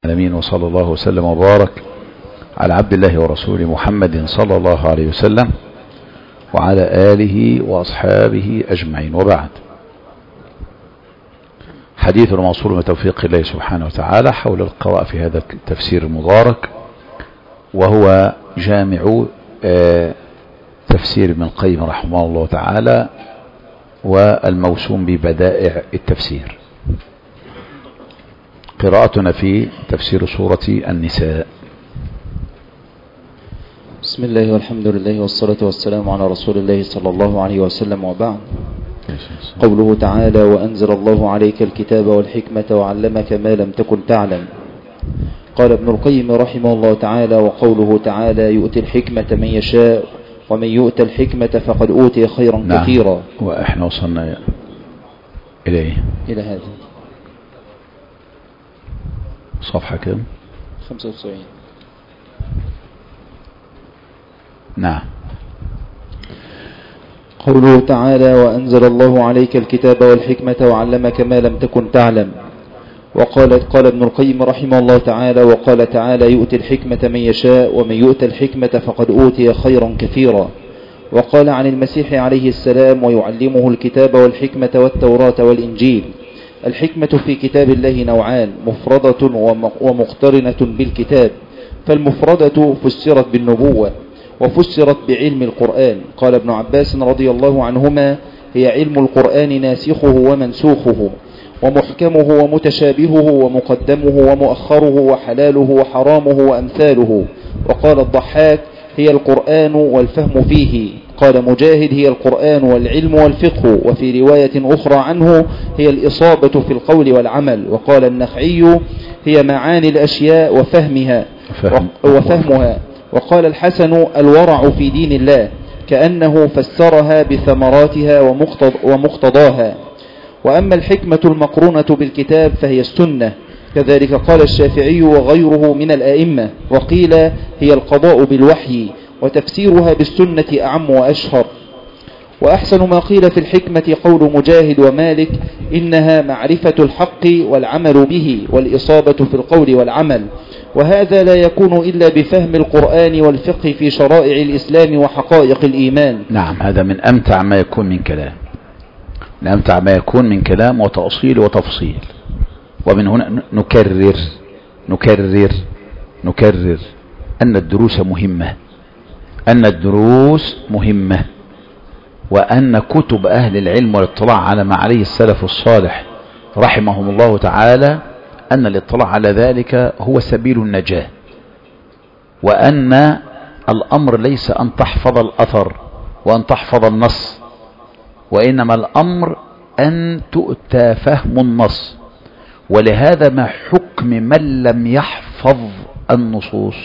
العالمين، وصلى الله وسلم وبارك على عبد الله ورسوله محمد صلى الله عليه وسلم وعلى آله وأصحابه أجمعين، وبعد. حديث موصول من توفيق الله سبحانه وتعالى حول القراءة في هذا التفسير المبارك، وهو جامع تفسير ابن القيم رحمه الله تعالى والموسوم ببدائع التفسير. قراءتنا في تفسير سورة النساء. بسم الله والحمد لله والصلاة والسلام على رسول الله صلى الله عليه وسلم، وبعد. قوله تعالى: وأنزل الله عليك الكتاب والحكمة وعلمك ما لم تكن تعلم. قال ابن القيم رحمه الله تعالى: وقوله تعالى: يؤتي الحكمة من يشاء ومن يؤت الحكمة فقد أوتي خيرا كثيرا. وإحنا وصلنا إليه إلى هذا صفحة كم؟ 95. نعم. قوله تعالى: وأنزل الله عليك الكتاب والحكمة وعلمك ما لم تكن تعلم. قال ابن القيم رحمه الله تعالى: وقال تعالى: يؤتي الحكمة من يشاء ومن يؤت الحكمة فقد أوتي خيرا كثيرا. وقال عن المسيح عليه السلام: ويعلمه الكتاب والحكمة والتوراة والإنجيل. الحكمة في كتاب الله نوعان: مفردة ومقترنة بالكتاب. فالمفردة فسرت بالنبوة وفسرت بعلم القرآن. قال ابن عباس رضي الله عنهما: هي علم القرآن ناسخه ومنسوخه ومحكمه ومتشابهه ومقدمه ومؤخره وحلاله وحرامه وأمثاله. وقال الضحاك: هي القرآن والفهم فيه. قال مجاهد: هي القرآن والعلم والفقه. وفي رواية أخرى عنه: هي الإصابة في القول والعمل. وقال النخعي: هي معاني الأشياء وفهمها. وقال الحسن: الورع في دين الله، كأنه فسرها بثمراتها ومقتضاها. وأما الحكمة المقرونة بالكتاب فهي السنة، كذلك قال الشافعي وغيره من الأئمة. وقيل: هي القضاء بالوحي، وتفسيرها بالسنة أعم وأشهر. وأحسن ما قيل في الحكمة قول مجاهد ومالك: إنها معرفة الحق والعمل به والإصابة في القول والعمل. وهذا لا يكون إلا بفهم القرآن والفقه في شرائع الإسلام وحقائق الإيمان. نعم، هذا من أمتع ما يكون من كلام، من أمتع ما يكون من كلام وتأصيل وتفصيل. ومن هنا نكرر أن الدروس مهمة، وأن كتب أهل العلم والاطلاع على ما عليه السلف الصالح رحمهم الله تعالى، أن الاطلاع على ذلك هو سبيل النجاة، وأن الأمر ليس أن تحفظ الأثر وأن تحفظ النص، وإنما الأمر أن تؤتى فهم النص. ولهذا ما حكم من لم يحفظ النصوص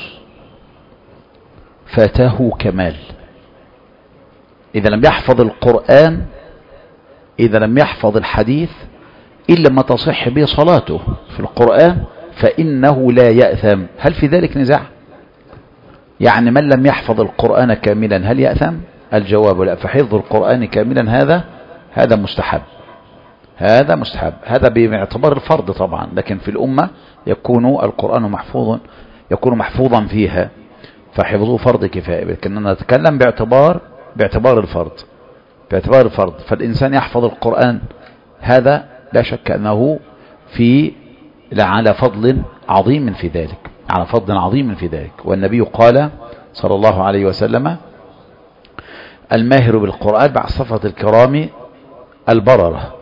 فاته كمال. إذا لم يحفظ القرآن، إذا لم يحفظ الحديث، إلا ما تصح به صلاته في القرآن فإنه لا يأثم. هل في ذلك نزاع؟ يعني من لم يحفظ القرآن كاملا هل يأثم؟ الجواب لا. فحفظ القرآن كاملا هذا مستحب، هذا باعتبار الفرض طبعا، لكن في الأمة يكون القرآن محفوظا فيها، فحفظه فرض كفاية. لكننا نتكلم باعتبار الفرض. فالإنسان يحفظ القرآن، هذا لا شك أنه على فضل عظيم في ذلك. والنبي قال صلى الله عليه وسلم: الماهر بالقرآن مع الصفة الكرام البررة.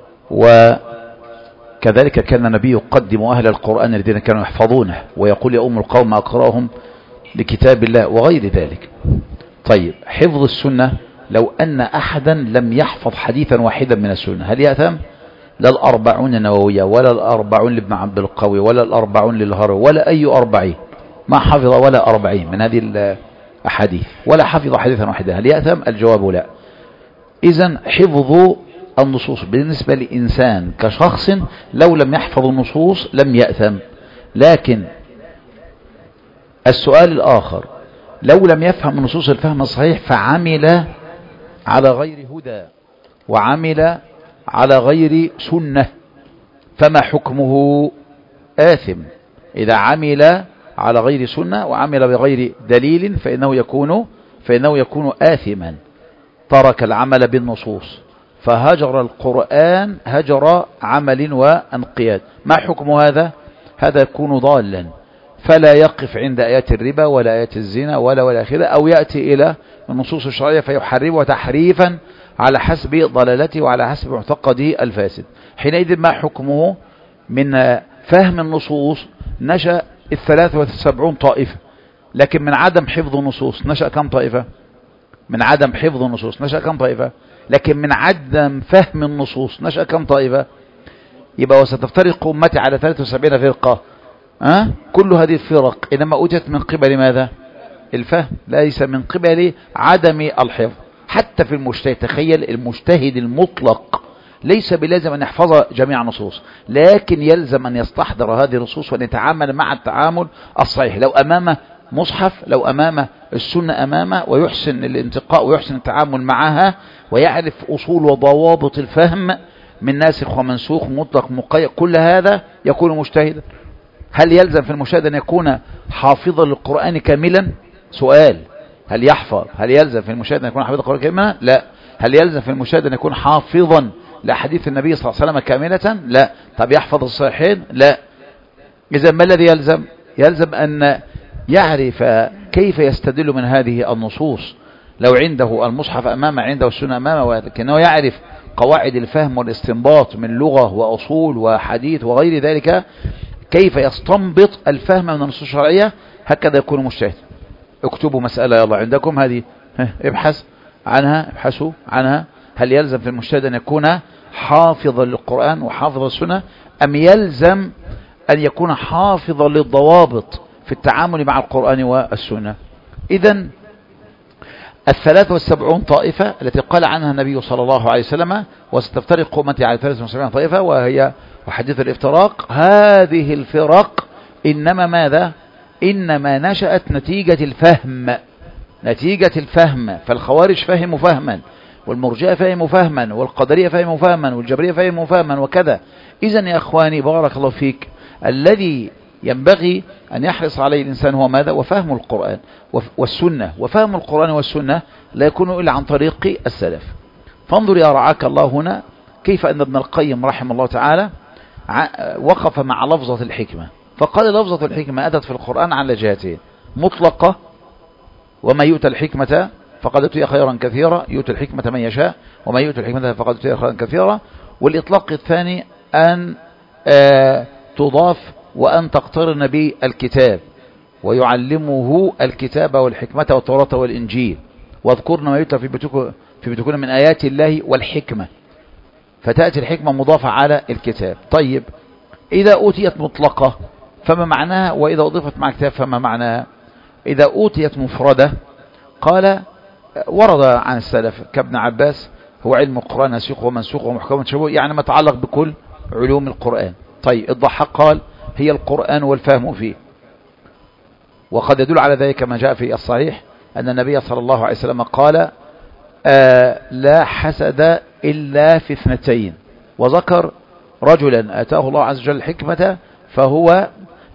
وكذلك كان النبي يقدم أهل القرآن الذين كانوا يحفظونه ويقول: يا أم القوم أقرأهم لكتاب الله، وغير ذلك. طيب، حفظ السنة، لو أن أحدا لم يحفظ حديثا واحدا من السنة هل يأثم؟ لا الأربعون النووية ولا الأربعون لابن عبد القوي ولا الأربعون للهروي ولا أي 40 ما حفظ ولا 40 من هذه الأحاديث ولا حفظ حديثا واحدا هل يأثم؟ الجواب لا. إذن حفظ النصوص بالنسبة لإنسان كشخص لو لم يحفظ النصوص لم يأثم. لكن السؤال الآخر: لو لم يفهم النصوص الفهم الصحيح فعمل على غير هدى وعمل على غير سنة، فما حكمه؟ آثم. إذا عمل على غير سنة وعمل بغير دليل فإنه يكون آثما، ترك العمل بالنصوص، فهجر القرآن هجر عمل وانقياد. ما حكم هذا؟ هذا يكون ضالا، فلا يقف عند آيات الربا ولا آيات الزنا ولا آخره، أو يأتي إلى النصوص الشرعية فيحرفها تحريفا على حسب ضلالته وعلى حسب معتقده الفاسد. حينئذ ما حكمه؟ من فهم النصوص نشأ 73 طائفة، لكن من عدم حفظ النصوص نشأ كم طائفة؟ من عدم حفظ النصوص نشأ كم طائفة؟ لكن من عدم فهم النصوص نشأ كم طائفة؟ يبقى وستفترق أمتي على 73 فرقة. كل هذه الفرق إنما أوتت من قبل ماذا؟ الفهم، ليس من قبل عدم الحفظ. حتى في المجتهد، تخيل المجتهد المطلق ليس بلازم أن يحفظ جميع النصوص، لكن يلزم أن يستحضر هذه النصوص وأن يتعامل مع التعامل الصحيح. لو أمامه مصحف، لو أمامه السنة أمامه، ويحسن الانتقاء ويحسن التعامل معها، ويعرف أصول وضوابط الفهم من ناسخ ومنسوخ مطلق مقيد، كل هذا يكون مجتهدا. هل يلزم في المجتهد أن يكون حافظا للقرآن كاملا؟ سؤال. هل يلزم في المجتهد أن يكون حافظا للقرآن كاملا؟ لا. هل يلزم في المجتهد أن يكون حافظا لأحاديث النبي صلى الله عليه وسلم كاملة؟ لا. طب يحفظ الصحيحين؟ لا. إذا ما الذي يلزم؟ يلزم أن يعرف كيف يستدل من هذه النصوص. لو عنده المصحف أمامه، عنده السنة أمامه، ولكنه يعرف قواعد الفهم والاستنباط من لغة وأصول وحديث وغير ذلك، كيف يستنبط الفهم من النصوص الشرعية، هكذا يكون مجتهد. اكتبوا مسألة يلا عندكم هذه، ابحثوا عنها. هل يلزم في المجتهد أن يكون حافظا للقرآن وحافظا للسنة، أم يلزم أن يكون حافظا للضوابط في التعامل مع القرآن والسنة؟ إذن 73 طائفة التي قال عنها النبي صلى الله عليه وسلم وستفترق أمتي على 73 طائفة، وهي وحديث الافتراق. هذه الفرق إنما ماذا؟ إنما نشأت نتيجة الفهم. فالخوارج فهموا فهما، والمرجئة فهموا فهما، والقدرية فهموا فهما، والجبرية فهموا فهما، وكذا. إذن يا أخواني بارك الله فيك، الذي ينبغي أن يحرص عليه الإنسان هو ماذا؟ وفهم القرآن والسنة. وفهم القرآن والسنة لا يكون إلا عن طريق السلف. فانظر يا رعاك الله هنا كيف أن ابن القيم رحمه الله تعالى وقف مع لفظة الحكمة، فقال لفظة الحكمة أتت في القرآن على جهتين: مطلقة، وما يؤتى الحكمة فقد أوتي خيرا كثيرا، يؤتي الحكمة من يشاء وما يؤتي الحكمة فقد أوتي خيرا كثيرا. والإطلاق الثاني أن تضاف وأن تقترن بالكتاب، ويعلمه الكتاب والحكمة والتوراة والإنجيل، واذكرن ما يتلى في بيوتكن من آيات الله والحكمة، فتأتي الحكمة مضافة على الكتاب. طيب إذا أوتيت مطلقة فما معناها؟ وإذا أضيفت مع الكتاب فما معناها؟ إذا أوتيت مفردة قال ورد عن السلف كابن عباس: هو علم القرآن ناسخ ومنسوخ ومحكم ومتشابه، يعني ما يتعلق بكل علوم القرآن. طيب الضحاك قال: هي القرآن والفهم فيه. وقد يدل على ذلك ما جاء في الصحيح أن النبي صلى الله عليه وسلم قال: لا حسد إلا في اثنتين، وذكر رجلا آتاه الله عز وجل الحكمة فهو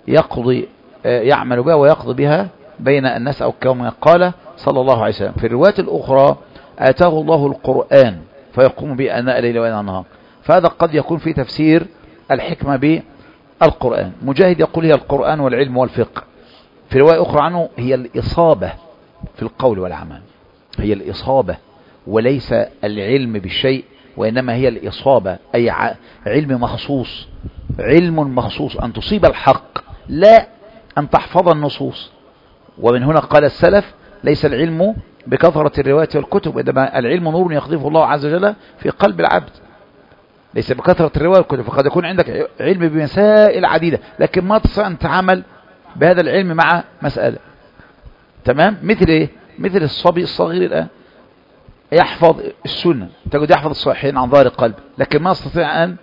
يعمل بها ويقضي بها بين الناس، أو كما قال صلى الله عليه وسلم. في الرواية الأخرى: آتاه الله القرآن فيقوم به آناء الليل وآناء النهار. فهذا قد يكون في تفسير الحكمة بالقرآن. مجاهد يقول: هي القرآن والعلم والفقه. في رواية أخرى عنه: هي الإصابة في القول والعمل. هي الإصابة وليس العلم بالشيء، وإنما هي الإصابة، أي علم مخصوص، علم مخصوص أن تصيب الحق، لا أن تحفظ النصوص. ومن هنا قال السلف: ليس العلم بكثرة الروايات والكتب، إنما العلم نور يقذفه الله عز وجل في قلب العبد. ليس بكثرة الرواية والكتب، فقد يكون عندك علم بمسائل عديدة لكن ما تستطيع أن تتعامل بهذا العلم مع مسألة. تمام؟ مثل إيه؟ مثل الصبي الصغير الآن يحفظ السنة، تجد يحفظ الصحيحين عن ظهر القلب، لكن ما يستطيع أن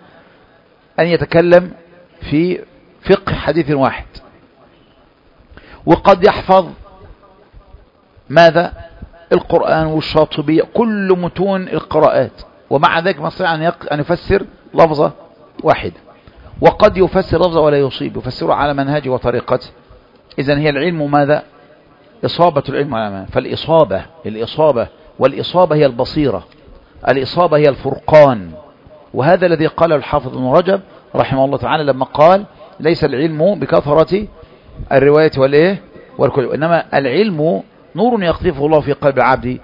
يتكلم في فقه حديث واحد. وقد يحفظ ماذا؟ القرآن والشاطبية، كل متون القراءات، ومع ذلك ما يستطيع أن يفسر لفظة واحدة. وقد يفسر لفظه ولا يصيب، يفسره على منهجه وطريقته. إذن هي العلم ماذا؟ إصابة العلم على منهجه. الإصابة والإصابة هي البصيرة، الإصابة هي الفرقان. وهذا الذي قاله الحافظ ابن رجب رحمه الله تعالى لما قال ليس العلم بكثرة الرواية والإيه والكتب، إنما العلم نور يقذفه الله في قلب العبد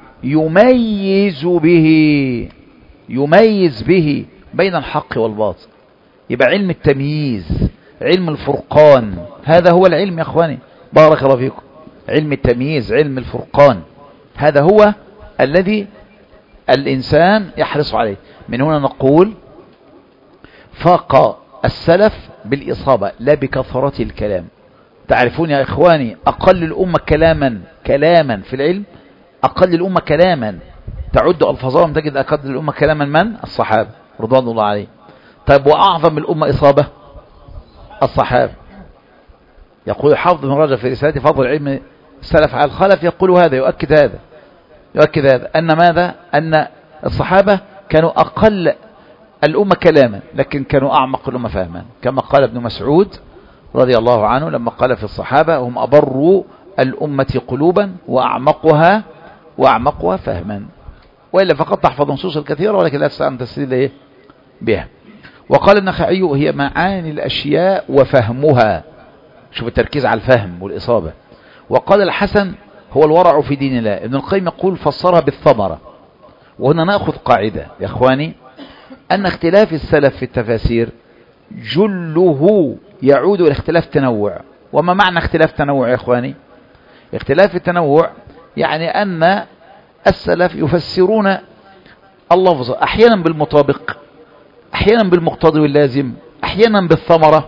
يميز به بين الحق والباطل. يبقى علم التمييز، علم الفرقان، هذا هو العلم يا اخواني، بارك الله فيكم. علم التمييز، علم الفرقان، هذا هو الذي الإنسان يحرص عليه. من هنا نقول فاق السلف بالإصابة لا بكثرة الكلام. تعرفون يا إخواني أقل الأمة كلاما في العلم، أقل الأمة كلاما تعد ألفاظهم تجد أقل الأمة كلاما من؟ الصحابة رضوان الله عليه. طيب وأعظم الأمة إصابة؟ الصحابة. يقول حافظ بن رجب في رسالته فضل علم السلف على الخلف، يقول هذا يؤكد هذا أن ماذا؟ أن الصحابة كانوا أقل الأمة كلاما لكن كانوا أعمق الأمة فهما، كما قال ابن مسعود رضي الله عنه لما قال في الصحابة هم أبروا الأمة قلوبا وأعمقها فهما. وإلا فقد تحفظ نصوص الكثيرة ولكن لا تستطيع أن تستدل بها. وقال النخعي هي معاني الأشياء وفهمها، شوف التركيز على الفهم والإصابة. وقال الحسن هو الورع في دين الله. ابن القيم يقول فسرها بالثمرة. وهنا نأخذ قاعدة يا إخواني أن اختلاف السلف في التفاسير جله يعود إلى اختلاف تنوع. وما معنى اختلاف تنوع يا إخواني؟ اختلاف التنوع يعني أن السلف يفسرون اللفظ أحيانا بالمطابق، أحيانا بالمقتضي واللازم، أحيانا بالثمرة.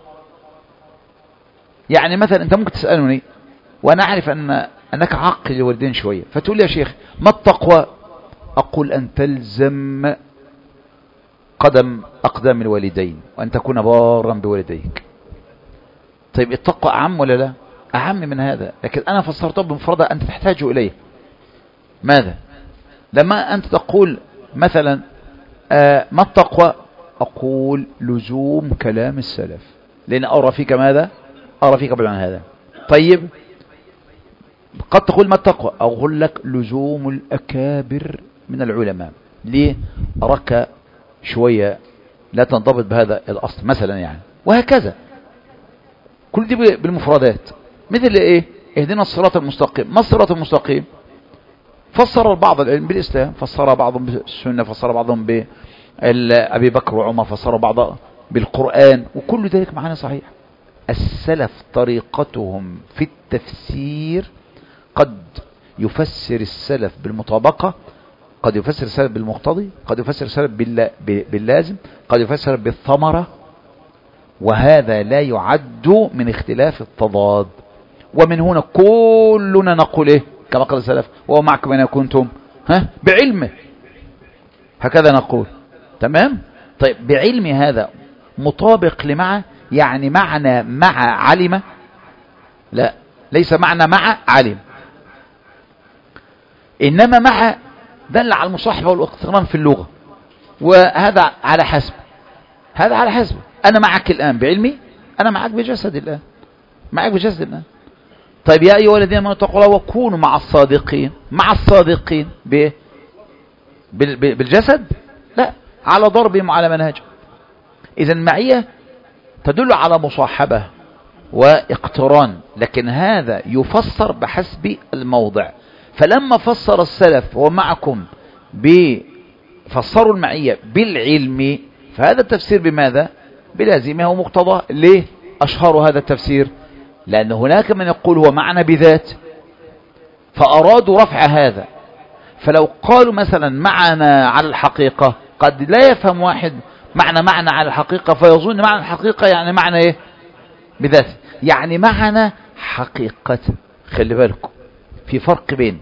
يعني مثلا أنت ممكن تسألني وأنا أعرف أنك عاقل لوالدين شوية، فتقول لي يا شيخ ما التقوى؟ أقول أن تلزم أقدام الوالدين وأن تكون بارا بوالديك. طيب التقوى أعم ولا لا؟ أعم من هذا، لكن أنا فسرته بمفردة أنت تحتاج إليه. ماذا؟ لما أنت تقول مثلا ما التقوى؟ أقول لزوم كلام السلف، لأن أرى فيك ماذا؟ أرى فيك بعد هذا. طيب قد تقول ما التقوى؟ أقول لك لزوم الأكابر من العلماء. ليه؟ أراك شوية لا تنضبط بهذا الأصل مثلا يعني، وهكذا. كل دي بالمفردات. مثل إيه؟ اهدنا الصراط المستقيم. ما الصراط المستقيم؟ فسر بعض العلم بالإسلام، فسر بعضهم بالسنة، فسر بعضهم بأبي بكر وعمر، فسر بعض بالقرآن، وكل ذلك معاني صحيح. السلف طريقتهم في التفسير قد يفسر السلف بالمطابقة، قد يفسر السلف بالمقتضي، قد يفسر السلف باللازم، قد يفسر بالثمرة. وهذا لا يعد من اختلاف التضاد. ومن هنا كلنا نقول إيه كما قال السلف وهو معكم أين كنتم بعلمه، هكذا نقول. تمام؟ طيب بعلم هذا مطابق لمع، يعني معنى مع علم؟ لا، ليس معنى مع علم، إنما مع دل على المصاحبة والاقتران في اللغة. وهذا على حسب، هذا على حسب. أنا معك الآن بعلمي، أنا معك بجسد الآن، معك بجسد الآن. طيب يا أيها الذين آمنوا اتقوا الله وكونوا مع الصادقين. مع الصادقين بالجسد؟ لا، على ضربهم على منهجهم. إذا المعية تدل على مصاحبة واقتران، لكن هذا يفسر بحسب الموضع. فلما فسر السلف ومعكم فسروا المعية بالعلم، فهذا التفسير بماذا؟ بلازمه ومقتضاه. ليه أشهر هذا التفسير؟ لأن هناك من يقول هو معنى بذات، فأرادوا رفع هذا. فلو قالوا مثلا معنا على الحقيقة، قد لا يفهم واحد معنى على الحقيقة فيظن معنى الحقيقة يعني معنى ايه؟ بذاته، يعني معنى حقيقة. خلي بالكم في فرق بين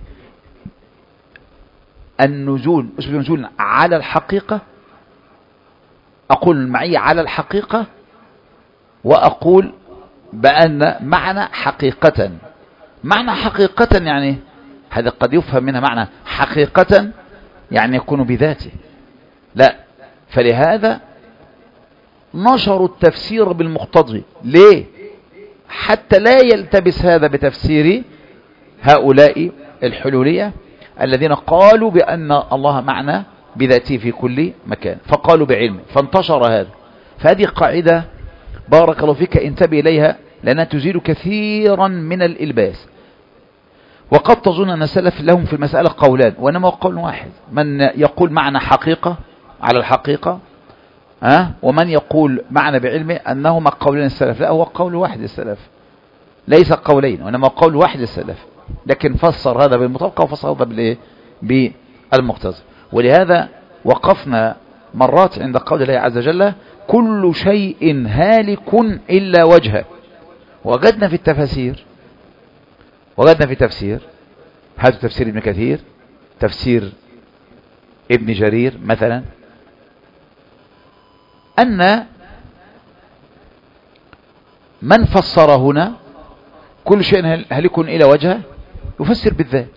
النزول، اسم النزول على الحقيقة، أقول المعية على الحقيقة، وأقول بأن معنى حقيقة. معنى حقيقة يعني هذا قد يفهم منها معنى حقيقة يعني يكون بذاته، لا. فلهذا نشروا التفسير بالمقتضي. ليه؟ حتى لا يلتبس هذا بتفسير هؤلاء الحلولية الذين قالوا بأن الله معنا بذاته في كل مكان، فقالوا بعلمه فانتشر هذا. فهذه قاعدة بارك الله فيك انتبه إليها، لأنها تزيل كثيرا من الإلباس. وقد تظن أن السلف لهم في المسألة قولان، وإنما هو قول واحد، من يقول معنى حقيقة على الحقيقة، ومن يقول معنى بعلمه، أنهما قولين السلف. لا، هو قول واحد السلف، ليس قولين، وإنما قول واحد السلف، لكن فسر هذا بالمطابقة وفسر هذا بالمقتضى. ولهذا وقفنا مرات عند قول الله عز وجل كل شيء هالك إلا وجهه. وجدنا في تفسير هذا تفسير ابن كثير، تفسير ابن جرير مثلا، أن من فسر هنا كل شيء هالك إلى وجهه يفسر بالذات.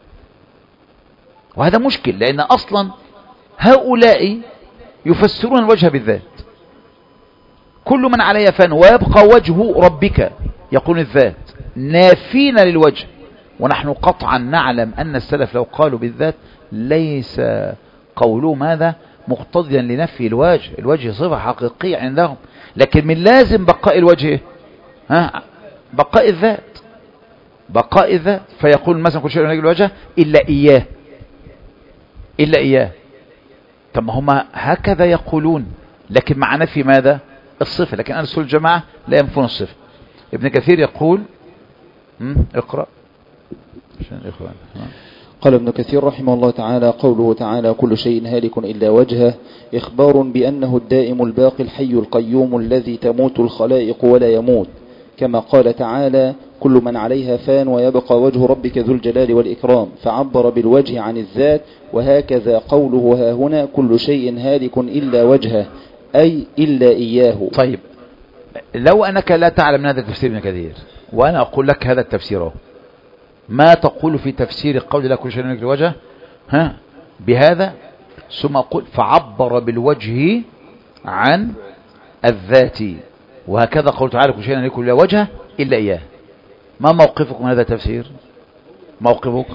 وهذا مشكل، لأن أصلا هؤلاء يفسرون الوجه بالذات. كل من عليها فان ويبقى وجه ربك، يقول الذات، نافين للوجه. ونحن قطعا نعلم أن السلف لو قالوا بالذات ليس قولهم هذا مقتضيا لنفي الوجه. الوجه صفة حقيقية عندهم، لكن من لازم بقاء الوجه بقاء الذات. فيقول مثلا كل شيء هالك الوجه إلا إياه. طب هم هكذا يقولون، لكن مع نفي ماذا؟ الصفة. لكن أهل السنة الجماعة لا ينفون الصفة. ابن كثير يقول اقرأ عشان الإخوان. قال ابن كثير رحمه الله تعالى: قوله تعالى كل شيء هالك إلا وجهه إخبار بأنه الدائم الباقي الحي القيوم الذي تموت الخلائق ولا يموت، كما قال تعالى كل من عليها فان ويبقى وجه ربك ذو الجلال والإكرام، فعبر بالوجه عن الذات. وهكذا قوله ها هنا كل شيء هالك إلا وجهه، أي إلا إياه. طيب، لو أنك لا تعلم هذا التفسير ابن كثير وأنا أقول لك هذا التفسير، ما تقول في تفسير قول لا كل شيء هالك إلا وجهه بهذا؟ ثم أقول فعبر بالوجه عن الذات، وهكذا قول تعالى كل شيء هالك إلا وجهه إلا إياه. ما موقفك من هذا التفسير؟ موقفك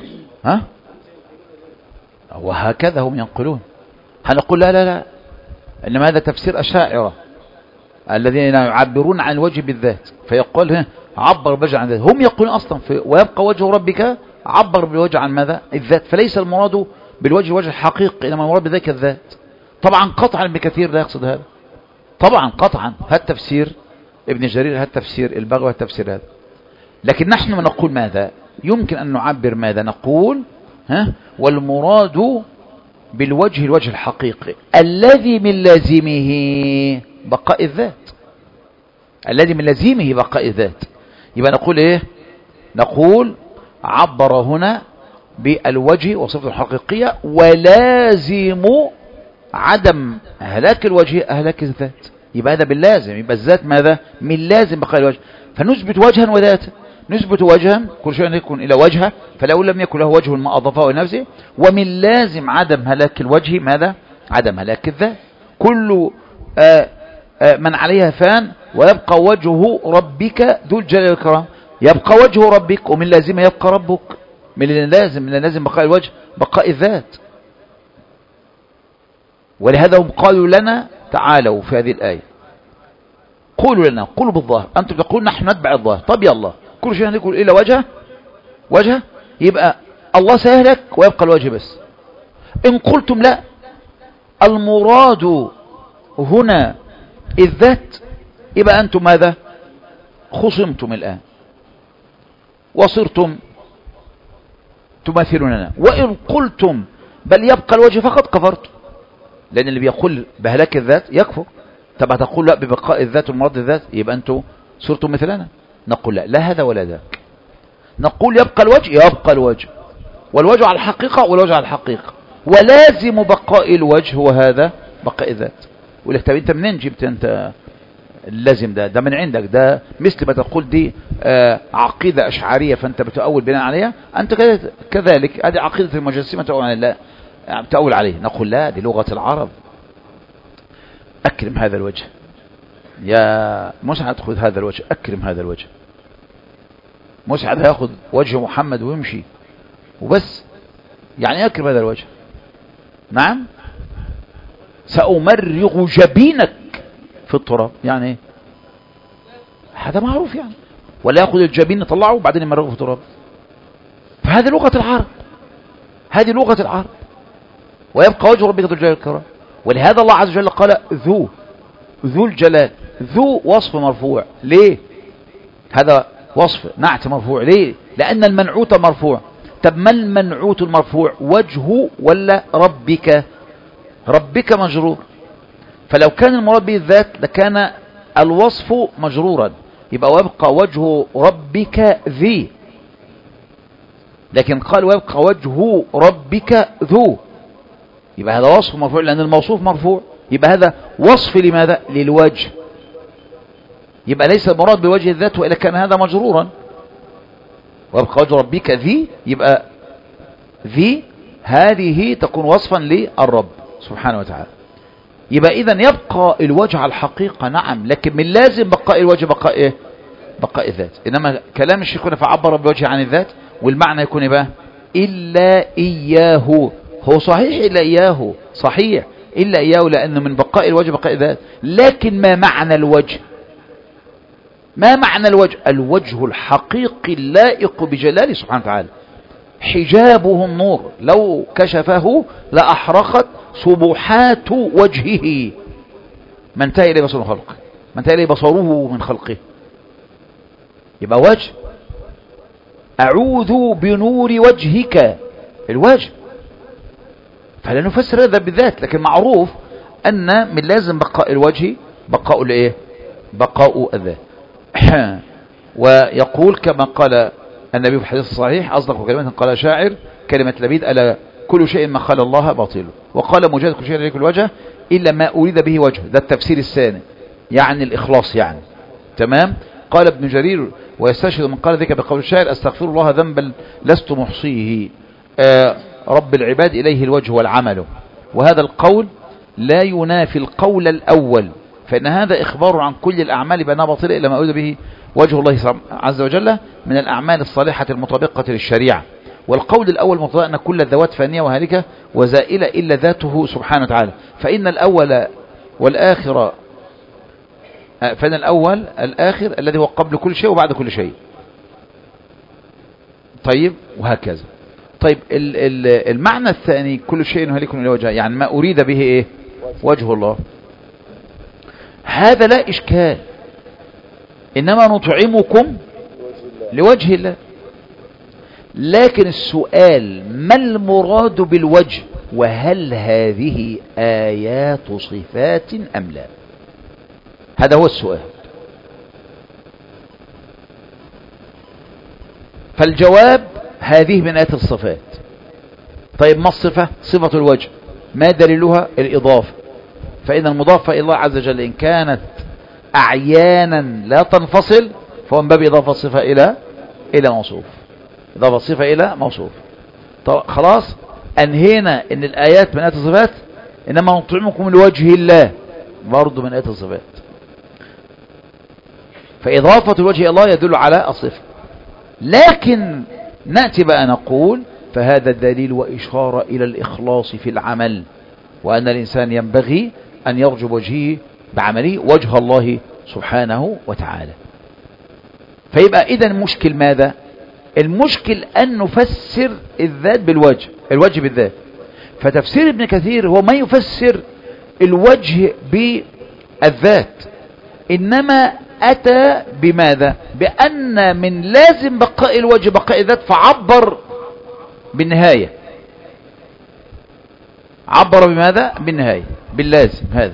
وهكذا هم ينقلون. هنقول لا، إنما هذا تفسير أشاعرة الذين يعبرون عن الوجه بالذات، فيقول عبر بالوجه عن الذات. هم يقولون أصلا ويبقى وجه ربك، عبر بالوجه عن ماذا؟ الذات. فليس المراد بالوجه وجه الحقيقي، إنما المراد بذلك الذات. طبعا قطعا ابن كثير لا يقصد هذا، طبعا قطعا. هذا تفسير ابن جرير، هذا تفسير البغوي، هذا تفسير هذا. لكن نحن نقول ماذا؟ يمكن أن نعبر ماذا؟ نقول والمراد بالوجه الوجه الحقيقي الذي من لازمه بقاء الذات، الذي من لازمه بقاء الذات. يبقى نقول ايه؟ نقول عبر هنا بالوجه وصفته الحقيقية، ولازم عدم هلاك الوجه هلاك الذات. يبقى هذا باللازم، يبقى الذات ماذا؟ من لازم بقاء الوجه. فنثبت وجها وذاتا، نثبت وجها كل شيء يكون إلى وجهه، فلو لم يكن له وجه ما أضافه لنفسه. ومن لازم عدم هلاك الوجه ماذا؟ عدم هلاك الذات. كل من عليها فان ويبقى وجه ربك ذو الجلال والإكرام. يبقى وجه ربك، ومن لازم يبقى ربك. من لازم بقاء الوجه بقاء الذات. ولهذا هم قالوا لنا تعالوا في هذه الآية، قولوا لنا، قولوا بالظاهر. أنتم تقولون نحن نتبع الظاهر. طب يلا كل شيء نقول إلا وجه، يبقى الله سيهلك ويبقى الوجه بس. إن قلتم لا، المراد هنا الذات، يبقى أنتم ماذا؟ خصمتم الآن وصرتم تماثلوننا. وإن قلتم بل يبقى الوجه فقط كفرتم، لأن اللي بيقول بهلاك الذات يكفر. طب هتقول لا ببقاء الذات والمراد الذات، يبقى أنتم صرتم مثلنا. نقول لا هذا ولا ذاك. نقول يبقى الوجه والوجه على الحقيقة والوجه على الحقيقة، ولازم بقاء الوجه هو هذا بقاء الذات. ولك طب انت منين جبت انت اللازم ده من عندك؟ ده مثل ما تقول دي عقيدة أشعرية فانت بتأول بناء عليها. انت كذلك هذه عقيدة المجسمة تأول عليه. نقول لا، دي لغة العرب. أكرم هذا الوجه يا مسعد خذ هذا الوجه، أكرم هذا الوجه. مسعد هياخد وجه محمد ويمشي وبس، يعني أكرم هذا الوجه. نعم، سأمرغ جبينك في التراب، يعني ايه؟ هذا معروف يعني. ولا ياخذ الجبين يطلعه وبعدين يمرغه في التراب. فهذه لغة العرب، هذه لغة العرب. ويبقى وجه ربك ذو الجلال والإكرام. ولهذا الله عز وجل قال ذو الجلال. ذو وصف مرفوع، ليه؟ هذا وصف نعت مرفوع، ليه؟ لأن المنعوت مرفوع. طب ما المنعوت المرفوع؟ وجه ولا ربك؟ ربك مجرور، فلو كان المراد به الذات لكان الوصف مجرورا، يبقى ويبقى وجه ربك ذي. لكن قال ويبقى وجه ربك ذو، يبقى هذا وصف مرفوع لأن الموصوف مرفوع، يبقى هذا وصف لماذا؟ للوجه. يبقى ليس المراد بوجه الذات وإلا كان هذا مجرورا. ويبقى وجه ربك ذي، يبقى ذي هذه تكون وصفا للرب سبحانه وتعالى. يبقى إذن يبقى الوجه على الحقيقة، نعم، لكن من لازم بقاء الوجه بقاء إيه؟ بقاء الذات. إنما كلام الشيخ هنا فعبر بوجه عن الذات، والمعنى يكون إيه بقى؟ إلا إياه. هو صحيح إلا إياه، صحيح إلا إياه، لأنه من بقاء الوجه بقاء الذات. لكن ما معنى الوجه؟ ما معنى الوجه؟ الوجه الحقيقي اللائق بجلاله سبحانه وتعالى. حجابه النور، لو كشفه لأحرقت سبحات وجهه. ما انتهى إليه بصره خلقه، ما انتهى إليه بصره من خلقه. يبقى وجه. أعوذ بنور وجهك، الوجه. فلا نفسر هذا بالذات، لكن معروف أن من لازم بقاء الوجه بقاء الإيه؟ بقاء الذات. ويقول كما قال النبي في الحديث الصحيح: أصدق كلمة قال شاعر كلمة لبيد: ألا كل شيء ما خلا الله باطل. وقال مجاهد: كل شيء يليق الوجه إلا ما أريد به وجه. ده التفسير الثاني، يعني الإخلاص يعني. تمام. قال ابن جرير: ويستشهد من قال ذلك بقول الشاعر: أستغفر الله ذنبا لست محصيه، رب العباد إليه الوجه والعمل. وهذا القول لا ينافي القول الأول، فإن هذا إخبار عن كل الأعمال بأنها باطلة إلا ما أريد به وجه الله عز وجل من الأعمال الصالحة المطابقة للشريعة. والقول الأول مقتضى أن كل الذوات فانية وهالكة وزائلة إلا ذاته سبحانه وتعالى، فإن الأول والآخر، فإن الأول الآخر الذي هو قبل كل شيء وبعد كل شيء. طيب، وهكذا. طيب، المعنى الثاني: كل شيء هالك إلا وجهه، يعني ما أريد به إيه؟ وجه الله. هذا لا إشكال، إنما نطعمكم لوجه الله. لكن السؤال: ما المراد بالوجه؟ وهل هذه آيات صفات أم لا؟ هذا هو السؤال. فالجواب: هذه من آيات الصفات. طيب، ما الصفة؟ صفة الوجه. ما دليلها؟ الإضافة. فإن المضافة إلى الله عز وجل إن كانت أعيانا لا تنفصل فهو من باب إضافة الصفة إلى موصوف. إضافة الصفة إلى موصوف. طب خلاص، أنهينا إن الآيات من آيات الصفات، إنما نطعمكم لوجه الله برضو من آيات الصفات. فإضافة الوجه إلى الله يدل على الصفة. لكن نأتي بقى نقول: فهذا الدليل وإشارة إلى الإخلاص في العمل، وأن الإنسان ينبغي أن يرجو وجهه بعمله وجه الله سبحانه وتعالى. فيبقى إذن المشكل ماذا؟ المشكل أن نفسر الذات بالوجه، الوجه بالذات. فتفسير ابن كثير هو ما يفسر الوجه بالذات، إنما أتى بماذا؟ بأن من لازم بقاء الوجه بقاء الذات، فعبر بالنهاية. عبر بماذا؟ بالنهاية، باللازم هذا.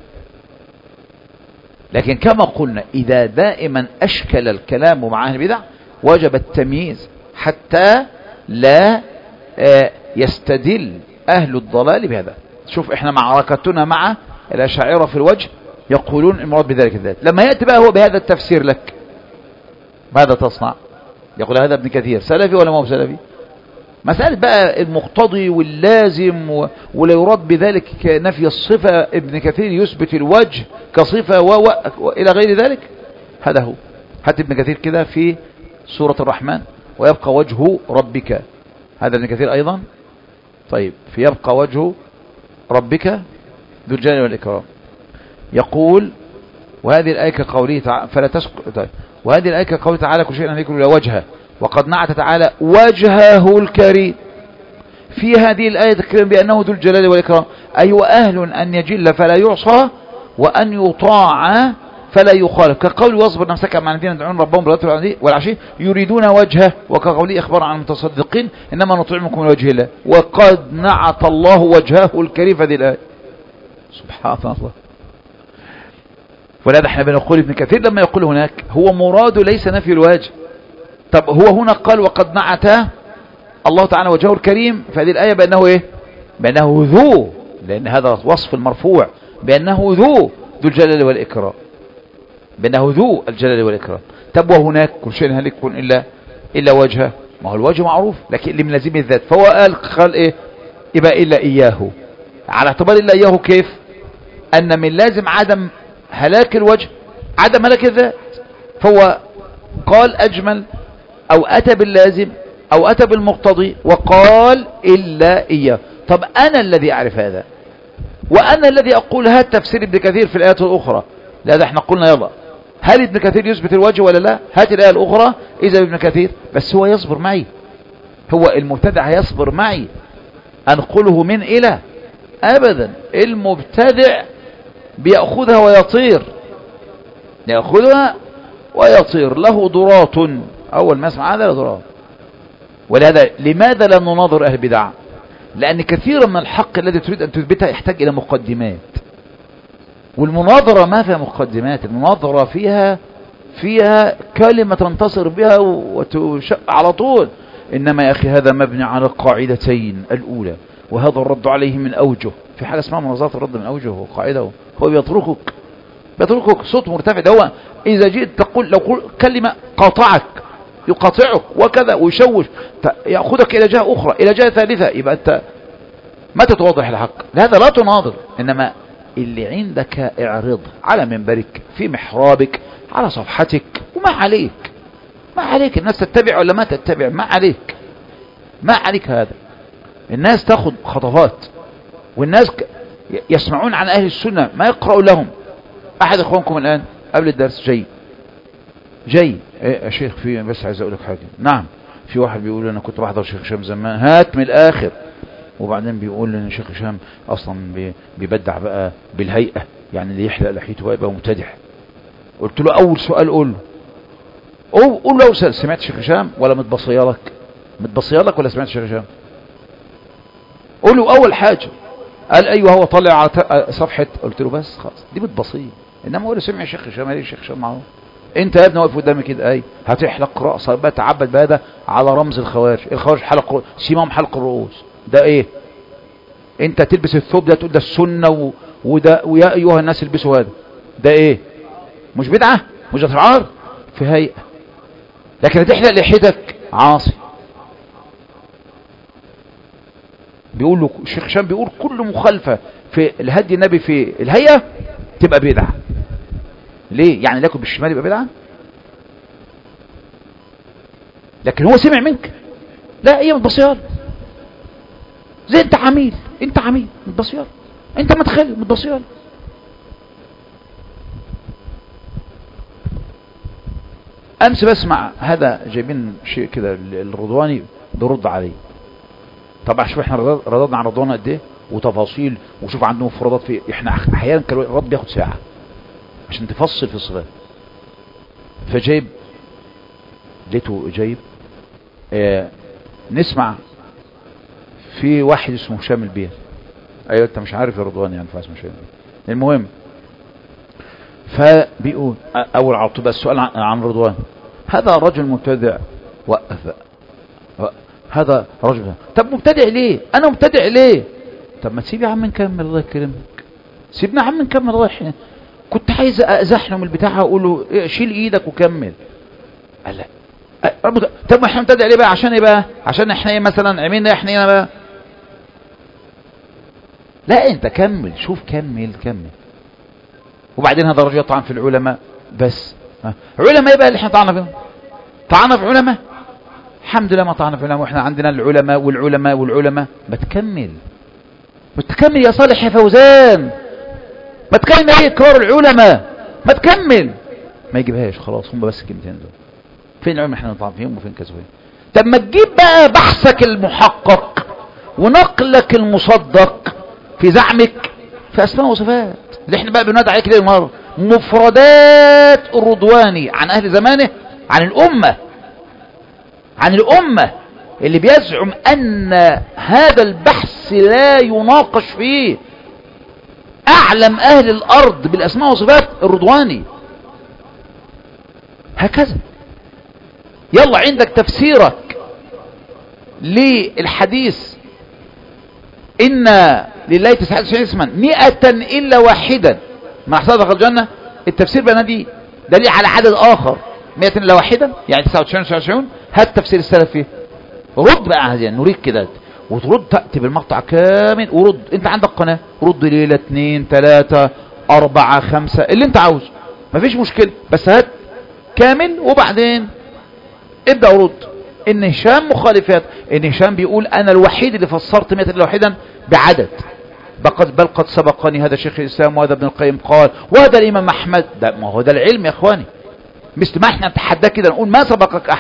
لكن كما قلنا إذا دائما أشكل الكلام مع أهل البدع وجب التمييز حتى لا يستدل أهل الضلال بهذا. شوف إحنا معركتنا مع الأشاعرة في الوجه، يقولون المراد بذلك الذات. لما يأتي بقى هو بهذا التفسير لك ماذا تصنع؟ يقول: هذا ابن كثير سلفي ولا ما هو سلفي؟ مسألة بقى المقتضي واللازم ولا يراد بذلك نفي الصفة. ابن كثير يثبت الوجه كصفة وإلى غير ذلك. هذا هو. هات ابن كثير كده في سورة الرحمن ويبقى وجه ربك. هذا ابن كثير أيضا. طيب في يبقى وجه ربك ذو الجلال والإكرام يقول وهذه الآية كقوله تعالى فلا تسقط. طيب وهذه الآية كقوله تعالى كل شيء هيكل إلى وجهه وقد نعت تعالى وجهه الكريم. في هذه الآية تكرم بأنه ذو الجلال والإكرام أي وأهل أن يجل فلا يعصى وأن يطاع فلا يخالف كقول واصبر نفسك مع الذين يدعون ربهم بالغداة والعشي يريدون وجهه وكقوله إخبار عن المتصدقين إنما نطعمكم لوجه الله وقد نعت الله وجهه الكريم في هذه الآية. سبحان الله. ولهذا احنا بنقول ابن كثير لما يقول هناك هو مراد ليس نفي الوجه. طب هو هنا قال وقد نعت الله تعالى وجهه الكريم في هذه الآية بأنه ايه؟ بأنه ذو، لأن هذا وصف المرفوع بأنه ذو الجلال والإكرام، بأنه ذو الجلال والإكرام. طب وهناك كل شيء هل يكون إلا وجهه، ما هو الوجه معروف لكن اللي من لازم الذات، فهو قال ايه؟ يبقى إلا إياه، على اعتبار إلا إياه كيف؟ أن من لازم عدم هلاك الوجه عدم هلاك الذات، فهو قال أجمل أو أتى باللازم أو أتى بالمقتضي وقال إلا إياه. طب أنا الذي أعرف هذا وأنا الذي أقول هات تفسير ابن كثير في الآيات الأخرى. لهذا احنا قلنا يلا هل ابن كثير يثبت الوجه ولا لا؟ هات الآية الأخرى إذا ابن كثير، بس هو يصبر معي، هو المبتدع يصبر معي أنقله من إلى أبدا. المبتدع بيأخذها ويطير، يأخذها ويطير، له ضراط، أول ما اسمع هذا له ضراط. ولهذا لماذا لا نناظر أهل البدع؟ لأن كثيرا من الحق الذي تريد أن تثبتها يحتاج إلى مقدمات، والمناظرة ما فيها مقدمات، المناظرة فيها كلمة تنتصر بها وتشق على طول. إنما يا أخي هذا مبني على القاعدتين الأولى، وهذا الرد عليه من أوجه، في حاجة اسمها مناظرة الرد من أوجه وقاعدة، هو بيتركك صوت مرتفع. ده هو إذا جئت تقول لو قل كلمة قاطعك يقاطعك وكذا ويشوش، يأخذك إلى جهة أخرى إلى جهة ثالثة، يبقى أنت ما تتوضح الحق. لهذا لا تناظر، إنما اللي عندك اعرض على منبرك في محرابك على صفحتك، وما عليك الناس تتبع ولا ما تتبع، ما عليك هذا. الناس تاخد خطفات، والناس يسمعون عن أهل السنة ما يقرأوا لهم. أحد إخوانكم الآن قبل الدرس جاي إيه يا شيخ، في بس عايز أقول لك حاجة. نعم، في واحد بيقول أنا كنت بحضر شيخ هشام زمان، هات من الآخر. وبعدين بيقول ان شيخ هشام اصلا بيبدع بقى بالهيئة، يعني اللي يحلق لحيته بقى يبقى مبتدع. قلت له اول سؤال قول له اول سؤال، سمعت شيخ هشام ولا متبصيالك ولا سمعت شيخ هشام؟ قول له اول حاجة. قال ايوه هو طلع على صفحة. قلت له بس خلاص دي بتبصيه، انما هو اللي سمع شيخ هشام ليه شيخ هشام معروف. انت يا ابني واقف قدامي كده اي هتحلق رأسك بقى، تعبد بهذا على رمز الخوارج حلق سيمام حلق الرؤوس، ده ايه؟ انت تلبس الثوب ده تقول ده السنة وده ويا ايها الناس البسوا هذا، ده ايه؟ مش بدعة، مش اشعار في هيئة. لكن هتحلق لحيتك عاصي. بيقول له الشيخ هشام بيقول كل مخالفة في الهدي النبي في الهيئة تبقى بدعة. ليه؟ يعني لكن بالشمال يبقى بدعة؟ لكن هو سمع منك لا ايه متبصيال، زي انت عميل متبصيال، انت متخيل متبصيال. امس بسمع هذا جايبين شيء كده الرضواني بيرد عليه. طبعا شوف احنا رددنا عن رضوان قد ايه وتفاصيل، وشوف عنده مفردات في، احنا احيانا كان الرد بياخد ساعة عشان تفصل في الصفات. فجايب لقيته جايب نسمع في واحد اسمه هشام البير. ايوه انت مش عارف يا رضوان يعني فاسمه هشام. المهم فبيقول اول على طول السؤال عن رضوان، هذا رجل مبتدع. وقف هذا رجل، طب مبتدع ليه؟ انا مبتدع ليه؟ طب ما تسيب يا عم نكمل الله يكرمك، سيبنا يا عم نكمل الله يحيينا. كنت عايز ازحله من البتاع واقول له شيل ايدك وكمل. قال لا طب ما احنا مبتدع ليه بقى؟ عشان ايه بقى؟ عشان احنا ايه مثلا عملنا احنا بقى؟ لا انت كمل، شوف كمل. وبعدين هذا رجل يطعن في العلماء بس. علماء ايه بقى اللي احنا طعنا فيهم؟ طعنا في علماء؟ الحمد لله ما طعنا في علماء، واحنا عندنا العلماء والعلماء. ما تكمل يا صالح يا فوزان، ما تكمل ايه اكرار العلماء، ما تكمل. ما يجيبهاش خلاص، هم بس الكلمتين دول. فين العلماء احنا نطعن فيهم وفين كذا؟ طب ما تجيب بقى بحثك المحقق ونقلك المصدق في زعمك في اسماء وصفات اللي احنا بقى بننادي عليه كده المره، مفردات الرضواني عن اهل زمانه، عن الامه اللي بيزعم ان هذا البحث لا يناقش فيه اعلم اهل الارض بالاسماء والصفات الرضواني. هكذا يلا عندك تفسيرك للحديث إن لله 99 اسما 100 إلا واحدا ما أحسن دخل الجنة. التفسير بقى دي دليل على عدد آخر 100 إلا واحدا يعني 99. هات تفسير السلف فيه، رد بقى هذه نريد كده وترد، تأتي بالمقطع كامل ورد. انت عندك قناة، رد ليلة 2 3 4 5 اللي انت عاوز، مفيش مشكلة، بس هات كامل وبعدين ابدأ ورد. ان هشام مخالفات، ان هشام بيقول انا الوحيد اللي فسرت 100 إلا واحدا بعدد، بل قد سبقني هذا شيخ الاسلام وهذا ابن القيم قال وهذا الامام احمد. ده ما هو ده العلم يا اخواني، مثل ما احنا نتحدى كده نقول ما سبقك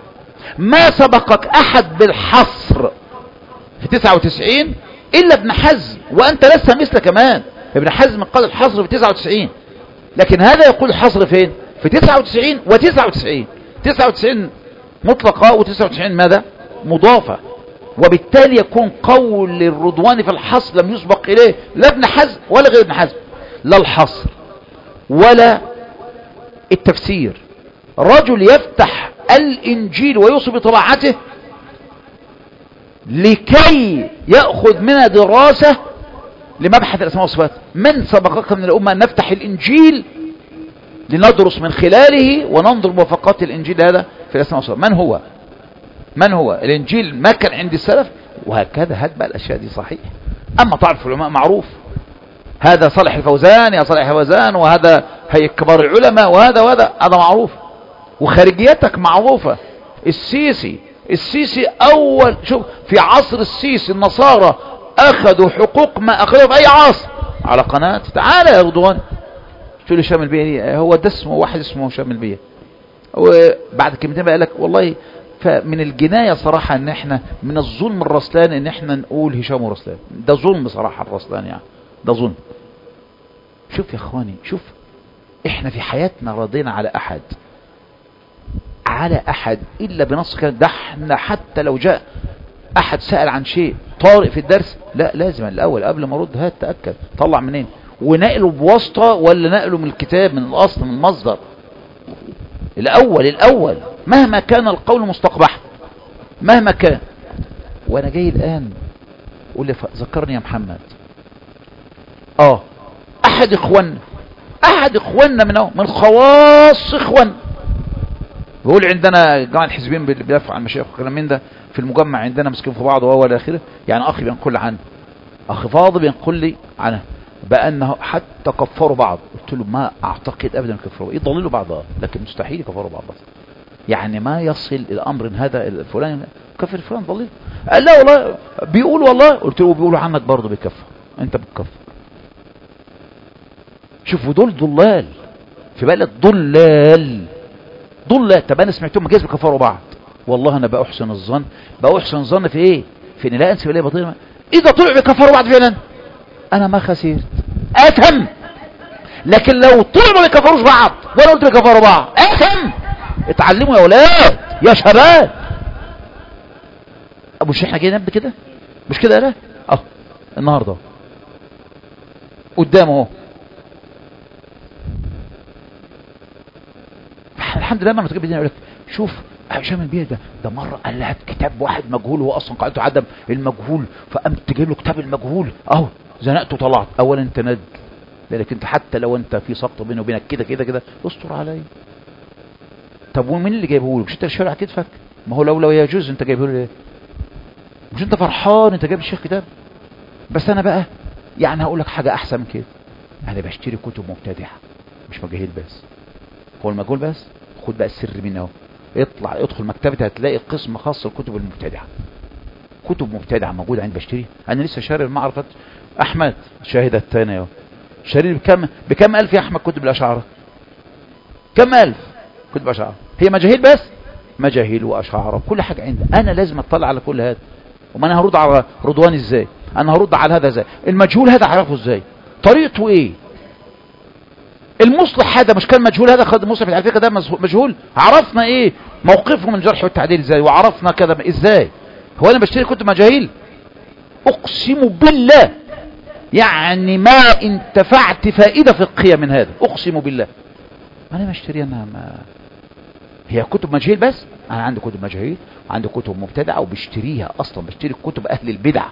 احد بالحصر في 99 الا ابن حزم، وانت لست مثل كمان. ابن حزم قال الحصر في 99، لكن هذا يقول الحصر فين؟ في 99 و99. 99 مطلقة و99 ماذا؟ مضافة، وبالتالي يكون قول الرضواني في الحصر لم يسبق إليه لا ابن حزم ولا غير ابن حزم، لا الحصر ولا التفسير. رجل يفتح الإنجيل ويوصي بطباعته لكي يأخذ منها دراسة لمبحث الأسماء والصفات. من سبقك من الأمة أن نفتح الإنجيل لندرس من خلاله وننظر موافقات الإنجيل هذا في الأسماء والصفات؟ من هو الإنجيل؟ ما كان عند السلف، وهكذا. هات بقى الأشياء دي صحيح. أما تعرف العلماء معروف، هذا صالح الفوزان يا صالح الفوزان، وهذا هي كبار العلماء، وهذا هذا معروف، وخارجيتك معروفة. السيسي أول، شوف في عصر السيسي النصارى أخذوا حقوق ما أخذوا في أي عصر على قناة. تعالى يا رضوان شو هشام البيه، هو ده اسمه واحد اسمه هشام البيه، وبعد كلمتين بقى لك والله. فمن الجناية صراحة ان احنا من الظلم الرسلان ان احنا نقول هشام ورسلان، ده ظلم صراحة الرسلان، يعني ده ظلم. شوف يا اخواني، شوف احنا في حياتنا رضينا على احد الا بنص كان. ده احنا حتى لو جاء احد سأل عن شيء طارئ في الدرس، لا لازم الاول قبل ما ارد هات تأكد طلع منين، ونقله بواسطة ولا نقله من الكتاب من الاصل من المصدر. الاول مهما كان القول مستقبح مهما كان. وانا جاي الان قول لي ذكرني يا محمد، احد اخواننا من خواص اخوان بيقول عندنا جماعة الحزبين بيدافعوا عن المشايخ وكلام من ده في المجمع عندنا مسكين في بعض وهو الى اخره. يعني اخي بينقل عنه، اخي فاضل بينقل لي عنه بأنه حتى كفروا بعض. قلت له ما اعتقد ابدا كفروا، يضللوا بعض لكن مستحيل يكفروا بعض. يعني ما يصل الامر ان هذا الفلان كفر فلان ضليل. قال لا والله بيقول، والله قلت له بيقولوا عنك برضه بيكفر، انت بتكفر. شوفوا دول ضلال في بلد، ضلال. طب انا سمعتهم مجاز بيكفروا بعض. والله انا بأحسن الظن في ايه؟ في ان لا انسب اليه باطلا. اذا طلعوا بيكفروا بعض فعلا انا ما خسرت، اثم. لكن لو طلعوا ما بيكفروش بعض وانا قلت بيكفروا بعض، اثم. اتعلموا يا ولاد يا شباب. ابو الشيخ احنا جايين نبدا كده مش كده؟ لا النهارده قدامه اهو. الحمد لله ما نتجيب الدين. يقول لك شوف هشام البيه ده مره قال لها كتاب واحد مجهول، هو اصلا قاعدته عدم المجهول، فقمت تجيب له كتاب المجهول اهو، زنقت وطلعت. اولا انت ند، لانك انت حتى لو انت في سقط بيني وبينك كده استر عليا. طب ومين اللي جايبه لك؟ مش انت الشارع كتفك؟ ما هو لو يجوز انت جايبه ليه؟ مش انت فرحان انت جايب الشيخ كتاب؟ بس انا بقى يعني هقول لك حاجه احسن من كده، انا بشتري كتب مبتدعه مش مجاهيل بس. هو المجهول بس؟ خد بقى السر منه اهو، ادخل مكتبتي هتلاقي قسم خاص للكتب المبتدعه. كتب مبتدعه موجوده عندي بشتريها. انا لسه شاري المعرفه احمد شاهد الثاني اهو، شاري بكم الف يا احمد كتب الاشاعره؟ كم الف كتب اشاعره؟ هي مجاهيل بس؟ مجاهيل واشاعره كل حاجه عندي. انا لازم اطلع على كل هذا. وما انا هرد على رضوان ازاي؟ انا هرد على هذا ازاي؟ المجهول هذا اعرفه ازاي؟ طريقته ايه؟ المصلح هذا مش كان مجهول؟ هذا خد المصلح على فكره ده مجهول. عرفنا ايه موقفه من الجرح والتعديل ازاي؟ وعرفنا كذا ازاي؟ هو انا بشتري كتب مجاهيل؟ اقسم بالله يعني ما انتفعت فائده فقهيه من هذا، اقسم بالله. انا بشتري هي كتب مجاهيل بس؟ انا عندي كتب مجاهيل وعندي كتب مبتدعه وبشتريها اصلا، بشتري كتب اهل البدع.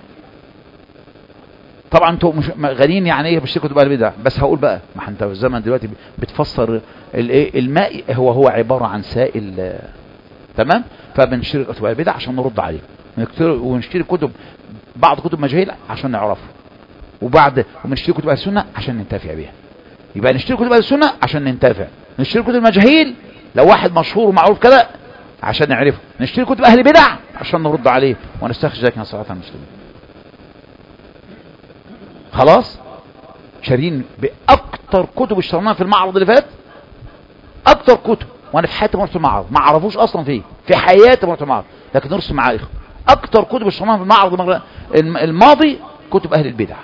طبعا انتوا مش غنيين يعني ايه بشتري كتب اهل البدع، بس هقول بقى ما انت في الزمن دلوقتي بتفسر الايه الماء هو عباره عن سائل، تمام؟ فبنشتري كتب اهل البدع عشان نرد عليه، ونشتري بعض كتب مجاهيل عشان نعرفها، وبنشتري كتب اهل السنه عشان ننتفع بيها. يبقى نشتري كتب اهل السنه عشان ننتفع، نشتري كتب المجاهيل لو واحد مشهور ومعروف كده عشان نعرفه، نشتري كتب اهل بدع عشان نرد عليه ونستخرج ذلك من صراط المسلمين. خلاص؟ شارين باكتر كتب اشتريناها في المعرض اللي فات، اكتر كتب، وانا في حياتي ما رحت المعرض، ما اعرفوش اصلا فيه في حياتي ما رحت المعرض، لكن نرسم معايا اكتر كتب اشتريناها في المعرض الماضي كتب اهل البدع.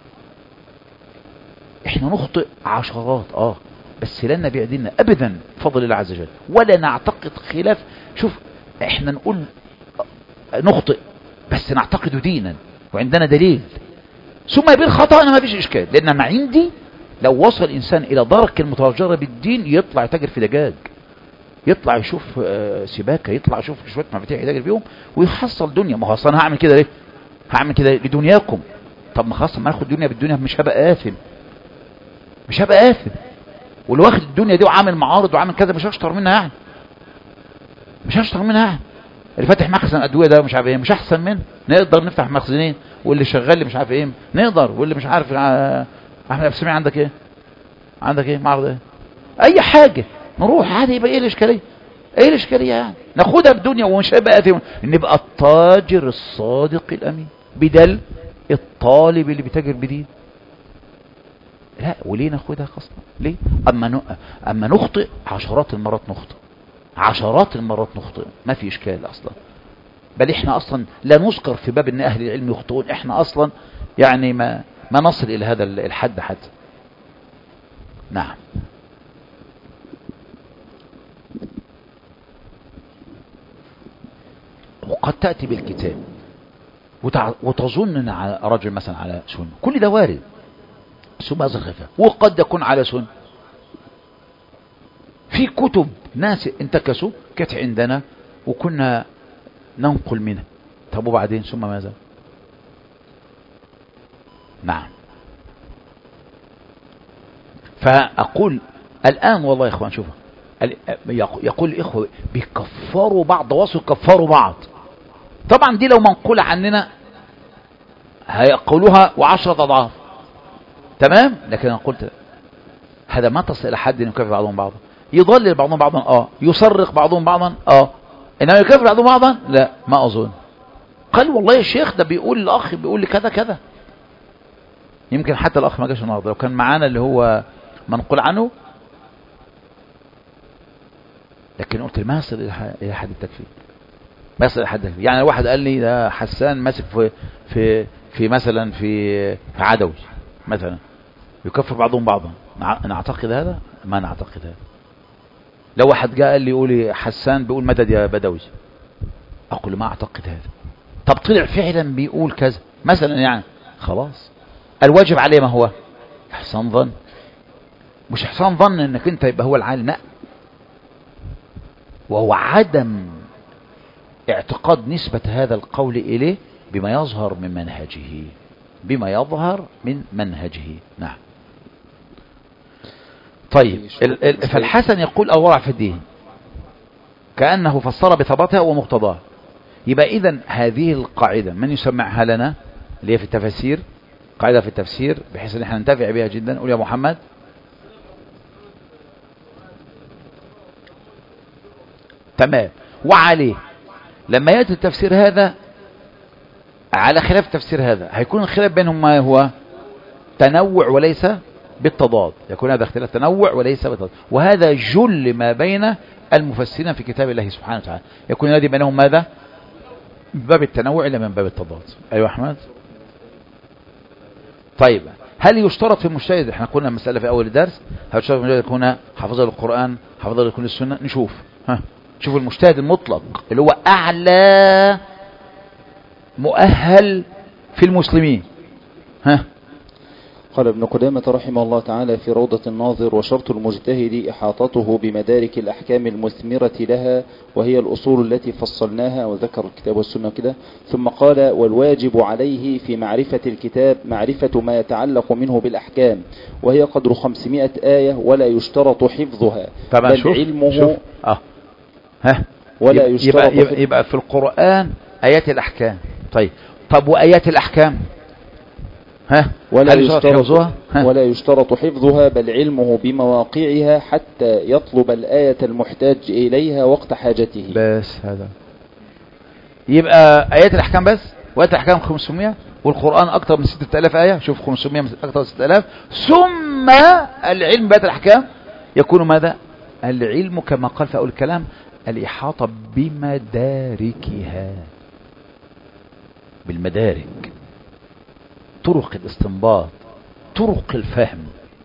احنا نخطئ عشرات بس لن نبيع ديننا ابدا بفضل الله عز وجل، ولا نعتقد خلاف. شوف احنا نقول نخطئ بس نعتقد دينا وعندنا دليل، ثم يبين خطأنا ما فيش اشكال. لان ما عندي لو وصل الانسان الى درك المتاجرة بالدين يطلع يتاجر في دجاج، يطلع يشوف سباكة، يطلع يشوف شوية مفاتيح يتاجر فيهم ويحصل دنيا. ما هو اصلا هعمل كده ليه؟ هعمل كده لدنياكم. طب ما خلاص ما اخد دنيا بالدنيا مش هبقى آثم، مش هبقى آثم. واللي واخد الدنيا دي وعامل معارض وعامل كذا مش هشتر منها يعني، مش هشتر منها يعني. اللي فاتح مخزن ادويه ده مش عارف ايه مش احسن منه؟ نقدر نفتح مخزنين. واللي شغال لي مش عارف ايه نقدر. واللي مش عارف احمد ابو سميع عندك ايه؟ عندك ايه معرض ايه؟ اي حاجه نروح عادي. يبقى ايه الاشكاليه؟ ايه الاشكاليه يعني؟ ناخدها بدنيا ومش هيبقى اثم. نبقى التاجر الصادق الامين بدل الطالب اللي بيتاجر بدين. لا، وليه ناخدها خاصة؟ ليه؟ اما نخطئ عشرات المرات، نخطئ عشرات المرات، نخطئ ما في اشكال اصلا. بل احنا اصلا لا نذكر في باب ان اهل العلم يخطئون، احنا اصلا يعني ما نصل الى هذا الحد حتى. نعم. وقد تأتي بالكتاب وتظن ان على رجل مثلا على سنة، كل ده وارد، ثم هذا الخفاء. وقد يكون على سنة. في كتب ناس انتكسوا كانت عندنا وكنا ننقل منها، طب وبعدين ثم ماذا؟ نعم. فأقول الآن والله يا إخوان شوفوا، يقول الإخوة بيكفروا بعض وصوا يكفروا بعض. طبعا دي لو منقولة عننا هيقولوها و10 أضعاف، تمام؟ لكن أنا قلت هذا ما تصل إلى حد أن يكفر بعضهم بعضا. يضلل بعضهم بعضا يصرق بعضهم بعضا إنما يكفر بعضهم بعضا لا، ما أظن. قال والله يا شيخ ده بيقول الأخ بيقول لي كذا كذا. يمكن حتى الأخ ما جاش النهارده، لو كان معانا اللي هو منقول عنه، لكن قلت ما يصل إلى حد التكفير، ما يصل إلى حد التكفير. يعني واحد قال لي ده حسان ماسك في مثلا في عدوي مثلا يكفر بعضهم بعضا، نعتقد هذا؟ ما نعتقد هذا. لو واحد جاء قال لي يقول حسان بيقول مدد يا بدوي، اقول ما اعتقد هذا. طب طلع فعلا بيقول كذا مثلا، يعني خلاص الواجب عليه ما هو احسان ظن. مش احسان ظن انك انت يبقى هو العالم، لا، وهو عدم اعتقاد نسبة هذا القول اليه بما يظهر من منهجه، بما يظهر من منهجه. نعم. طيب فالحسن يقول الورع في الدين. كأنه فسر بثباتها ومقتضاها. يبقى إذن هذه القاعدة من يسمعها لنا اللي هي في التفسير، قاعدة في التفسير بحيث ان احنا ننتفع بها جدا. قول يا محمد. تمام. وعليه لما يأتي التفسير هذا على خلاف تفسير هذا، هيكون الخلاف بينهم ما هو تنوع وليس بالتضاد، يكون هذا اختلاف تنوع وليس بالتضاد، وهذا جل ما بين المفسرين في كتاب الله سبحانه وتعالى، يكون الذي بينهم ماذا؟ من باب التنوع إلا من باب التضاد. أيوة أحمد. طيب هل يشترط في المجتهد، احنا قلنا مسألة في أول الدرس، هل يشترط في المجتهد يكون حافظا للقرآن حافظا لكل السنة؟ نشوف. شوف المجتهد المطلق اللي هو أعلى مؤهل في المسلمين. قال ابن قدامة رحمه الله تعالى في روضة الناظر: وشرط المجتهد إحاطته بمدارك الأحكام المثمرة لها وهي الأصول التي فصلناها، وذكر الكتاب والسنة كده. ثم قال: والواجب عليه في معرفة الكتاب معرفة ما يتعلق منه بالأحكام وهي قدر 500 آية ولا يشترط حفظها بل شوف علمه شوف. ولا يشترط يبقى في القرآن آيات الأحكام. طب وآيات الأحكام ولا يشترط حفظها بل علمه بمواقعها حتى يطلب الآية المحتاج إليها وقت حاجته. بس هذا يبقى آيات الأحكام بس، وآيات الأحكام 500 والقرآن أكثر من 6000 آية. شوف 500 أكثر من 6000. ثم العلم بآيات الأحكام يكون ماذا؟ العلم كما قال في أول الكلام الإحاطة بمداركها، بالمدارك، طرق الاستنباط، طرق الفهم.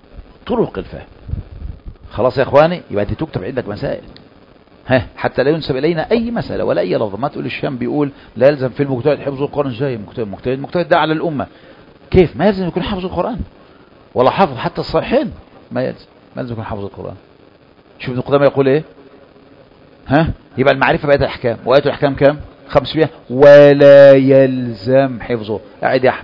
خلاص يا اخواني. يبقى انت تكتب عندك مسائل حتى لا ينسب الينا اي مسألة ولا اي لفظ. ما تقول الشام بيقول لا يلزم في المجتهد حفظ القرآن. ازاي المجتهد ده على الامة؟ كيف ما يلزم يكون حافظ القرآن ولا حافظ حتى الصحيحين؟ ما يلزم يكون حافظ القرآن. شوف ابن قدامة يقول ايه. يبقى المعرفة بآيات الأحكام، وآيات الأحكام كام؟ 500 ولا يلزم حفظه. قاعد يا أحمد،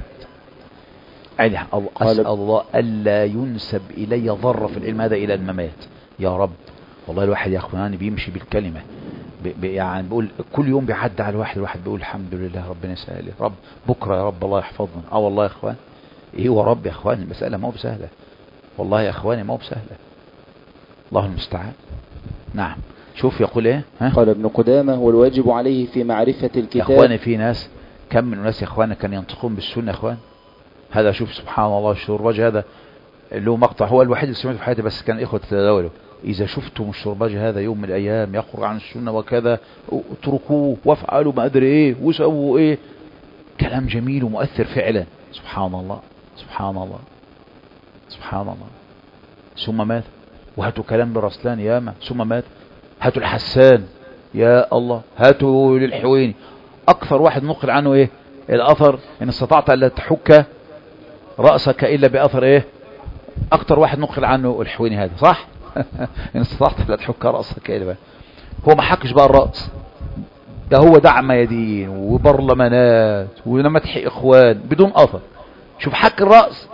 أسأل الله ألا ينسب إلي ضر في العلم هذا إلى الممات يا رب. والله الواحد يا أخواني بيمشي بالكلمة يعني بيقول كل يوم بيعدي على الواحد بيقول الحمد لله ربنا يسهل رب، بكرة يا رب الله يحفظنا. والله يا أخوان إيه ورب يا أخواني المسألة ما هو بسهلة، والله يا أخواني ما هو بسهلة، الله المستعان. نعم. شوف يقول ايه. قال ابن قدامة: والواجب عليه في معرفة الكتاب. يا اخواني في ناس، كم من الناس يا اخواني كان ينطقون بالسنة يا اخوان. هذا شوف سبحان الله الشرباج هذا له مقطع هو الوحيد اللي سمعته في حياتي، بس كان اخوة تداوله: اذا شفتم الشرباج هذا يوم من الايام يخرج عن السنة وكذا اتركوه وافعلوا ما ادري ايه وسووا ايه. كلام جميل ومؤثر فعلا. سبحان الله سبحان الله سبحان الله. ثم مات. وهاتوا كلام لرسلان ياما. ثم مات. هاتوا الحسان يا الله. هاتوا للحويني. اكثر واحد نقل عنه ايه الاثر: ان استطعت الا تحك رأسك الا باثر ايه. اكثر واحد نقل عنه الحويني هذا صح. ان استطعت الا تحك رأسك الا بقى. هو ما حكش بقى الرأس ده، هو دعم ميادين وبرلمانات ونمتح اخوان بدون اثر. شوف حك الرأس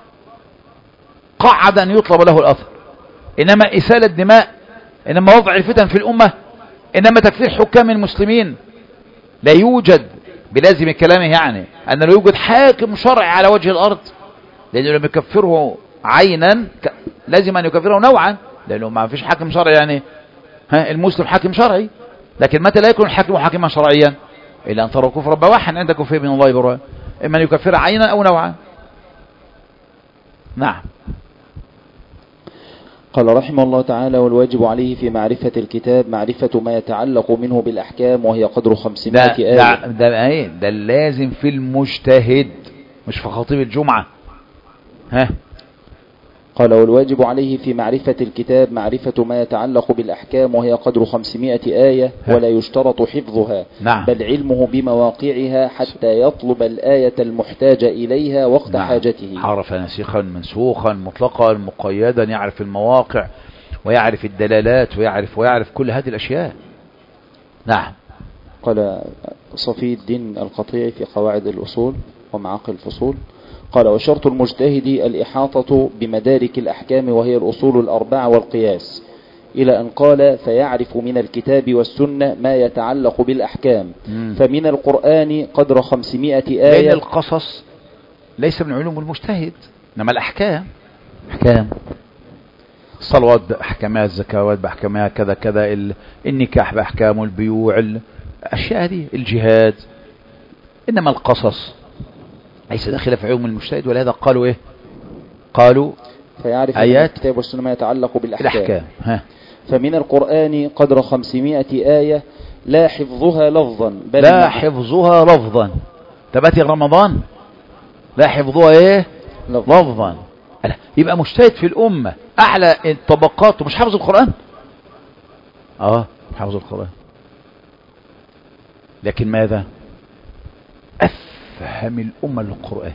قعد ان يطلب له الاثر، انما اسالة دماء، انما وضع الفتن في الامة، انما تكفير حكام المسلمين لا يوجد بلازم كلامه، يعني ان لا يوجد حاكم شرعي على وجه الارض، لانه لم يكفره عينا لازم ان يكفره نوعا، لانه ما فيش حاكم شرعي. يعني المسلم حاكم شرعي، لكن متى لا يكون الحاكم حاكما شرعيا؟ الا ان تروا كفرا بواحا عندكم فيه من الله براء، اما ان يكفر عينا او نوعا. نعم. قال رحمه الله تعالى: والواجب عليه في معرفة الكتاب معرفة ما يتعلق منه بالأحكام وهي قدر 500 آية. ده اللازم في المجتهد مش في خطيب الجمعة. قال: والواجب عليه في معرفة الكتاب معرفة ما يتعلق بالأحكام وهي قدر 500 آية ولا يشترط حفظها. نعم. بل علمه بمواقعها حتى يطلب الآية المحتاج إليها وقت حاجته. عرف نسيخا منسوخا مطلقا مقيدا، يعرف المواقع ويعرف الدلالات ويعرف كل هذه الأشياء. نعم. قال صفي الدين القطيع في قواعد الأصول ومعاقل الفصول: قال: وشرط المجتهد الإحاطة بمدارك الأحكام وهي الأصول الأربعة والقياس، إلى أن قال فيعرف من الكتاب والسنة ما يتعلق بالأحكام. فمن القرآن قدر 500 آية. لأن القصص ليس من علوم المجتهد، إنما الأحكام أحكام، الصلوات بأحكامها، الزكوات بأحكامها، كذا كذا، النكاح بأحكامه، البيوع، الأشياء دي، الجهاد. إنما القصص ليس داخل في علوم المجتهد، ولهذا قالوا إيه؟ قالوا فيعرف من آيات الكتاب والسنة ما يتعلق بالأحكام. ها. فمن القرآن قدر 500 آية لا حفظها لفظا بل لا حفظها لفظا. تباتي رمضان لا حفظها ايه؟ لفظا. يبقى مجتهد في الأمة أعلى الطبقات ومش حافظ القرآن. حافظ القرآن، لكن ماذا؟ أفهم الأمة للقرآن.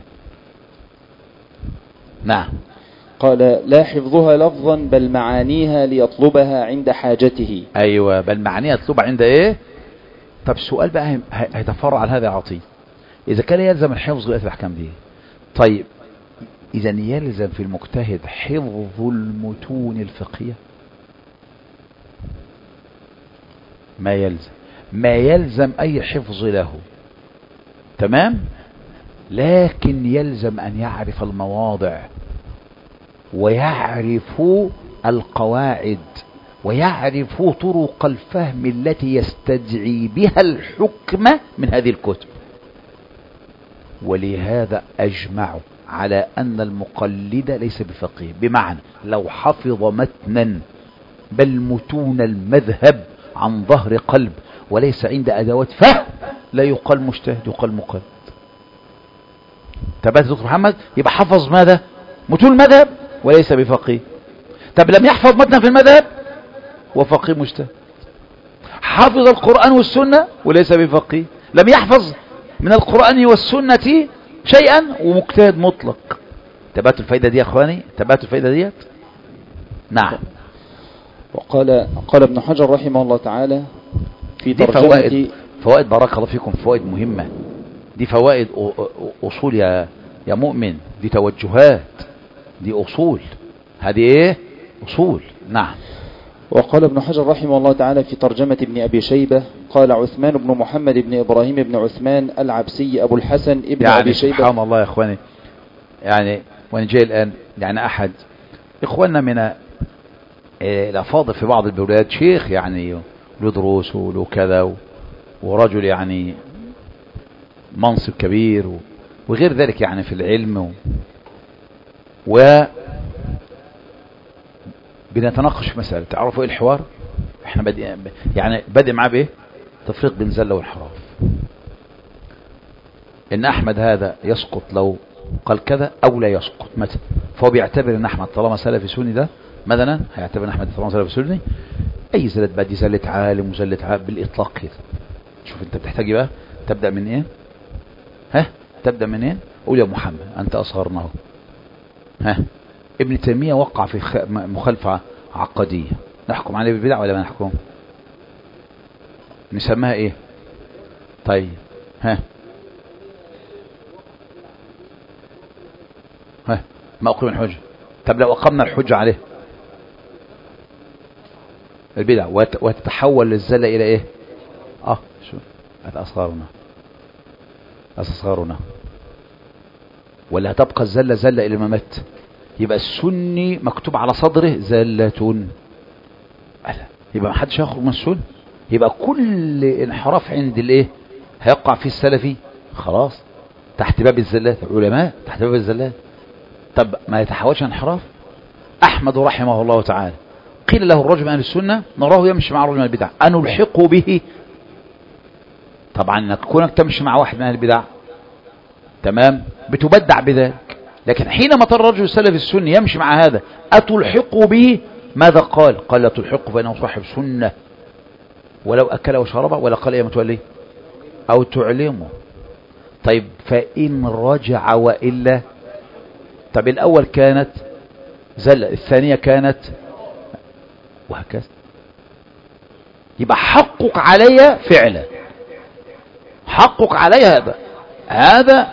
نعم. قال لا حفظها لفظا بل معانيها ليطلبها عند حاجته. أيوة، بل معانيها يطلبها عند إيه؟ طب السؤال بقى هيتفرع عن هذا عطي. إذا كان يلزم الحفظ الأحكام دي، طيب إذا يلزم في المجتهد حفظ المتون الفقهية؟ ما يلزم أي حفظ له، تمام، لكن يلزم أن يعرف المواضع ويعرف القواعد ويعرف طرق الفهم التي يستدعي بها الحكم من هذه الكتب. ولهذا أجمعوا على أن المقلد ليس بفقيه، بمعنى لو حفظ متنا بل متون المذهب عن ظهر قلب وليس عند أدوات فهم لا يقال مجتهد، يقال مقلد. تبات دكتور محمد يبقى حفظ ماذا؟ متون المذهب وليس بفقيه. طب لم يحفظ متنا في المذهب وفقيه مجتهد. حفظ القرآن والسنة وليس بفقيه، لم يحفظ من القرآن والسنة شيئا ومجتهد مطلق. تبات الفايدة دي يا اخواني، تبات الفايدة ديت. نعم. وقال ابن حجر رحمه الله تعالى في ترجمة فوائد بارك الله فيكم، فوائد مهمة دي، فوائد أصول يا مؤمن، دي توجهات، دي أصول، هذه ايه؟ أصول. نعم. وقال ابن حجر رحمه الله تعالى في ترجمة ابن أبي شيبة قال عثمان بن محمد بن إبراهيم بن عثمان العبسي أبو الحسن ابن يعني أبي شيبة. سبحان الله يا إخواني، يعني وأنا جاي الآن يعني أحد إخواننا من الأفاضل في بعض البلاد، شيخ يعني له دروس وله كذا ورجل يعني منصب كبير وغير ذلك يعني في العلم بنتناقش في مسألة. تعرفوا ايه الحوار؟ احنا بدأ معاه بايه؟ تفريق بين زلة وانحراف. ان احمد هذا يسقط لو قال كذا او لا يسقط مثلا، فهو بيعتبر ان احمد طالما سلفي سني، ده مثلا هيعتبر ان احمد طالما سلفي سني اي زلة بقى دي زلة عالم وزلة عالم بالاطلاق كده. شوف انت بتحتاج بقى تبدأ من ايه؟ تبدأ من ايه؟ قول يا محمد انت اصغرناه. ابن تيمية وقع في مخالفة عقدية، نحكم عليه بالبدع ولا ما نحكم؟ نسميها ايه؟ طيب ما أقيم الحجة. طب لو أقمنا الحجة عليه البدع وتتحول للزلة إلى إيه؟ شو أصغرنا ولا هتبقى الزلة زلة إلى ما مات؟ يبقى السني مكتوب على صدره زلة، يبقى ما حدش يخرج من السنة، يبقى كل انحراف عند الايه هيقع فيه السلفي خلاص تحت باب الزلات، علماء تحت باب الزلات. طب ما يتحولش انحراف. احمد رحمه الله تعالى قيل له الرجل من اهل السنة نراه يمشي مع رجل من البدع انلحق به. طبعا انك كونك تمشي مع واحد من اهل البدع تمام بتبدع بذلك، لكن حينما ترى الرجل السلفي السني يمشي مع هذا أتلحق به؟ ماذا قال؟ قال لا تلحق فإنه صاحب سنة ولو أكل وشرب، ولا قال يا متولي أو تعلمه. طيب فإن رجع وإلا، طب الأول كانت زلة، الثانية كانت وهكذا. يبقى حقق علي فعلا، حقق علي هذا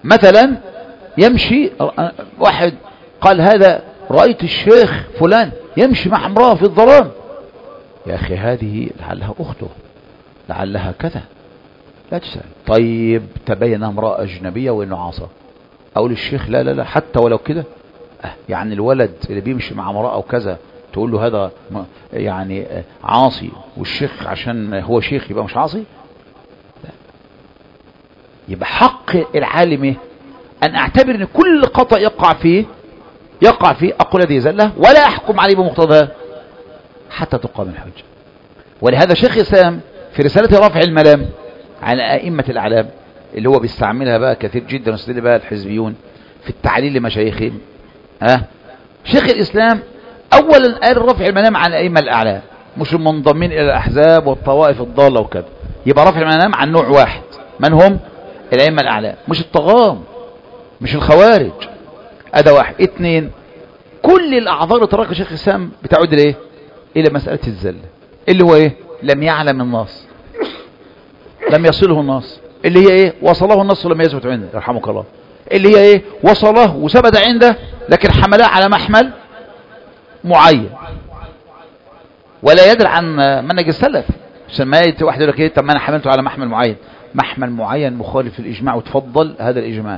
مثلا يمشي واحد قال هذا رأيت الشيخ فلان يمشي مع امرأة في الظلام. يا أخي هذه لعلها أخته، لعلها كذا، لا تسأل. طيب تبين امرأة أجنبية وإنه عاصى، أقول الشيخ لا لا لا حتى ولو كده. يعني الولد اللي بيمشي مع امرأة وكذا تقول له هذا يعني عاصي، والشيخ عشان هو شيخ يبقى مش عاصي؟ لا. يبقى حق العالم إيه؟ أن أعتبر أن كل خطأ يقع فيه أقول هذه زلة ولا أحكم عليه بمقتضاه حتى تقام الحجة. ولهذا شيخ الإسلام في رسالة رفع الملام على أئمة الأعلام اللي هو بيستعملها بقى كثير جدا ويستدل بقى الحزبيون في التعليل لمشايخهم، شيخ الإسلام أولا قال رفع الملام عن أئمة الأعلام مش المنضمين إلى الأحزاب والطوائف الضالة وكذا. يبقى رفع الملام عن نوع واحد، من هم؟ الأئمة الأعلام، مش الطغام مش الخوارج. هذا واحد. اثنين، كل الأعذار اللي تركها شيخ الإسلام بتعود لإيه؟ إلى مسألة الزلة اللي هو إيه؟ لم يعلم النص، لم يصله النص، اللي هي إيه؟ وصله النص لم يثبت عنده يرحمك الله، اللي هي إيه؟ وصله وثبت عنده لكن حملها على محمل معين ولا يدري عن منهج السلف. عشان ما واحد يقول لك إيه؟ طب ما أنا حملته على محمل معين، محمل معين مخالف للإجماع وتفضل هذا الإجماع.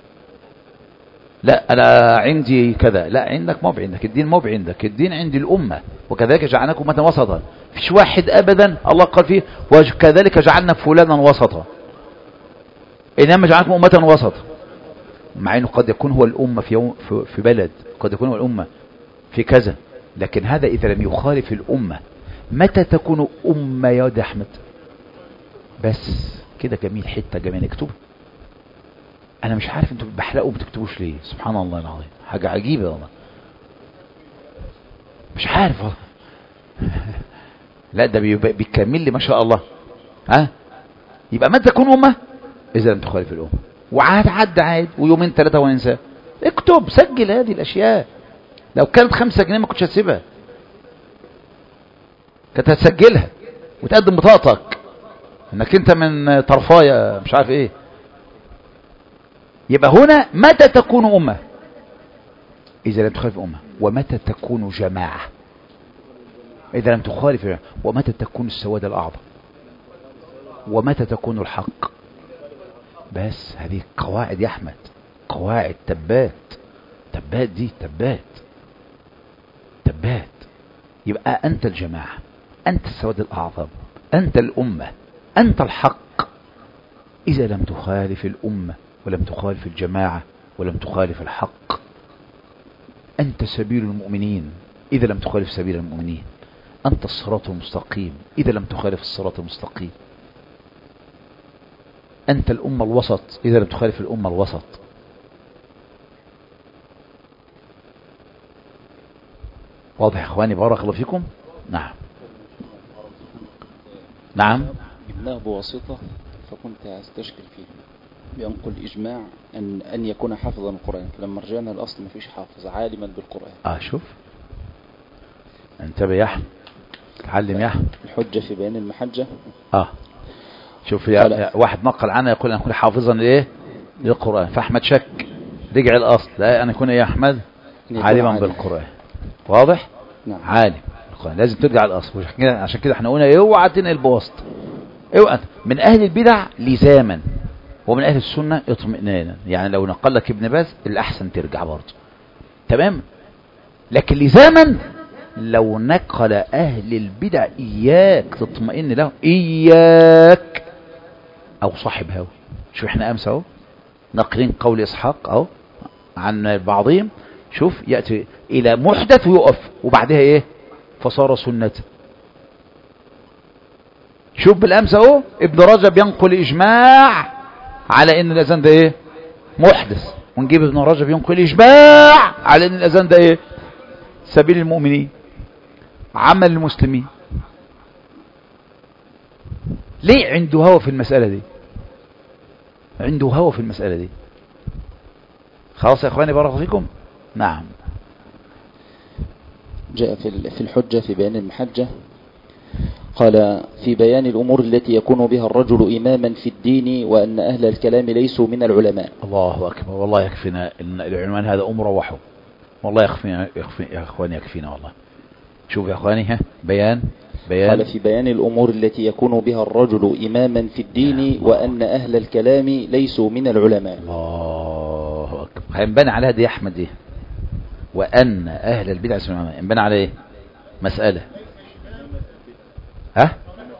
لا أنا عندي كذا، لا عندك، ما عندك الدين، ما عندك الدين، عندي الأمة وكذلك جعلناكم أمة وسطا. فيش واحد أبدا الله قال فيه وكذلك جعلنا فلانا وسطا، إنما جعلناكم أمة وسطا، مع أنه قد يكون هو الأمة في بلد، قد يكون هو الأمة في كذا، لكن هذا إذا لم يخالف الأمة. متى تكون أمة يا واد أحمد؟ بس كده جميل، حتة جميل اكتب. انا مش عارف انتوا بحلقوا بتكتبوش ليه، سبحان الله العظيم، حاجة عجيبة والله، مش عارف والله. لا ده بيكمل لي ما شاء الله. يبقى متى تكون أمة؟ إذا لم تخالف الأمة. وعاد عاد ويومين ثلاثة وننسى. اكتب، سجل هذه الأشياء. لو كانت 5 جنيه ما كنتش هتسيبها، كنت هتسجلها وتقدم بطاقتك انك انت من طرفايا مش عارف ايه. يبقى هنا متى تكون أمة؟ إذا لم تخالف أمة. ومتى تكون جماعة؟ إذا لم تخالف. ومتى تكون السواد الأعظم؟ ومتى تكون الحق؟ بس هذه قواعد يا أحمد، قواعد تبات دي تبات. يبقى أنت الجماعة، أنت السواد الأعظم، أنت الأمة، أنت الحق إذا لم تخالف الأمة ولم تخالف الجماعة ولم تخالف الحق. أنت سبيل المؤمنين إذا لم تخالف سبيل المؤمنين. أنت الصراط المستقيم إذا لم تخالف الصراط المستقيم. أنت الأمة الوسط إذا لم تخالف الأمة الوسط. واضح يا إخواني؟ بارك الله فيكم. نعم جبناه بواسطة فكنت أستشكل فيه بأنقل إجماع أن يكون حافظا القرآن، فلما رجعنا الأصل ما فيش حافظ عالما بالقرآن. شوف انتبه يا أحمد، تعلم يا أحمد. الحجة في بيان المحجة. شوف واحد نقل عنه يقول أن يكون حافظا لإيه؟ للقرآن، فأحمد شك، رجع الأصل لا أن يكون يا أحمد عالما بالقرآن. واضح؟ نعم. عالم بالقرآن، لازم ترجع الأصل. عشان كده احنا قلنا اوعى تنقل بواسط، اوعى من أهل البدع لزاما ومن أهل السنة اطمئنانا. يعني لو نقل لك ابن باز الأحسن ترجع برضه، تمام. لكن لزاما لو نقل أهل البدع إياك تطمئن له، إياك أو صاحب هوى. شوف احنا أمس اهو ناقلين قول إسحاق اهو عن بعضهم، شوف يأتي إلى محدث ويقف وبعدها إيه؟ فصار سنة. شوف بالأمس اهو ابن رجب ينقل إجماع على إن الأذان ده إيه؟ محدث، ونجيب ابن رجب ينقل إجماع على إن الأذان ده إيه؟ سبيل المؤمنين، عمل المسلمين. ليه عنده هوى في المسألة دي؟ عنده هوى في المسألة دي. خلاص يا إخواني بارك الله فيكم. نعم. جاء في الحجة في بيان المحجة قال في بيان الأمور التي يكون بها الرجل إماما في الدين وأن أهل الكلام ليسوا من العلماء. الله أكبر، والله يكفينا العنوان هذا، أمر وحو، والله يكفينا يا إخواني، يكفينا والله. شوف يا أخواني، ها بيان قال في بيان الأمور التي يكون بها الرجل إماما في الدين وأن أهل الكلام ليسوا من العلماء. الله أكبر. هينبني على هذه يا أحمد دي، وأن أهل البدع ليسوا من العلماء، ينبني على إيه؟ مسألة، ها؟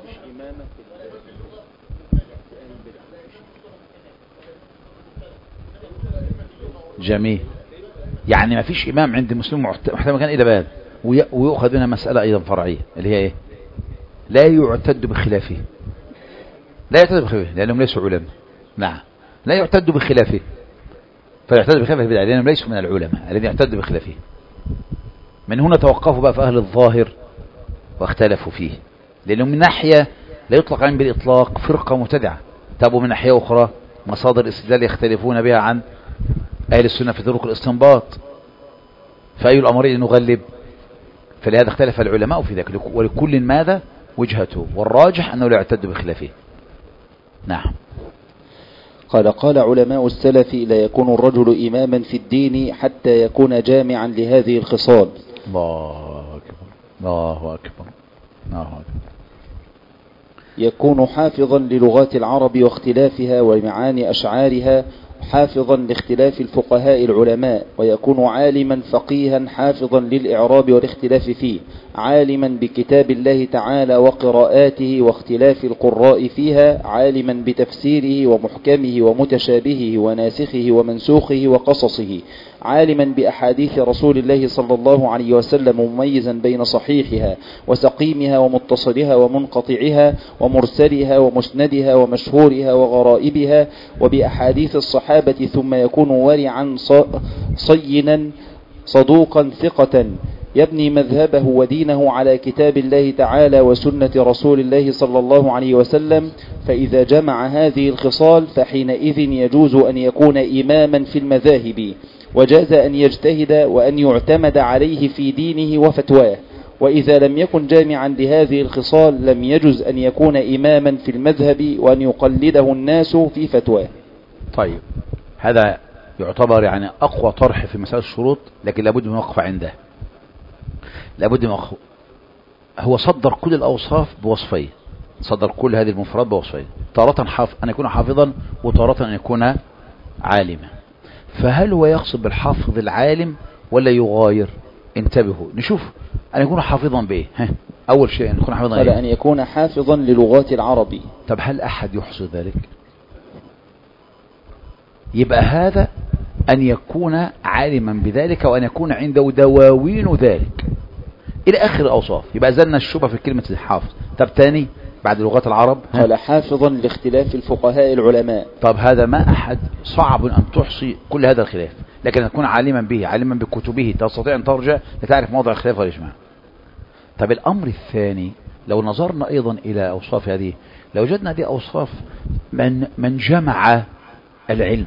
جميل. يعني ما فيش إمام عند مسلم محتمل كان إلى باب، ويؤخذ منها مسألة أيضا فرعية اللي هي إيه؟ لا يعتد بخلافه، لا يعتد بخلافه لأنهم ليسوا علماء. نعم، لا يعتد بخلافه، فيعتد بخلافه بدعة لأنهم ليسوا من العلماء الذين يعتد بخلافه. من هنا توقفوا بقى في أهل الظاهر واختلفوا فيه، لأنهم من ناحية لا يطلق عليهم بالإطلاق فرقة مبتدعة، تابوا من ناحية أخرى مصادر استدلال يختلفون بها عن أهل السنة في طرق الاستنباط، فأي الأمرين نغلب؟ فلهذا اختلف العلماء في ذلك، ولكل ماذا وجهته، والراجح أنه لا يعتد بخلافه. نعم. قال علماء السلف لا يكون الرجل إماما في الدين حتى يكون جامعا لهذه الخصال. الله أكبر، الله أكبر، الله أكبر. يكون حافظا للغات العرب واختلافها ومعاني أشعارها، حافظا لاختلاف الفقهاء العلماء، ويكون عالما فقيها حافظا للإعراب والاختلاف فيه، عالما بكتاب الله تعالى وقراءاته واختلاف القراء فيها، عالما بتفسيره ومحكمه ومتشابهه وناسخه ومنسوخه وقصصه، عالما بأحاديث رسول الله صلى الله عليه وسلم مميزا بين صحيحها وسقيمها ومتصلها ومنقطعها ومرسلها ومسندها ومشهورها وغرائبها وبأحاديث الصحابة، ثم يكون ورعا صينا صدوقا ثقة يبني مذهبه ودينه على كتاب الله تعالى وسنة رسول الله صلى الله عليه وسلم. فإذا جمع هذه الخصال فحينئذ يجوز أن يكون إماما في المذاهب، وجاز أن يجتهد وأن يعتمد عليه في دينه وفتواه. وإذا لم يكن جامعا لهذه الخصال لم يجوز أن يكون إماما في المذهب وأن يقلده الناس في فتواه. طيب، هذا يعتبر يعني أقوى طرح في مسألة الشروط، لكن لابد من وقف عنده، لابد من وقف. هو صدر كل الأوصاف بوصفين، صدر كل هذه المفردات بوصفين، تارة أن يكون حافظا، وتارة أن يكون عالما. فهل هو يقصد بالحافظ العالم ولا يغاير؟ انتبهوا نشوف أن يكون حافظا بإيه. أول شيء أن يكون حافظا قال إيه؟ أن يكون حافظا للغات العرب. طب هل أحد يحصي ذلك؟ يبقى هذا أن يكون عالما بذلك، وأن يكون عنده دواوين ذلك إلى آخر الأوصاف. يبقى زلنا الشبهة في كلمة الحافظ. طب تاني بعد لغات العرب، قال حافظا لاختلاف الفقهاء العلماء. طب هذا ما أحد صعب أن تحصي كل هذا الخلاف، لكن أن تكون عالما به، عالما بكتبه، تستطيع أن ترجع لتعرف موضع الخلاف والإجماع. طب الأمر الثاني، لو نظرنا أيضا إلى أوصاف هذه لوجدنا هذه أوصاف من جمع العلم.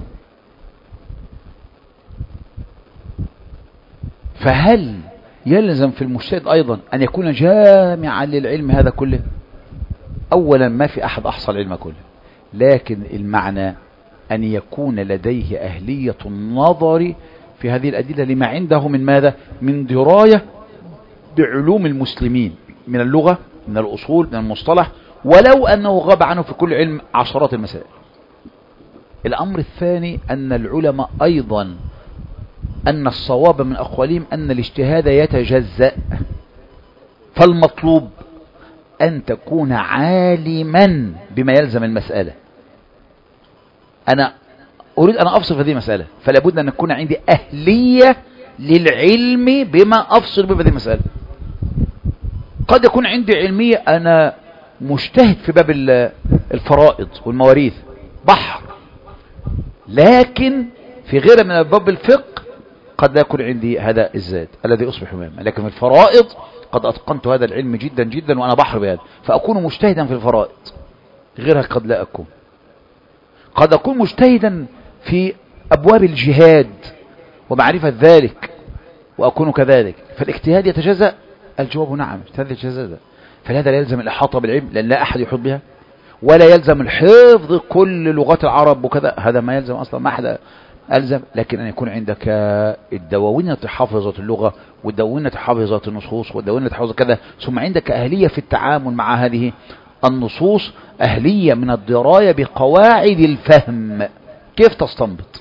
فهل يلزم في المجتهد أيضا أن يكون جامعا للعلم هذا كله؟ أولا ما في أحد أحصى العلم كله، لكن المعنى أن يكون لديه أهلية النظر في هذه الأدلة لما عنده من ماذا؟ من دراية بعلوم المسلمين، من اللغة، من الأصول، من المصطلح، ولو أنه غاب عنه في كل علم عشرات المسائل. الأمر الثاني أن العلماء أيضا أن الصواب من أقوالهم أن الاجتهاد يتجزأ، فالمطلوب أن تكون عالما بما يلزم المسألة. أنا أريد أن أفصل في هذه المسألة، فلا بد أن يكون عندي أهلية للعلم بما أفصل به في هذه المسألة. قد يكون عندي علمية، أنا مجتهد في باب الفرائض والمواريث بحر، لكن في غير من باب الفقه قد لا يكون عندي هذا الزاد الذي أصبح إماما، لكن في الفرائض قد أتقنت هذا العلم جدا جدا وأنا بحر بهذا، فأكون مجتهدا في الفرائض. غيرها قد لا أكون. قد أكون مجتهدا في أبواب الجهاد ومعرفة ذلك وأكون كذلك، فالاجتهاد يتجزأ. الجواب نعم، اجتهاد يتجزأ. فلهذا لا يلزم الإحاطة بالعلم لأن لا أحد يحيط بها، ولا يلزم الحفظ كل لغات العرب وكذا، هذا ما يلزم أصلا، ألزم، لكن أن يكون عندك الدواوين حافظة اللغة، والدواوين حافظة النصوص، والدواوين حافظة كذا، ثم عندك أهلية في التعامل مع هذه النصوص، أهلية من الدراية بقواعد الفهم، كيف تستنبط.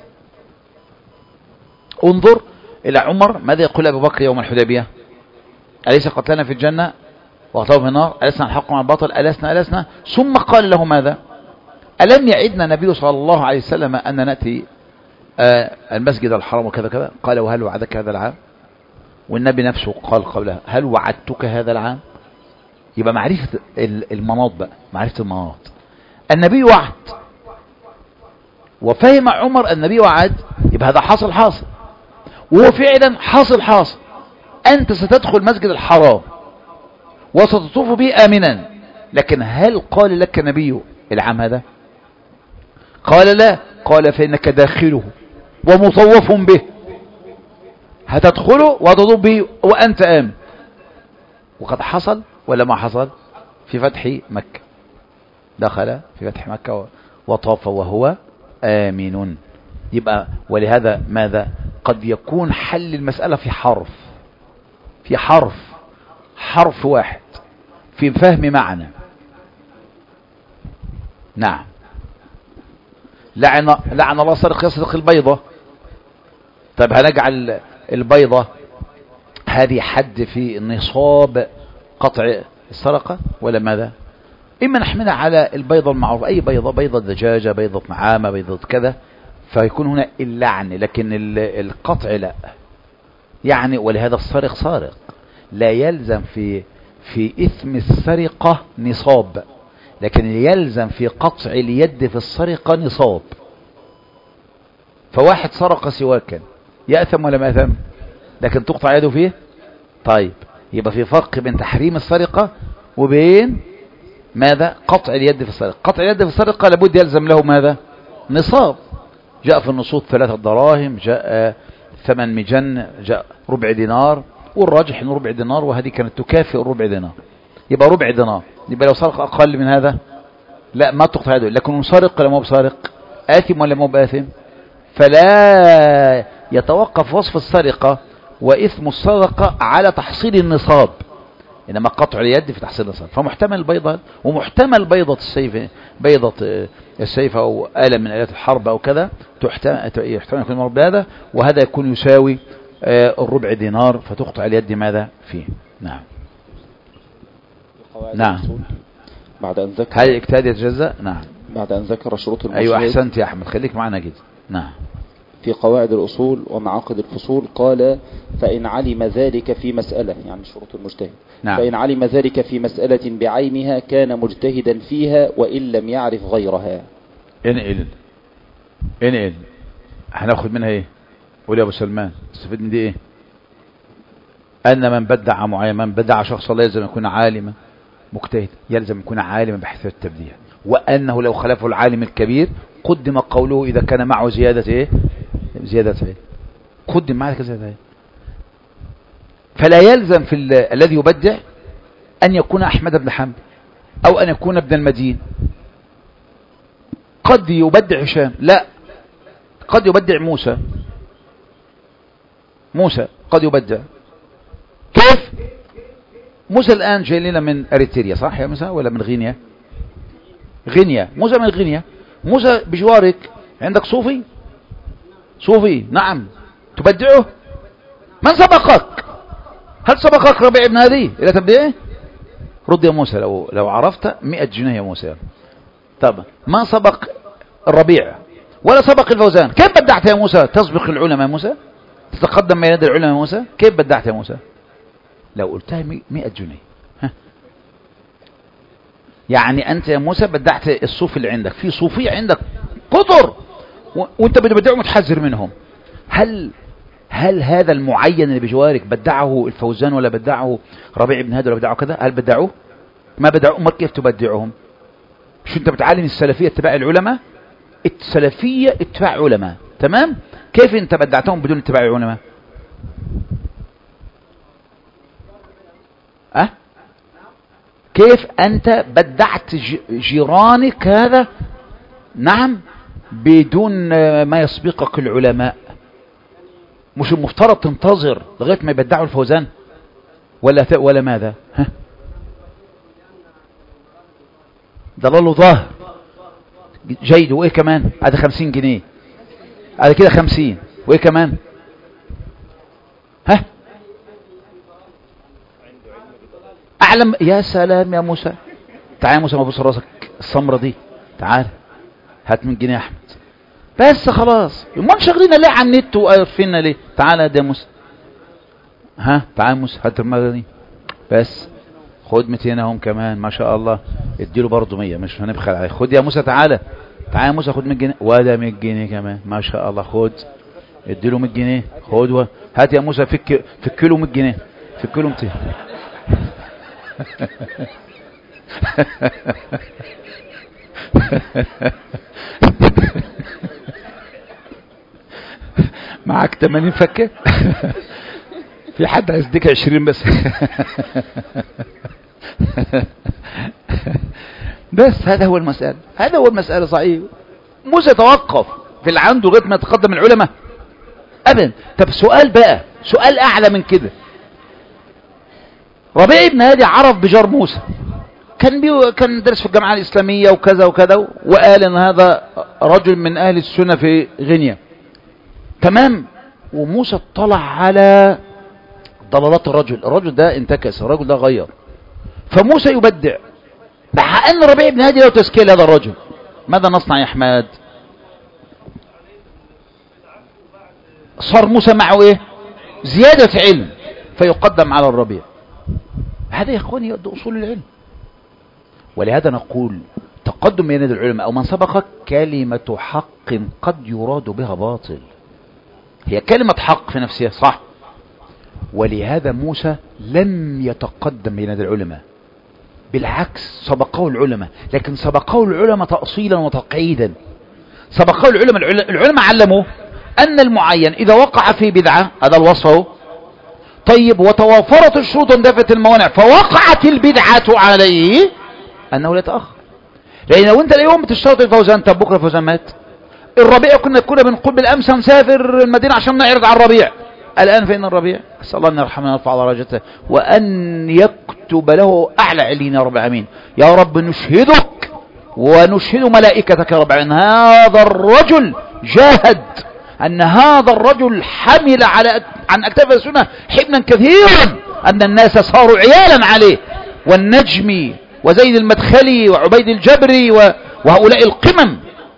انظر إلى عمر، ماذا يقول أبو بكر يوم الحديبية؟ أليس قتلنا في الجنة وقتلنا في النار؟ ألسنا الحق مع الباطل؟ ألسنا. ثم قال له ماذا؟ ألم يعدنا النبي صلى الله عليه وسلم أن نأتي المسجد الحرام وكذا كذا؟ قال وهل وعدك هذا العام؟ والنبي نفسه قال قبلها هل وعدتك هذا العام؟ يبقى معرفة المناط بقى، معرفة المناط. النبي وعد وفهم عمر النبي وعد، يبقى هذا حاصل وهو فعلا حاصل. أنت ستدخل مسجد الحرام وستطوف به آمنا، لكن هل قال لك النبي العام هذا؟ قال لا، قال فإنك داخله ومطوف به، هتدخله وتطوف به وأنت آمن. وقد حصل ولا ما حصل في فتح مكة؟ دخل في فتح مكة وطاف وهو آمن. يبقى ولهذا ماذا؟ قد يكون حل المسألة في حرف واحد في فهم معنى. نعم. لعن الله سرق يسرق البيضة. طيب هنجعل البيضة هذه حد في نصاب قطع السرقة ولا ماذا؟ إما نحملها على البيضة المعروف، أي بيضة دجاجة، بيضة نعامة، بيضة كذا، فيكون هنا اللعن، لكن القطع لا. يعني ولهذا السارق سارق، لا يلزم في إثم السرقة نصاب، لكن يلزم في قطع اليد في السرقة نصاب. فواحد سرق سواكا يأثم ولا ما يأثم؟ لكن تقطع يده فيه. طيب يبقى في فرق بين تحريم السرقة وبين ماذا؟ قطع اليد في السرقة. قطع اليد في السرقة لابد يلزم له ماذا؟ نصاب. جاء في النصوص 3 دراهم، جاء 8 مجن، جاء ربع دينار، والراجح انه ربع دينار، وهذه كانت تكافئ ربع دينار، يبقى ربع دينار. يبقى لو سرق اقل من هذا لا ما تقطع يده، لكن سارق ولا مو بسارق؟ آثم ولا مو بآثم؟ فلا يتوقف وصف السرقة وإثم السرقة على تحصيل النصاب، إنما قطع اليد في تحصيل النصاب. فمحتمل البيضة ومحتمل بيضة السيف أو آلة من آلات الحرب أو كذا، يحتمل يكون مرض بهذا، وهذا يكون يساوي الربع دينار، فتقطع اليد ماذا فيه. نعم. بعد أن ذكر هل الاجتهاد يتجزأ؟ نعم. بعد أن ذكر شروط المجتهد. أيوة أحسنت يا أحمد، خليك معنا جدا. نعم. في قواعد الأصول ومعاقد الفصول قال فإن علم ذلك في مسألة، يعني شروط المجتهد. نعم. فإن علم ذلك في مسألة بعينها كان مجتهدا فيها وإن لم يعرف غيرها. انقل هناخد منها ايه؟ قول يا ابو سلمان، استفيد من دي ايه؟ ان من بدع معين، من بدع شخصا لا يلزم يكون عالما مجتهد، يلزم يكون عالما بحيث التبديع، وانه لو خلفه العالم الكبير قدم قوله اذا كان معه زيادة ايه؟ زيادة ايه؟ قدم معه زيادة ايه؟ فلا يلزم في الذي يبدع ان يكون احمد بن حنبل او ان يكون ابن المدين. قد يبدع هشام، لا، قد يبدع موسى قد يبدع. كيف؟ موسى الآن جاي لنا من أريتريا، صح يا موسى ولا من غينيا؟ موسى من غينيا. موسى بجوارك عندك صوفي نعم، تبدعه. من سبقك؟ هل سبقك ربيع بن هادي إلى تبديعه؟ رد يا موسى، لو عرفت 100 جنيه يا موسى. طب ما سبق الربيع ولا سبق الفوزان، كيف بدعت يا موسى؟ تسبق العلماء يا موسى، تتقدم بين يدي العلماء يا موسى، كيف بدعت يا موسى؟ لو قلتها 100 جنيه. يعني أنت يا موسى بدعت الصوفي اللي عندك، في صوفي عندك كثر وانت بتبدعه متحذر منهم. هل هذا المعين اللي بجوارك بدعه الفوزان ولا بدعه ربيع بن هادي ولا بدعه كذا؟ هل بدعوه؟ ما بدعوه. امال كيف تبدعهم؟ شو انت بتعلم السلفية اتباع العلماء؟ السلفية اتباع علماء، تمام؟ كيف انت بدعتهم بدون اتباع العلماء؟ كيف انت بدعت جيرانك هذا؟ نعم، بدون ما يسبقك العلماء؟ مش المفترض تنتظر لغاية ما يبدعوا الفوزان ولا ماذا؟ ها؟ ضلاله ظاهر جيد. وايه كمان؟ هذا 50 جنيه، هذا كده 50. وايه كمان؟ ها؟ اعلم. يا سلام يا موسى، تعال يا موسى، ما ابوس راسك السمرة دي، تعال هات 100 جنيه يا احمد. بس خلاص، ما شغلنا ليه على النت وقرفنا ليه؟ تعال يا موسى، ها تعال يا موسى هات المرة دي بس. خد 200 اهم كمان، ما شاء الله. اديله برضه 100، مش هنبخل عليه. خد يا موسى، تعالى تعالى يا موسى، خد 100 جنيه وده 100 جنيه كمان، ما شاء الله. خد اديله 100 جنيه. خد هات يا موسى، فك له 100 جنيه، فك له 200. معاك 80 فكه؟ في حد هيديك 20 بس. بس هذا هو المسألة، هذا هو المسألة. صحيح موسى توقف في اللي عنده لغايه ما يتقدم العلماء ابدا. طب سؤال بقى، سؤال اعلى من كده. ربيع بن هادي عرف بجار موسى، كان درس في الجامعة الإسلامية وكذا وكذا، وقال ان هذا رجل من اهل السنة في غينيا، تمام. وموسى اطلع على ضلالات الرجل ده انتكس، الرجل ده غير. فموسى يبدع، مع ان ربيع بن هادي له تزكية هذا الرجل. ماذا نصنع يا احمد؟ صار موسى معه ايه؟ زيادة علم، فيقدم على الربيع. هذا يا اخواني ده اصول العلم. ولهذا نقول تقدم بين العلماء او من سبقك كلمة حق قد يراد بها باطل. هي كلمة حق في نفسها صح، ولهذا موسى لم يتقدم بين العلماء، بالعكس سبقه العلماء، لكن سبقه العلماء تأصيلا وتقعيدا. سبقه العلماء علموه أن المعين إذا وقع في بدعة، هذا الوصف، طيب، وتوافرت الشروط واندفت الموانع فوقعت البدعة عليه، أنه لا يتأخر. لأن لو أنت اليوم بتشترط الفوزان، طب بكرة الفوزان مات. الربيع كنا بنقول بالأمس هنسافر المدينة عشان نعرض على الربيع، الآن فإن الربيع أسأل الله أن يرحمنا ويرفع درجته وأن يكتب له أعلى علين يا رب العالمين. يا رب نشهدك ونشهد ملائكتك يا رب العالمين، هذا الرجل جاهد، أن هذا الرجل حمل عن أكتاف السنة حملا كثيرا، أن الناس صاروا عيالا عليه، والنجمي وزيد المدخلي وعبيد الجبري وهؤلاء القمم،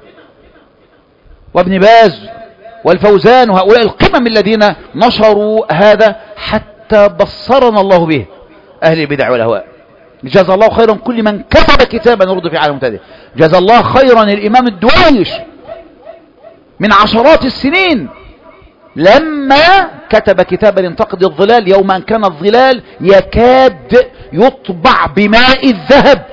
وابن باز والفوزان، وهؤلاء القمم الذين نشروا هذا حتى بصرنا الله به أهل البدع والأهواء. جزا الله خيرا كل من كتب كتابا يرد في عالم مبتدئ. جزا الله خيرا الإمام الدويش من عشرات السنين لما كتب كتابا ينتقد الظلال، يوم أن كان الظلال يكاد يطبع بماء الذهب،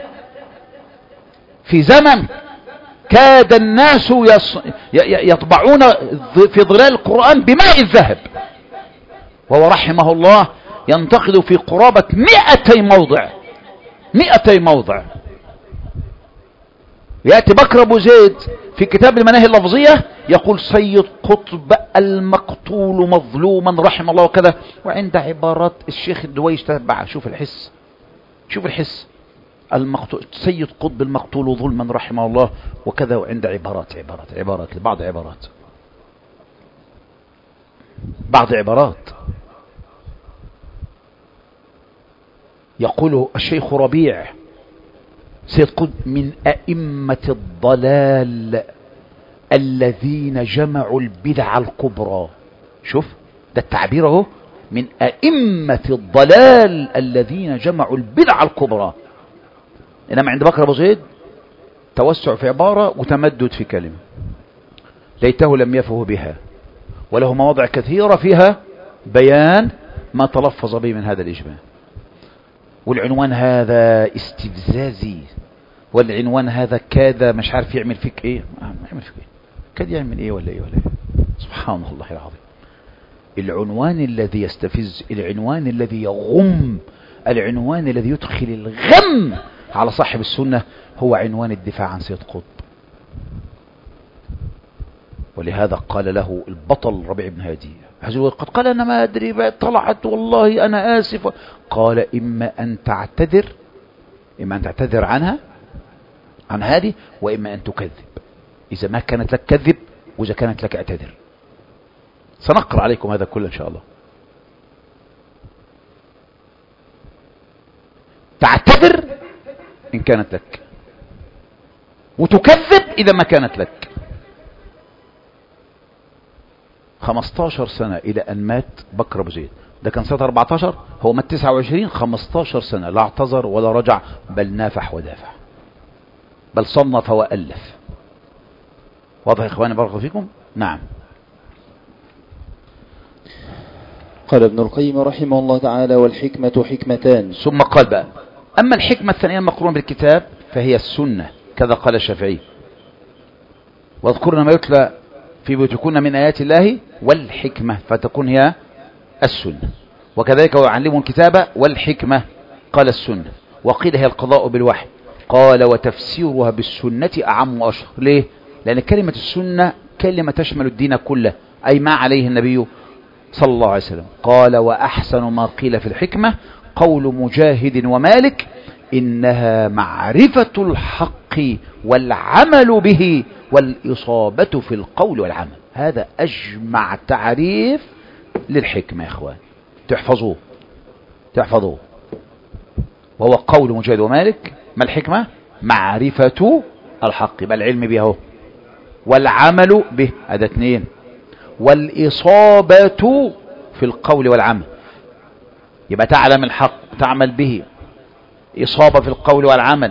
في زمن كاد الناس يطبعون في ظلال القرآن بماء الذهب، وهو رحمه الله ينتقد في قرابة 200 موضع. 200 موضع. يأتي بكر أبو زيد في كتاب المناهي اللفظية يقول سيد قطب المقتول مظلوما رحم الله وكذا، وعند عبارات الشيخ الدويش تتبع. شوف الحس، شوف الحس، المقتول سيد قطب المقتول ظلما رحمه الله وكذا، وعند عبارات بعض عبارات يقول الشيخ ربيع سيد قطب من أئمة الضلال الذين جمعوا البدع الكبرى. شوف ده التعبير اهو، من أئمة الضلال الذين جمعوا البدع الكبرى. إنما عند بكر أبو زيد توسع في عبارة وتمدد في كلمة، ليته لم يفه بها، وله مواضع كثيرة فيها بيان ما تلفظ به من هذا الإجماع. والعنوان هذا استفزازي، والعنوان هذا كاد مش عارف يعمل فيك ايه، كاد يعمل ايه ولا ايه سبحان الله العظيم. العنوان الذي يستفز، العنوان الذي يغم، العنوان الذي يدخل الغم على صاحب السنة هو عنوان الدفاع عن سيد قطب. ولهذا قال له البطل ربيع بن هادي قد قال أنا ما أدري طلعت والله أنا آسف. قال إما أن تعتذر عنها عن هذه وإما أن تكذب. إذا ما كانت لك كذب وإذا كانت لك اعتذر. سنقرأ عليكم هذا كله إن شاء الله. تعتذر إن كانت لك وتكذب إذا ما كانت لك. 15 سنة إلى أن مات بكر أبو زيد، ده كان سنة 14، هو مات 29. 15 سنة لا اعتذر ولا رجع، بل نافح ودافع، بل صنف وألف. واضح يا إخواني بارك الله فيكم؟ نعم. قال ابن القيم رحمه الله تعالى: والحكمة حكمتان. ثم قال بقى: أما الحكمة الثانية المقرونة بالكتاب فهي السنة، كذا قال الشافعي: واذكرن ما يتلى في بيوتكن من آيات الله والحكمة، فتكون هي السنة. وكذلك ويعلمون الكتاب والحكمة، قال السنة. وقيل هي القضاء بالوحي، قال وتفسيرها بالسنة أعم وأشهر. ليه؟ لأن كلمة السنة كلمة تشمل الدين كله، أي ما عليه النبي صلى الله عليه وسلم. قال: وأحسن ما قيل في الحكمة قول مجاهد ومالك: إنها معرفة الحق والعمل به والإصابة في القول والعمل. هذا أجمع تعريف للحكمة يا إخوان، تحفظوه. وهو قول مجاهد ومالك. ما الحكمة؟ معرفة الحق، يبقى العلم به هو، والعمل به، هذا 2. والإصابة في القول والعمل، يبقى تعلم الحق تعمل به، إصابة في القول والعمل،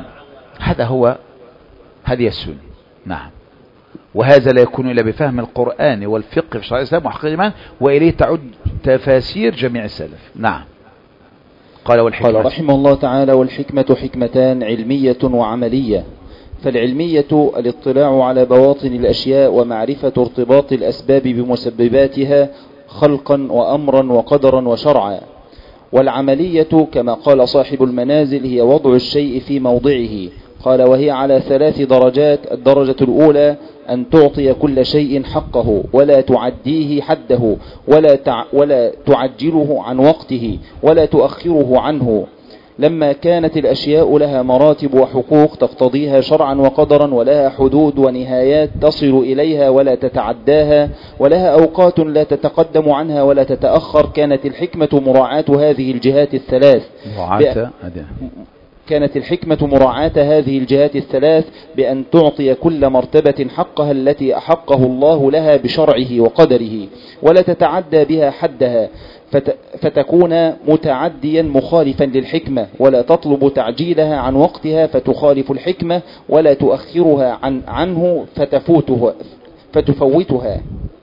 هذه السنة. نعم. وهذا لا يكون إلا بفهم القرآن والفقه في شرع الإسلام وحقيقة الإيمان، وإليه تعود تفاسير جميع السلف. نعم. قال رحمه الله تعالى: والحكمة حكمتان علمية وعملية. فالعلمية الاطلاع على بواطن الأشياء ومعرفة ارتباط الأسباب بمسبباتها خلقا وأمرا وقدرا وشرعا. والعملية كما قال صاحب المنازل هي وضع الشيء في موضعه. قال: وهي على 3 درجات. الدرجة الأولى أن تعطي كل شيء حقه ولا تعديه حده ولا تعجله عن وقته ولا تؤخره عنه، لما كانت الأشياء لها مراتب وحقوق تقتضيها شرعا وقدرا، ولها حدود ونهايات تصل إليها ولا تتعداها، ولها أوقات لا تتقدم عنها ولا تتأخر. كانت الحكمة مراعاة هذه الجهات الثلاث بأن تعطي كل مرتبة حقها التي أحقه الله لها بشرعه وقدره، ولا تتعدى بها حدها فتكون متعديا مخالفا للحكمة، ولا تطلب تعجيلها عن وقتها فتخالف الحكمة، ولا تؤخرها عنه فتفوتها.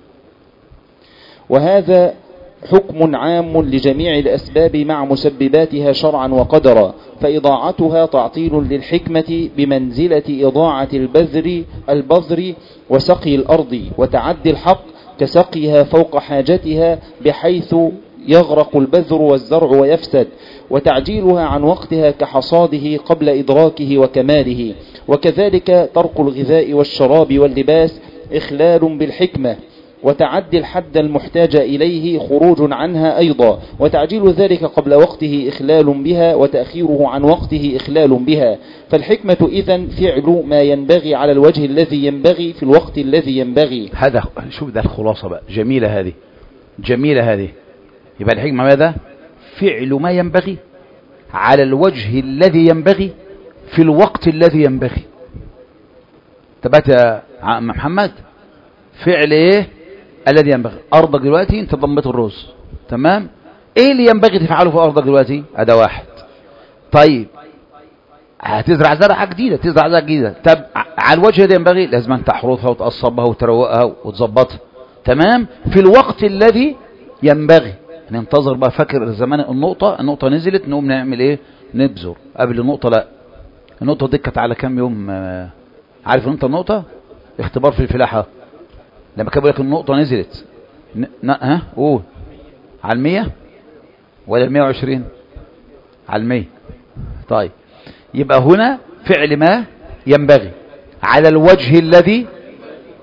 وهذا حكم عام لجميع الأسباب مع مسبباتها شرعا وقدرا، فإضاعتها تعطيل للحكمة بمنزلة إضاعة البذر وسقي الأرض، وتعدي الحق كسقيها فوق حاجتها بحيث يغرق البذر والزرع ويفسد، وتعجيلها عن وقتها كحصاده قبل إدراكه وكماله. وكذلك ترك الغذاء والشراب واللباس إخلال بالحكمة، وتعدي الحد المحتاج إليه خروج عنها أيضا، وتعجيل ذلك قبل وقته إخلال بها، وتأخيره عن وقته إخلال بها. فالحكمة إذن فعل ما ينبغي على الوجه الذي ينبغي في الوقت الذي ينبغي. هذا شوف ده الخلاصة بقى، جميلة هذه. يبقى الحكمة ماذا؟ فعل ما ينبغي على الوجه الذي ينبغي في الوقت الذي ينبغي. تبات يا عم محمد؟ فعل ايه الذي ينبغي؟ ارضك دلوقتي انت ضمت الرز، تمام؟ ايه اللي ينبغي تفعله في ارضك دلوقتي؟ هذا واحد. طيب هتزرع زرعة جديدة، طب على الوجه الذي ينبغي لازم أن تحرثها وتقصبها وتروقها وتظبطها، تمام؟ في الوقت الذي ينبغي. ننتظر بقى، فاكر زمان النقطة نزلت نقوم نعمل ايه؟ نبذر. قبل النقطة لا، النقطة دي كانت على كام يوم؟ عارف انت النقطة؟ اختبار في الفلاحة لما كان بيقول لك النقطة نزلت قول على 100 ولا 120 على 100. طيب يبقى هنا فعل ما ينبغي على الوجه الذي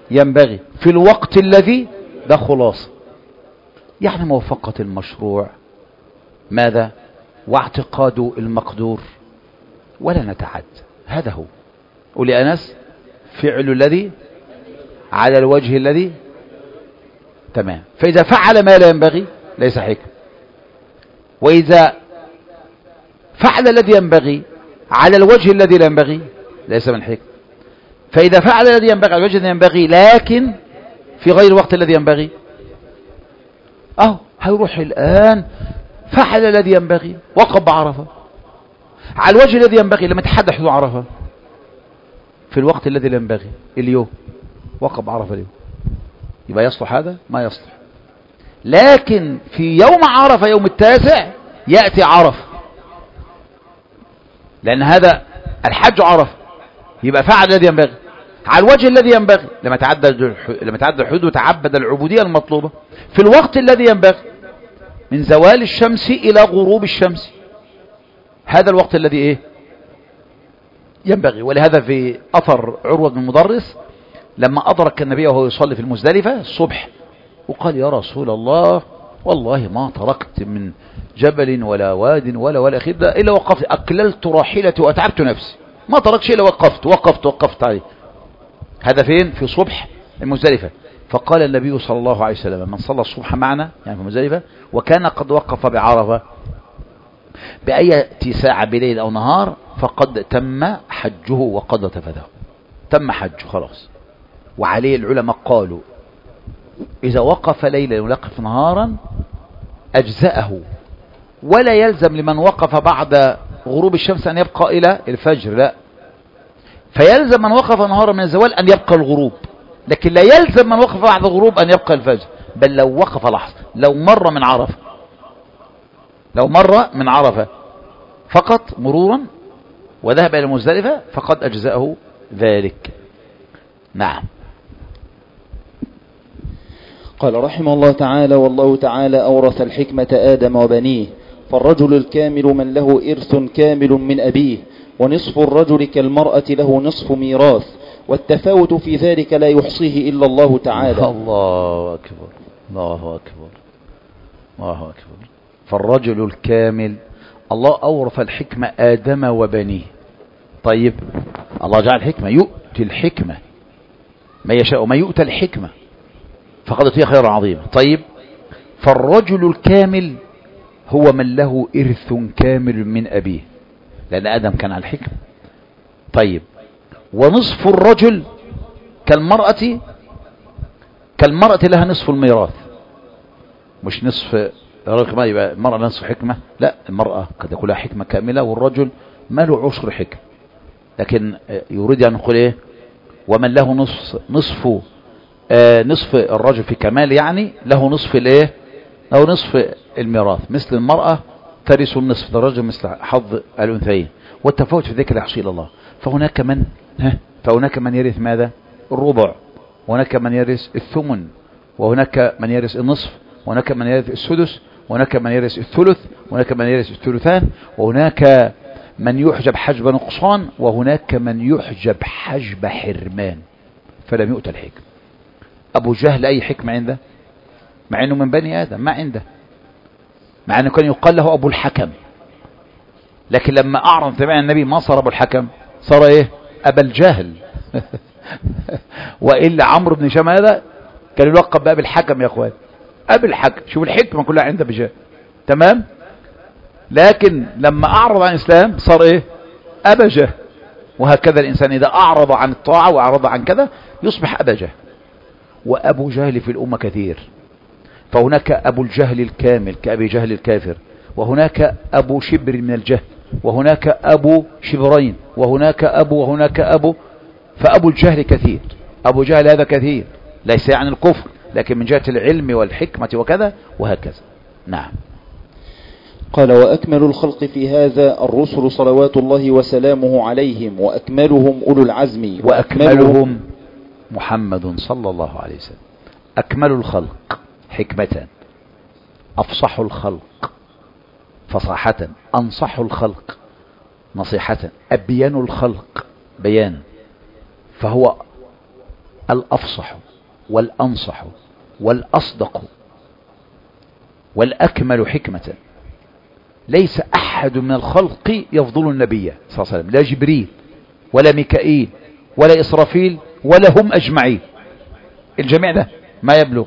ينبغي في الوقت الذي، ده خلاصة يعني موافقة المشروع ماذا واعتقاد المقدور ولا نتعد. هذا هو. قول يا أنس فعل الذي على الوجه الذي، تمام. فإذا فعل ما لا ينبغي ليس حكم، وإذا فعل الذي ينبغي على الوجه الذي لا ينبغي ليس من حكم. فإذا فعل الذي ينبغي على الوجه الذي ينبغي لكن في غير الوقت الذي ينبغي، هيروح الآن فعل الذي ينبغي وقف بعرفة على الوجه الذي ينبغي لما تحدى حدود عرفة، في الوقت الذي لا ينبغي اليوم وقف بعرفة اليوم، يبقى يصلح هذا؟ ما يصلح. لكن في يوم عرفة يوم التاسع يأتي عرفة، لأن هذا الحج عرفة، يبقى فعل الذي ينبغي على الوجه الذي ينبغي لما تعدى الحدود وتعبد العبودية المطلوبة في الوقت الذي ينبغي من زوال الشمس إلى غروب الشمس، هذا الوقت الذي إيه ينبغي. ولهذا في أثر عروة بن المدرس لما أدرك النبي وهو يصلي في المزدلفة الصبح وقال يا رسول الله والله ما تركت من جبل ولا واد ولا خدة إلا وقفت، أكللت راحلتي وأتعبت نفسي، ما تركت شيء إلا وقفت عليه. هذا فين؟ في صبح المزدلفة. فقال النبي صلى الله عليه وسلم من صلى الصبح معنا يعني في المزدلفة وكان قد وقف بعرفة بأي ساعة بليل أو نهار فقد تم حجه وقد تفده، تم حجه خلاص. وعليه العلماء قالوا إذا وقف ليلا ويقف نهارا أجزأه، ولا يلزم لمن وقف بعد غروب الشمس أن يبقى إلى الفجر، لا، فيلزم من وقف نهارا من الزوال أن يبقى الغروب، لكن لا يلزم من وقف بعد الغروب أن يبقى الفجر، بل لو وقف لحظة، لو مر من عرفة فقط مرورا وذهب إلى مزدلفة فقد أجزأه ذلك. نعم. قال رحمه الله تعالى والله تعالى أورث الحكمة آدم وبنيه، فالرجل الكامل من له إرث كامل من أبيه، ونصف الرجل كالمرأة له نصف ميراث، والتفاوت في ذلك لا يحصيه إلا الله تعالى. الله أكبر الله أكبر الله أكبر. فالرجل الكامل الله أورث الحكمة آدم وبنيه. طيب الله جعل الحكمة، يؤتي الحكمة ما يشاء وما يؤتى الحكمة فقد أوتي خيرا عظيما. طيب فالرجل الكامل هو من له إرث كامل من أبيه، لأن آدم كان على الحكمة. طيب ونصف الرجل كالمرأة لها نصف الميراث، مش نصف الرجل ما يبقى المرأة نصف حكمة، لا، المرأة قد يكون لها حكمة كاملة والرجل ما له عشر حكمة. لكن يريد أن نقول إيه ومن له نصف الرجل في كمال، يعني له نصف الايه، له نصف الميراث، مثل المرأة ترث النصف، الرجل مثل حظ الأنثيين، والتفاوت في ذلك لا يحصي إلا الله. فهناك من يرث ماذا؟ الربع، وهناك من يرث الثمن، وهناك من يرث النصف، وهناك من يرث السدس، وهناك من يرث الثلث، وهناك من يرث الثلثان، وهناك من يحجب حجب نقصان، وهناك من يحجب حجب حرمان فلم يؤت الحكم. أبو جهل أي حكمة عنده؟ مع أنه من بني آدم ما عنده، مع أنه كان يقال له أبو الحكم، لكن لما أعرض تبع النبي ما صار أبو الحكم، صار إيه؟ أبا الجهل. وإلا عمرو بن هشام هذا كان يلقب بأبي الحكم يا أخوان، أبي الحكم، شوف الحكمة كلها عنده بجهل، تمام. لكن لما أعرض عن الإسلام صار إيه؟ أبا جهل. وهكذا الإنسان إذا أعرض عن الطاعة وأعرض عن كذا يصبح أبا جهل. وأبو جهل في الأمة كثير، فهناك أبو الجهل الكامل كأبي جهل الكافر، وهناك أبو شبر من الجهل، وهناك أبو شبرين، وهناك أبو، فأبو الجهل كثير. أبو جهل هذا كثير، ليس يعني الكفر، لكن من جهة العلم والحكمة وكذا وهكذا. نعم. قال وأكمل الخلق في هذا الرسل صلوات الله وسلامه عليهم، وأكملهم أولو العزم، وأكملهم محمد صلى الله عليه وسلم. أكمل الخلق حكمة، أفصح الخلق فصاحة، أنصح الخلق نصيحة، أبين الخلق بيانا. فهو الأفصح والأنصح والأصدق والأكمل حكمة، ليس أحد من الخلق يفضل النبي صلى الله عليه وسلم، لا جبريل ولا ميكائيل ولا إسرافيل ولا هم أجمعين، الجميع ده ما يبلغ.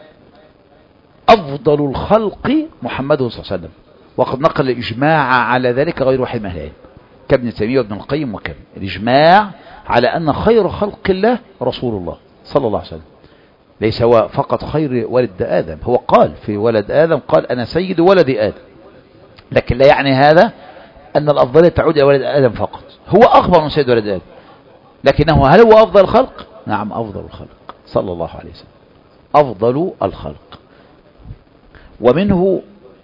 أفضل الخلق محمد صلى الله عليه وسلم، وقد نقل الإجماع على ذلك غير واحد من أهل العلم كابن تيمية وابن القيم وكذا، الإجماع على أن خير خلق الله رسول الله صلى الله عليه وسلم، ليس هو فقط خير ولد آدم، هو قال في ولد آدم قال أنا سيد ولد آدم، لكن لا يعني هذا أن الأفضلية تعود إلى ولد آدم فقط، هو أكبر من سيد ولد آدم، لكنه هل هو أفضل الخلق؟ نعم أفضل الخلق صلى الله عليه وسلم، أفضل الخلق. ومنه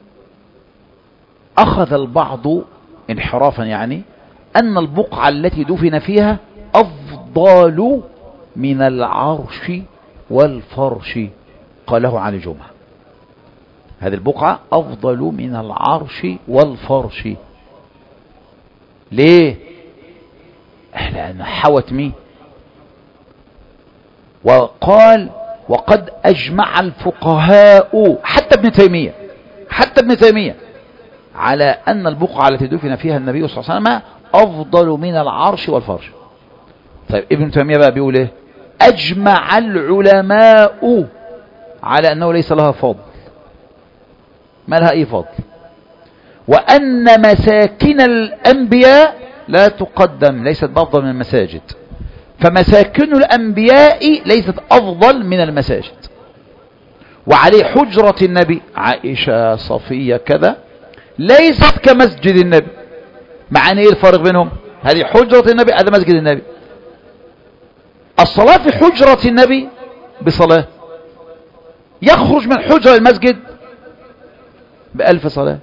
أخذ البعض انحرافا، يعني أن البقعة التي دفن فيها أفضل من العرش والفرش، قاله عن الجمعة، هذه البقعة أفضل من العرش والفرش. ليه؟ لأن حوت مين؟ وقال وقد أجمع الفقهاء حتى ابن تيمية على أن البقعة التي دفن فيها النبي صلى الله عليه وسلم أفضل من العرش والفرش. طيب ابن تيمية بقى بيقول ايه؟ أجمع العلماء على أنه ليس لها فضل، ما لها أي فضل، وأن مساكن الأنبياء لا تقدم، ليست بأفضل من المساجد، فمساكن الأنبياء ليست أفضل من المساجد. وعليه حجرة النبي عائشة صفية كذا ليست كمسجد النبي، مع أن إيه الفرق بينهم؟ هذه حجرة النبي، هذا مسجد النبي. الصلاة في حجرة النبي بصلاة، يخرج من حجرة المسجد ب1000 صلاة.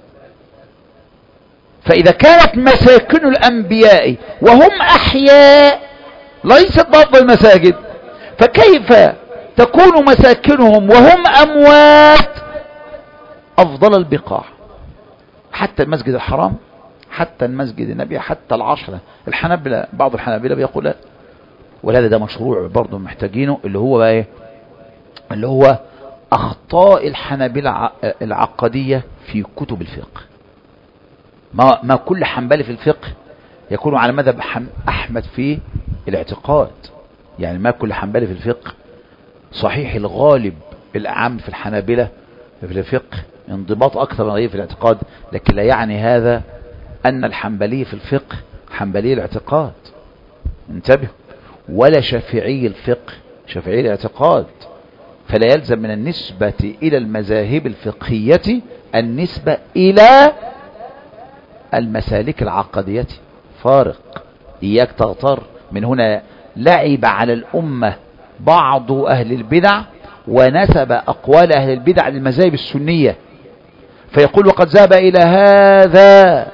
فإذا كانت مساكن الأنبياء وهم أحياء ليست بأفضل المساجد، فكيف تكون مساكنهم وهم أموات أفضل البقاع؟ حتى المسجد الحرام، حتى المسجد النبي، حتى العشرة. الحنابلة بعض الحنابلة بيقول لا، ولهذا ده مشروع برضه محتاجينه، اللي هو بقى ايه؟ اللي هو أخطاء الحنابلة العقدية في كتب الفقه. ما كل حنبلي في الفقه يكون على مذهب أحمد في الاعتقاد، يعني ما كل حنبلي في الفقه صحيح، الغالب العام في الحنابلة في الفقه انضباط أكثر من غيره في الاعتقاد، لكن لا يعني هذا أن الحنبلي في الفقه حنبلي الاعتقاد، انتبه، ولا شافعي الفقه شافعي الاعتقاد. فلا يلزم من النسبة إلى المذاهب الفقهية النسبة إلى المسالك العقدية، فارق، إياك تغتر. من هنا لعب على الأمة بعض أهل البدع ونسب أقوال أهل البدع للمذاهب السنية، فيقول وقد ذهب إلى هذا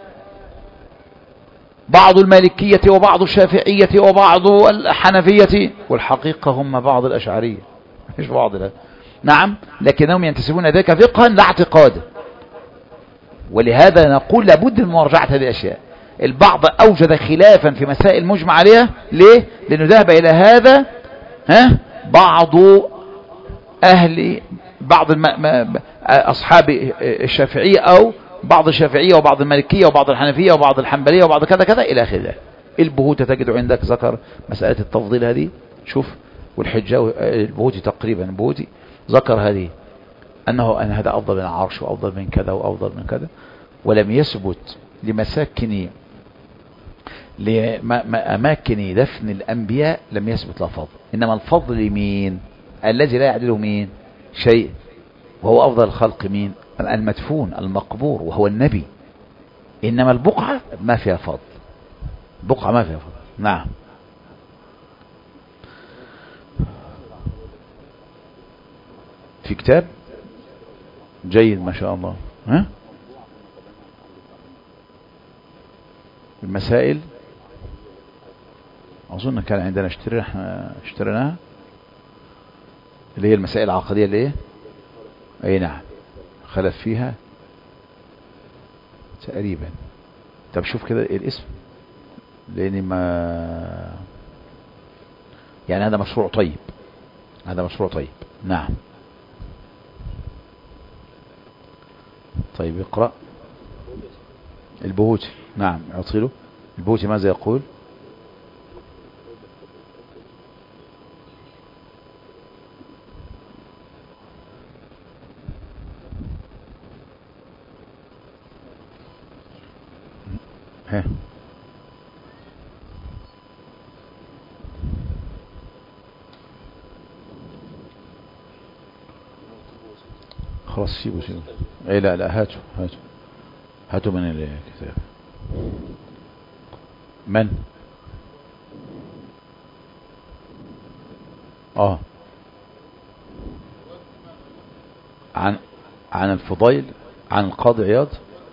بعض المالكية وبعض الشافعية وبعض الحنفية، والحقيقة هم بعض الأشعرية، مش بعض لا. نعم، لكنهم ينتسبون ذلك فقها لا اعتقادا. ولهذا نقول لابد من مراجعة هذه الأشياء. البعض أوجد خلافا في مسائل مجمع عليها، ليه؟ لأنه ذهب إلى هذا بعض أصحاب الشافعية، أو بعض الشافعية وبعض المالكية وبعض الحنفية وبعض الحنبلية وبعض كذا كذا إلى آخره. البهوتي تجد عندك ذكر مسألة التفضيل هذه، شوف، والحجة البهوتي تقريبا، البهوتي ذكر هذه أن هذا أفضل من العرش وأفضل من كذا وأفضل من كذا، ولم يثبت لأماكن دفن الأنبياء لم يثبت له فضل، إنما الفضل لمين؟ الذي لا يعدله مين؟ شيء، وهو أفضل الخلق مين؟ المدفون المقبور وهو النبي. إنما البقعة ما فيها فضل، بقعة ما فيها فضل. نعم. في كتاب جيد ما شاء الله، المسائل أظن كان عندنا اشتريناها، اللي هي المسائل العقدية اللي ايه؟ اي نعم، خلف فيها تقريبا. طب شوف كده الاسم، لاني ما يعني هذا مشروع طيب، هذا مشروع طيب. نعم. طيب اقرأ البهوتي. نعم اعطيله البهوتي ماذا يقول. ها خلاص سيبوا. اي لا هاتوا من الكتاب. من عن الفضيل عن القاضي عياض.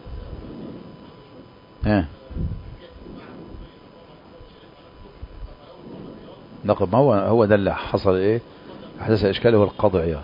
نقب. ما هو ده اللي حصل ايه احداث الاشكال، هو القاضي عياض.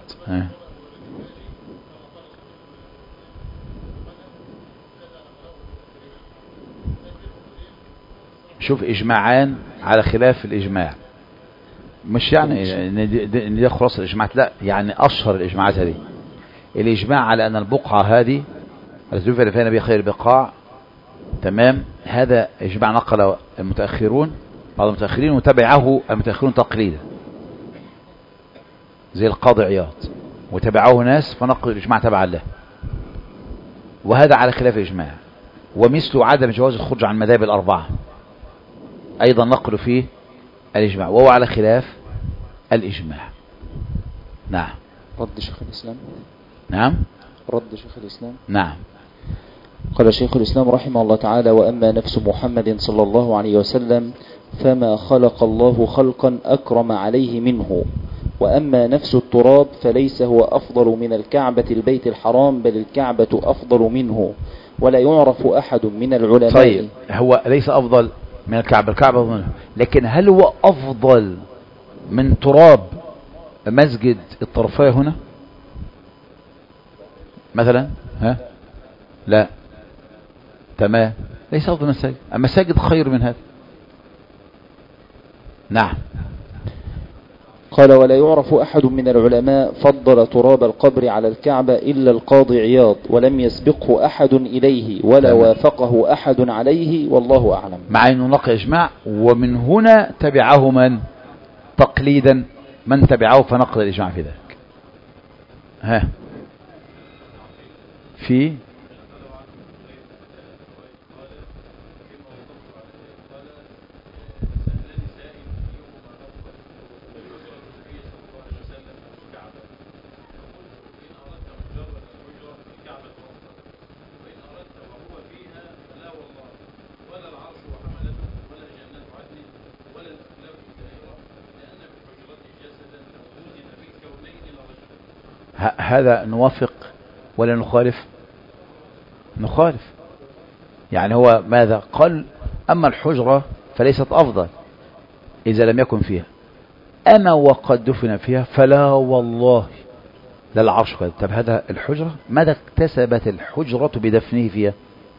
شوف اجماعان على خلاف الاجماع، مش يعني ان دي خلاص الاجماعات، لا يعني اشهر الاجماعات هذه. الاجماع على ان البقعة هذه التي دفن فيها نبي خير البقاع، تمام، هذا اجماع نقل المتأخرون بعض المتأخرين وتبعه المتأخرون تقليدا زي القاضي عياض، وتبعه ناس فنقل الاجماع تبعا له، وهذا على خلاف الاجماع. ومثل عدم جواز الخروج عن المذاهب الأربعة أيضا نقل فيه الإجماع، وهو على خلاف الإجماع. نعم. رد شيخ الإسلام. نعم. رد شيخ الإسلام. نعم. قال شيخ الإسلام رحمه الله تعالى: وأما نفس محمد صلى الله عليه وسلم فما خلق الله خلقا أكرم عليه منه، وأما نفس التراب فليس هو أفضل من الكعبة البيت الحرام، بل الكعبة أفضل منه، ولا يعرف أحد من العلماء. طيب هو ليس أفضل من الكعبة، الكعبة أفضل منه، لكن هل هو أفضل من تراب مسجد الطرفية هنا مثلا؟ لا. تمام، ليس أفضل من المساجد، المساجد خير من هذا. نعم. قال: ولا يعرف أحد من العلماء فضل تراب القبر على الكعبة إلا القاضي عياض، ولم يسبقه أحد إليه ولا تمام. وافقه أحد عليه، والله أعلم. مع أنه نقل إجماع، ومن هنا تبعه من تقليدا من تبعه فنقل الإجماع في ذلك. في هذا نوافق ولا نخالف؟ نخالف. يعني هو ماذا قال؟ أما الحجرة فليست أفضل إذا لم يكن فيها، أما وقد دفن فيها فلا والله لا العرش قد. طب هذا الحجرة ماذا اكتسبت الحجرة بدفنه فيها؟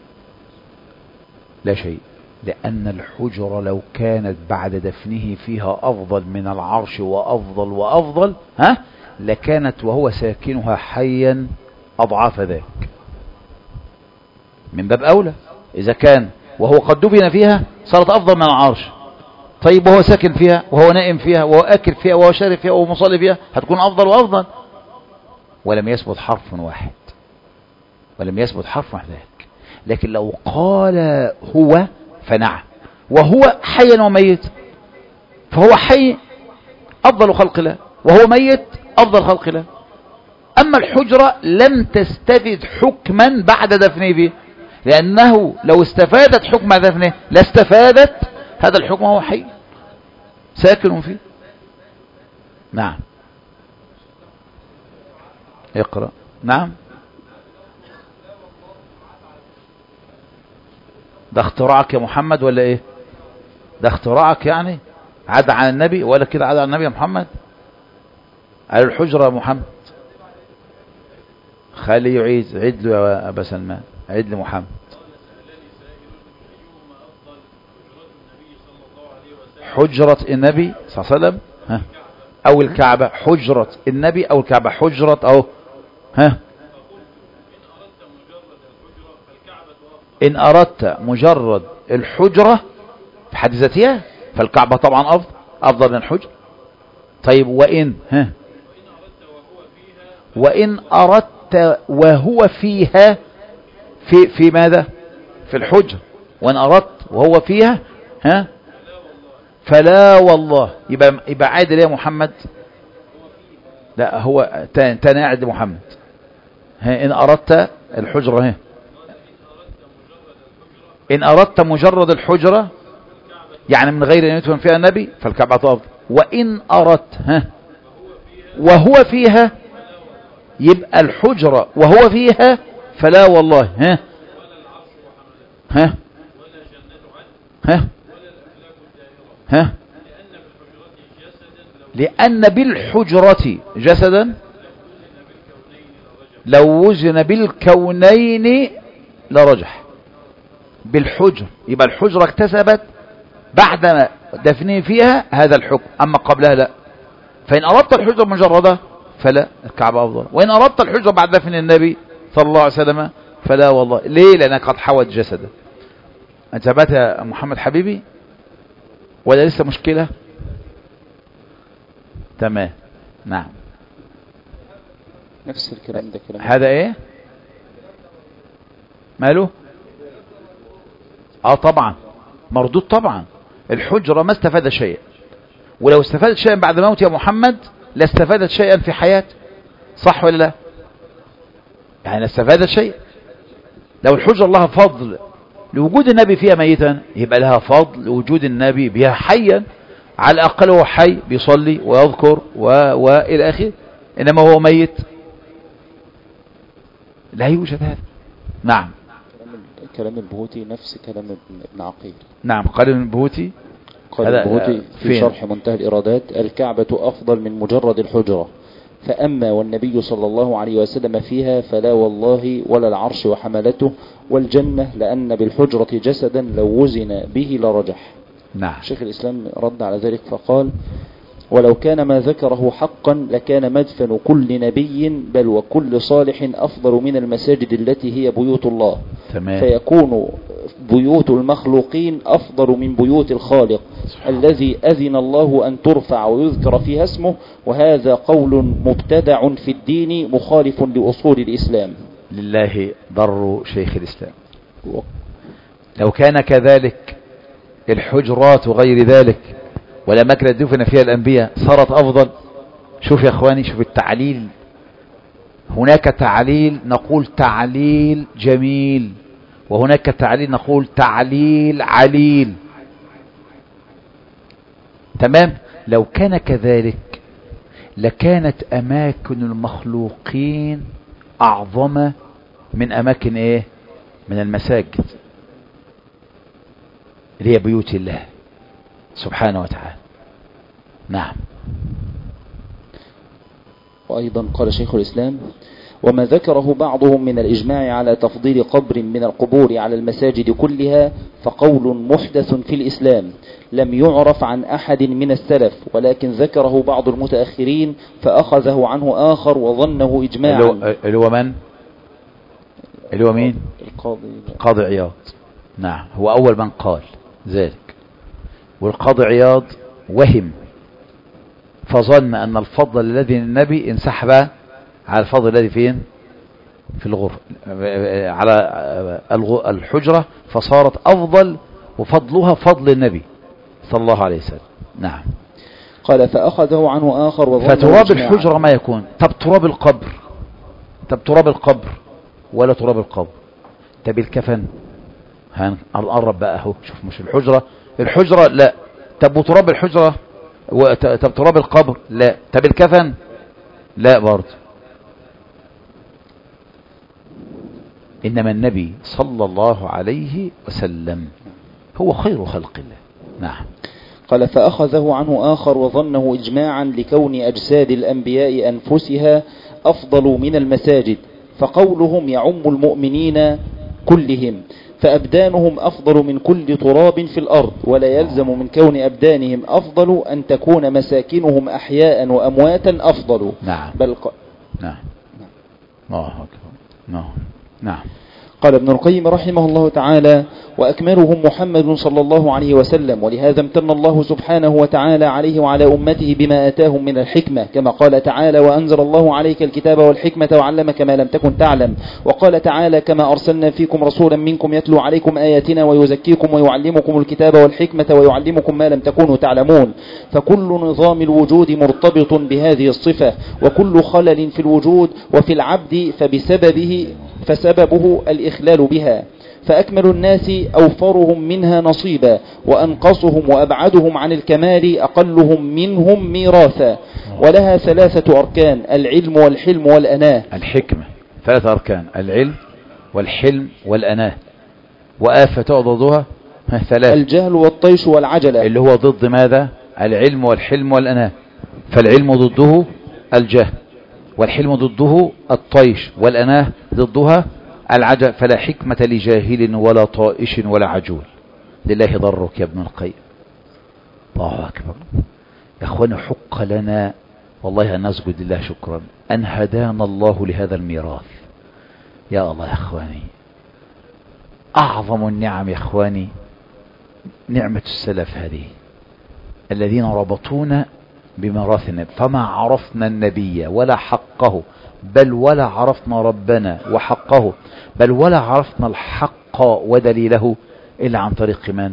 لا شيء، لأن الحجرة لو كانت بعد دفنه فيها أفضل من العرش وأفضل وأفضل لكانت وهو ساكنها حيا أضعاف ذاك، من باب أولى إذا كان وهو قد دفن فيها صارت أفضل من العرش. طيب وهو ساكن فيها وهو نائم فيها وهو آكل فيها وهو شارب فيها وهو مصلي فيها هتكون أفضل وأفضل. ولم يثبت حرف واحد، ولم يثبت حرف واحد ذاك. لكن لو قال هو فنعم، وهو حي وميت، فهو حي أفضل خلق الله، وهو ميت أفضل خلق الله. أما الحجرة لم تستفد حكما بعد دفنه فيه، لأنه لو استفادت حكم دفنه لاستفادت هذا الحكم، هو حي ساكن فيه. نعم. اقرأ. نعم. ده اختراعك يا محمد ولا ايه؟ ده اختراعك يعني؟ عاد عن النبي ولا كده؟ عاد عن النبي يا محمد؟ قال الحجرة يا محمد. خلي يعيد، عيد له يا أبا سلمان، عيد لي محمد. حجرة النبي صلى الله عليه وسلم ها او الكعبة حجرة النبي او الكعبة حجرة او ها ان اردت مجرد الحجرة في حد ذاتها فالكعبة طبعا افضل من الحجرة. طيب وان ها وان اردت وهو فيها في ماذا في الحجرة وان اردت وهو فيها ها فلا والله يبقى عادل يا محمد. لا هو تاني قاعد محمد. ها ان اردت الحجرة ها ان اردت مجرد الحجرة يعني من غير ان يدفن فيها النبي فالكعبة افضل. وان اردت ها وهو فيها يبقى الحجرة وهو فيها فلا والله ها ها ها ها لأن بالحجرة جسدا لو وزن بالكونين لرجح. بالحجر يبقى الحجرة اكتسبت بعد دفنه فيها هذا الحكم، أما قبلها لا. فإن أردت الحجرة مجردة فلا الكعبة أفضل، وإن أردت الحجرة بعد دفن النبي صلى الله عليه وسلم فلا والله. ليه؟ لأنها قد حوت جسدا. انتبهت يا محمد حبيبي ولا لسه مشكلة؟ تمام. نعم نفس الكلام ده كلام هذا ايه ماله؟ طبعا مردود طبعا. الحجرة ما استفاد شيئا، ولو استفادت شيئا بعد موت يا محمد لاستفادت شيئا في حياته، صح ولا لا؟ يعني استفادت شيئا. لو الحجرة لها فضل لوجود النبي فيها ميتا يبقى لها فضل لوجود النبي بها حيا، على الأقل هو حي بيصلي ويذكر وإلى آخره، إنما هو ميت لا يوجد هذا. نعم كلام البهوتي نفس كلام ابن عقيل. نعم قال ابن البهوتي، قال البهوتي في شرح منتهى الإرادات: الكعبة أفضل من مجرد الحجرة، فأما والنبي صلى الله عليه وسلم فيها فلا والله ولا العرش وحملته والجنة، لأن بالحجرة جسدا لو وزن به لرجح. نعم. شيخ الإسلام رد على ذلك فقال: ولو كان ما ذكره حقا لكان مدفن كل نبي بل وكل صالح أفضل من المساجد التي هي بيوت الله. تمام. فيكون بيوت المخلوقين أفضل من بيوت الخالق الذي أذن الله أن ترفع ويذكر فيها اسمه، وهذا قول مبتدع في الدين مخالف لأصول الإسلام. لله ضر شيخ الإسلام. لو كان كذلك الحجرات وغير ذلك والأماكن التي دفن فيها الأنبياء صارت أفضل. شوف يا أخواني، شوف التعليل. هناك تعليل نقول تعليل جميل، وهناك تعليل نقول تعليل عليل. تمام. لو كان كذلك لكانت أماكن المخلوقين أعظم من أماكن إيه؟ من المساجد اللي هي بيوت الله سبحانه وتعالى. نعم. وأيضا قال شيخ الإسلام: وما ذكره بعضهم من الإجماع على تفضيل قبر من القبور على المساجد كلها فقول محدث في الإسلام لم يعرف عن أحد من السلف، ولكن ذكره بعض المتأخرين فأخذه عنه آخر وظنه إجماعا. اللي هو من؟ اللي هو مين؟ القاضي عياض. نعم، هو أول من قال ذلك. والقاضي عياض وهم فظن أن الفضل الذي للنبي انسحب على الفضل الذي فين؟ في الغرفة على الحجرة، فصارت أفضل وفضلها فضل النبي صلى الله عليه وسلم. نعم. قال فأخذه عنه آخر وظنه فتراب الحجرة ما يكون. طب تراب القبر، طب تراب القبر ولا تراب القبر؟ طب الكفن هنقرب بقى اهو. شوف مش الحجرة لا. طب وتراب الحجرة طب تراب القبر لا. طب الكفن لا برضه. إنما النبي صلى الله عليه وسلم هو خير خلق الله. نعم. قال فأخذه عنه آخر وظنه إجماعا لكون أجساد الأنبياء أنفسها أفضل من المساجد، فقولهم يعم المؤمنين كلهم، فأبدانهم أفضل من كل تراب في الأرض، ولا يلزم من كون أبدانهم أفضل أن تكون مساكنهم أحياء وأمواتا أفضل. نعم. نعم. نعم. نعم. قال ابن القيم رحمه الله تعالى: وأكملهم محمد صلى الله عليه وسلم، ولهذا امتن الله سبحانه وتعالى عليه وعلى أمته بما آتاهم من الحكمة، كما قال تعالى: وأنزل الله عليك الكتاب والحكمة وعلمك ما لم تكن تعلم. وقال تعالى: كما أرسلنا فيكم رسولا منكم يتلو عليكم آياتنا ويزكيكم ويعلمكم الكتاب والحكمة ويعلمكم ما لم تكونوا تعلمون. فكل نظام الوجود مرتبط بهذه الصفة، وكل خلل في الوجود وفي العبد فسببه الإخلال بها. فأكمل الناس أوفرهم منها نصيبا، وأنقصهم وأبعدهم عن الكمال أقلهم منهم ميراثا. ولها 3 أركان: العلم والحلم والأناة. الحكمة 3 أركان: العلم والحلم والأناة. وآفة ضدها 3: الجهل والطيش والعجلة، اللي هو ضد ماذا؟ العلم والحلم والأناة. فالعلم ضده الجهل، والحلم ضده الطيش، والأناة ضدها العجل. فلا حكمة لجاهل ولا طائش ولا عجول. لله ضرك يا ابن القيم. الله أكبر يا أخواني. حق لنا والله أن نسجد لله شكرا أن هدانا الله لهذا الميراث. يا الله يا أخواني، أعظم النعم يا أخواني نعمة السلف هذه، الذين ربطونا بميراث النبي. فما عرفنا النبي ولا حقه، بل ولا عرفنا ربنا وحقه، بل ولا عرفنا الحق ودليله إلا عن طريق من؟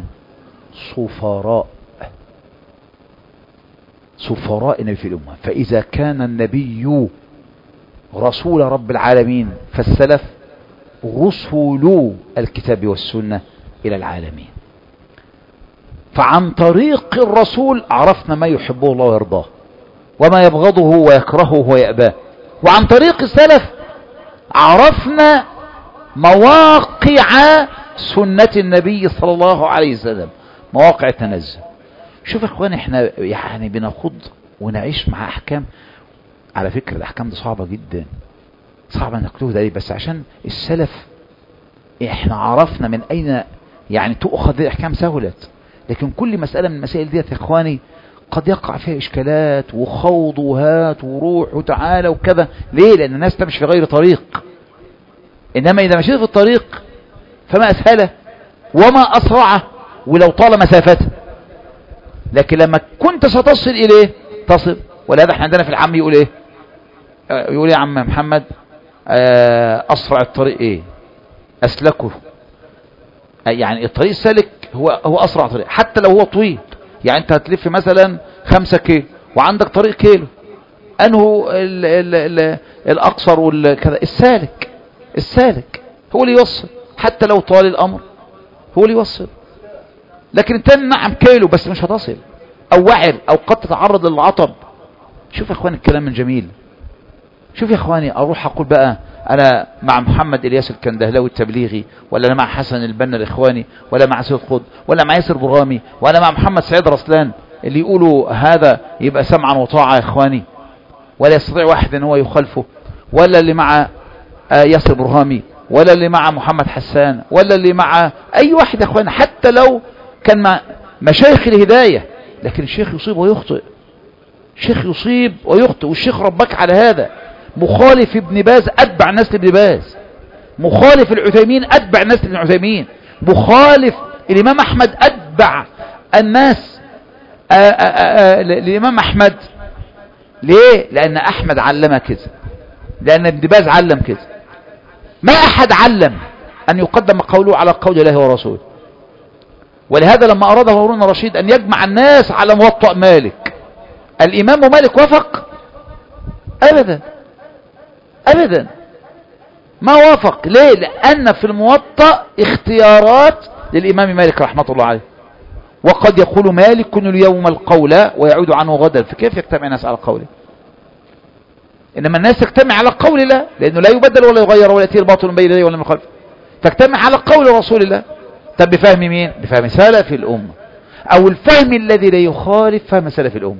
سفراء النبي في الأمة. فإذا كان النبي رسول رب العالمين، فالسلف رسل الكتاب والسنة إلى العالمين. فعن طريق الرسول عرفنا ما يحبه الله ويرضاه، وما يبغضه ويكرهه ويأباه. وعن طريق السلف عرفنا مواقع سنة النبي صلى الله عليه وسلم، مواقع التنزل. شوف يا اخواني، احنا يعني بنخوض ونعيش مع احكام. على فكرة الاحكام دي صعبة جدا، صعبة نقلوه ده، بس عشان السلف احنا عرفنا من اين يعني تؤخذ الاحكام سهلت. لكن كل مسألة من المسائل ديت يا اخواني قد يقع فيها اشكالات وخوض وهات وروح وتعالى وكذا. ليه؟ لان الناس تمشي في غير طريق. انما اذا مشيت في الطريق فما اسهله وما اسرعه ولو طال مسافته. لكن لما كنت ستصل اليه تصل. ولهذا احنا عندنا في العام يقول ايه؟ يقول يا عم محمد اسرع الطريق ايه؟ اسلكه. يعني الطريق السالك هو اسرع طريق حتى لو هو طويل. يعني انت هتلف مثلا 5 كيلو وعندك طريق كيلو، انه الاقصر والكذا؟ السالك هو اللي يوصل، حتى لو طال الامر هو اللي يوصل. لكن التاني نعم كيلو بس مش هتصل، او وعر، او قد تتعرض للعطب. شوف يا اخواني الكلام من جميل. شوف يا اخواني، اروح اقول بقى انا مع محمد الياس الكندهلاوي التبليغي، ولا انا مع حسن البنا الاخواني، ولا مع سيد قطب، ولا مع ياسر برغامي، ولا مع محمد سعيد رسلان اللي يقولوا هذا يبقى سمعا وطاعة يا اخواني، ولا يستطيع واحد ان هو يخالفه، ولا اللي مع ياسر برغامي، ولا اللي مع محمد حسان، ولا اللي مع اي واحد يا اخواني، حتى لو كان مع مشايخ الهداية. لكن الشيخ يصيب ويخطئ، الشيخ يصيب ويخطئ، والشيخ ربك على هذا. مخالف ابن باز أتبع الناس لابن باز، مخالف العثيمين أتبع الناس لابن عثيمين، مخالف الإمام أحمد أتبع الناس الإمام أحمد. ليه؟ لأن أحمد علم كذا، لأن ابن باز علم كذا. ما أحد علم أن يقدم قوله على قول الله ورسوله. ولهذا لما أراد هارون الرشيد أن يجمع الناس على موطأ مالك، الإمام مالك وافق؟ أبدا أبدا ما وافق. ليه؟ لأن في الموطأ اختيارات للإمام مالك رحمة الله عليه، وقد يقول مالك اليوم القول ويعود عنه غدا، فكيف يجتمع الناس على قوله؟ إنما الناس تجتمع على قول الله، لأنه لا يبدل ولا يغير ولا يأتي الباطل من بين يديه ولا من خلفه، تجتمع على قول رسول الله. طب بفهم مين؟ بفهم سلف الأمة، أو الفهم الذي لا يخالف فهم سلف الأمة.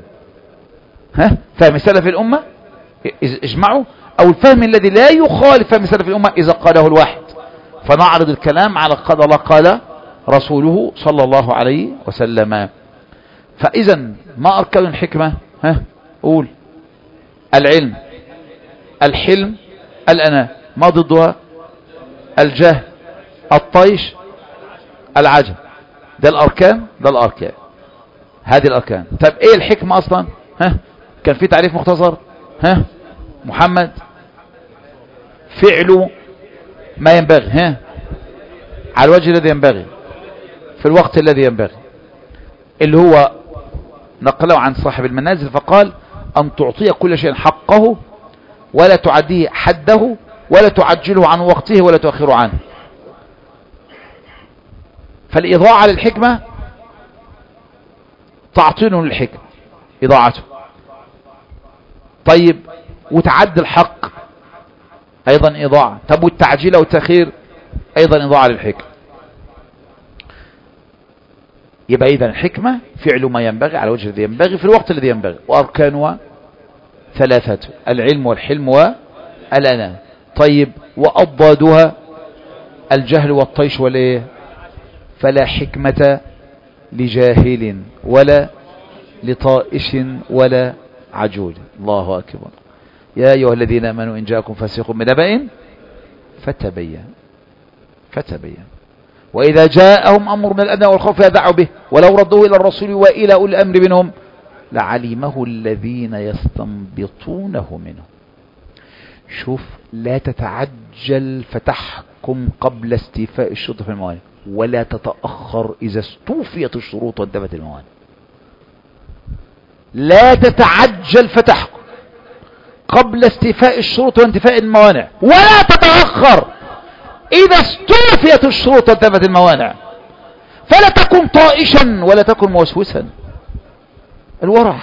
فهم سلف الأمة اجمعوا، أو الفهم الذي لا يخالف فهم سلف الأمة إذا قاله الواحد فنعرض الكلام على قدر الله قال رسوله صلى الله عليه وسلم. فإذا ما أركان الحكمة؟ قول. العلم، الحلم، الأناة. ما ضدها؟ الجهل، الطيش، العجب. ده الأركان، ده الأركان، هذه الأركان. طب إيه الحكمة أصلا؟ كان في تعريف مختصر. محمد فعل ما ينبغي على الوجه الذي ينبغي في الوقت الذي ينبغي، اللي هو نقله عن صاحب المنازل فقال: أن تعطي كل شيء حقه ولا تعديه حده ولا تعجله عن وقته ولا تؤخره عنه. فالإضاعة للحكمة تعطينه للحكمة، إضاعته. طيب وتعدي الحق أيضا إضاعة. طب والتعجيل والتأخير أيضا إضاعة للحكمة. يبقى إذن الحكمة فعل ما ينبغي على وجه الذي ينبغي في الوقت الذي ينبغي. وأركانها ثلاثة: العلم والحلم والأناة. طيب وأضدادها الجهل والطيش والإيه؟ فلا حكمة لجاهل ولا لطائش ولا عجول. الله أكبر. يا أيها الذين آمنوا إن جاءكم فاسق بنبأ فتبين وإذا جاءهم أمر من الأمن والخوف يذعوا به ولو ردوه إلى الرسول وإلى أولي الأمر منهم لعلمه الذين يستنبطونه منه. شوف، لا تتعجل فتحكم قبل استيفاء الشروط في الموانع، ولا تتأخر إذا استوفيت الشروط وانتفت الموانع. لا تتعجل فتحكم قبل استيفاء الشروط وانتفاء الموانع، ولا تتأخر إذا استوفيت الشروط وانتفت الموانع. فلا تكن طائشا ولا تكن موسوسا. الورع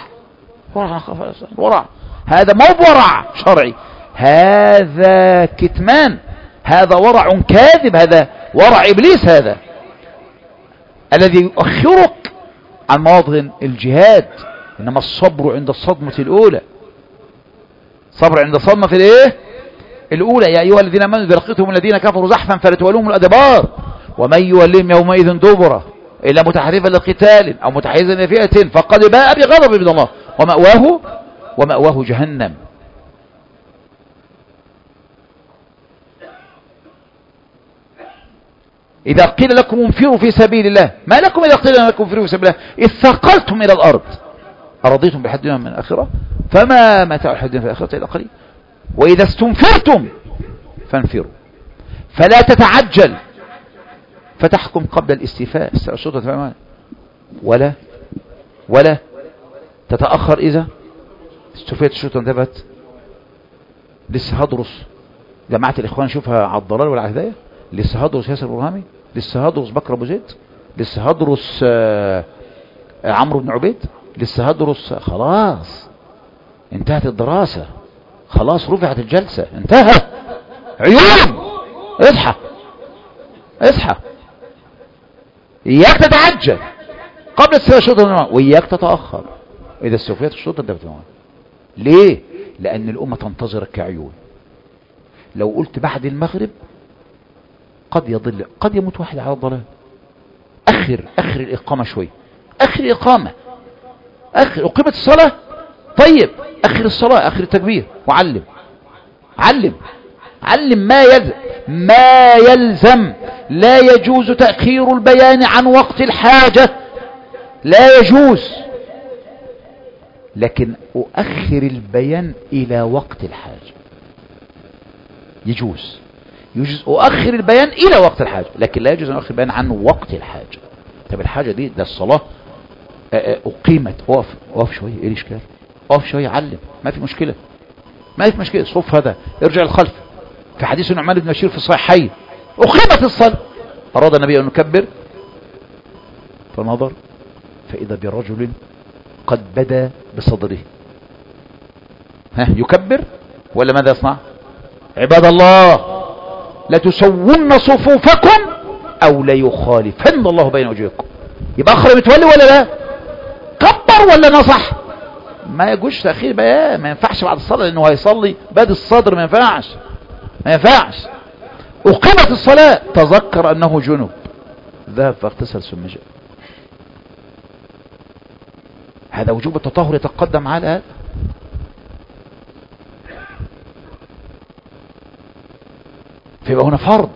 هذا مو ورع شرعي، هذا كتمان، هذا ورع كاذب، هذا ورع إبليس، هذا الذي يؤخرك عن مواطن الجهاد. إنما الصبر عند الصدمة الأولى، صبر عند الصدمة في الإيه؟ الأولى. يا أيها الذين آمنوا إذا لقيتم الذين كفروا زحفا فلا تولوهم الأدبار ومن يولهم يومئذ دبره إلا متحرفا لقتال أو متحيزا لفئة فقد باء بغضب من الله ومأواه جهنم. إذا قيل لكم انفروا في سبيل الله ما لكم إذا قيل لكم انفروا في سبيل الله إذ ثقلتم إلى الأرض أرضيتم بحد من الآخرة فما متاع الحد في الآخرة إلا قليل وإذا استنفرتم فانفروا. فلا تتعجل فتحكم قبل الاستيفاء ولا تتأخر إذا استوفيت الشروط وانتفت. لسه هدرس جماعة الإخوان شوفها على الضلال ولا على الهداية. لسه هدرس ياسر برهامي، لسه هدرس بكر أبو زيد، لسه هدرس عمرو بن عبيد، لسه هدرس. خلاص انتهت الدراسة، خلاص رفعت الجلسة، انتهى. عيون اصحى إياك تتعجل قبل استيفاء الشروط وإياك تتأخر إذا استوفيت الشروط انتفت. ليه؟ لأن الأمة تنتظرك كعيون. لو قلت بعد المغرب قد يضل، قد يموت واحد على الضلال. أخر الإقامة شوي، أخر الإقامة، أقيمت الصلاة. طيب أخر الصلاة، أخر التكبير، وعلم ما يلزم. لا يجوز تأخير البيان عن وقت الحاجة، لا يجوز، لكن أؤخر البيان إلى وقت الحاجة. يجوز أؤخر البيان إلى وقت الحاجة، لكن لا يجوز أن أؤخر البيان عن وقت الحاجة. طب الحاجة دي، ده الصلاة أقيمت، أقف شوية، إيه الإشكال؟ أقف شوية، علم، ما في مشكلة. صف هذا، ارجع الخلف. في حديث النعمان بن بشير في الصحيحين أقيمت الصلاة، أراد النبي أن يكبر فنظر فإذا برجل قد بدا بصدره. يكبر ولا ماذا يصنع؟ عباد الله لتسون صفوفكم أو ليخالفن الله بين وجوهكم. يبقى أخر متولي ولا لا؟ كبر ولا نصح؟ ما يجوش تأخير بيان، ما ينفعش بعد الصلاة لأنه هيصلي بادي الصدر، ما ينفعش. أقيمت الصلاة تذكر أنه جنب، ذهب فاغتسل ثم جاء. هذا وجوب التطهر يتقدم على هذا. فيبقى هنا فرض.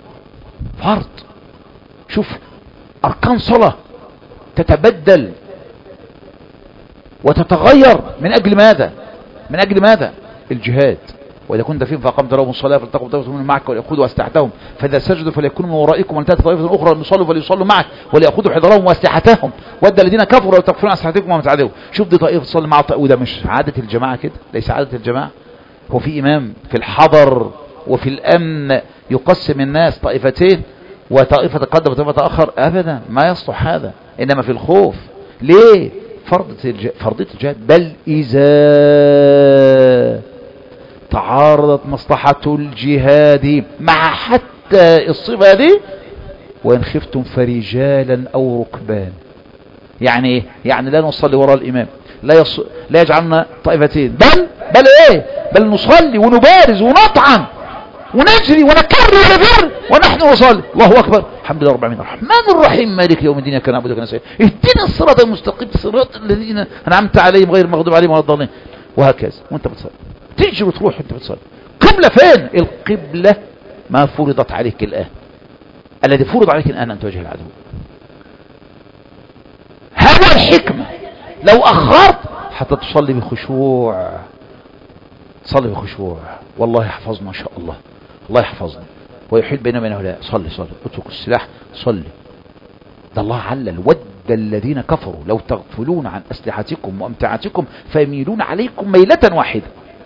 شوف أركان صلاة تتبدل وتتغير من أجل ماذا؟ من أجل ماذا؟ الجهاد. وإذا كنت فيهم فأقمت لهم الصلاة فلتقم طائفة منهم معك وليأخذوا أسلحتهم فإذا سجدوا فليكونوا من ورائكم ولتأتي طائفة أخرى لم يصلوا فليصلوا معك وليأخذوا حذرهم وأسلحتهم ود الذين كفروا لو تكفرون أسلحتكم وما تعدوا. شوف دي طائفة تصلي مع طائفة، وده مش عادة الجماعة كده، ليس عادة الجماعة. هو في إمام في الحضر وفي الأمن يقسم الناس طائفتين وطائفة تقدم وطائفة تأخر؟ أبدا، ما يصلح هذا. إنما في الخوف. ليه؟ فرضية الجهاد. بل إذا تعارضت مصلحة الجهاد مع حتى الصفة دي وإن خفتم فرجالا أو ركبان. يعني إيه؟ يعني لا نصلي وراء الإمام، لا يجعلنا طائفتين، بل نصلي ونبارز ونطعن ونجري ونكر ونفر ونحن نصلي. الله أكبر، الحمد لله رب العالمين الرحمن الرحيم مالك يوم الدين، إياك نعبد وإياك نستعين اهدنا الصراط المستقيم صراط الذين أنعمت عليهم غير المغضوب عليهم ولا الضالين. وهكذا وأنت بتصلي تيجي وتروح أنت بتصلي. قبلة فين؟ القبلة ما فرضت عليك الآن، الذي فرض عليك الآن أن تواجه العدو. هذا الحكمة. لو أخرت حتى تصلي بخشوع، صلي بخشوع. والله يحفظنا إن شاء الله، الله يحفظنا ويحيل بيننا وبين هؤلاء. صلي اترك السلاح صلي. ده الله علل ود الذين كفروا لو تغفلون عن أسلحتكم وأمتعتكم فيميلون عليكم ميلة واحدة.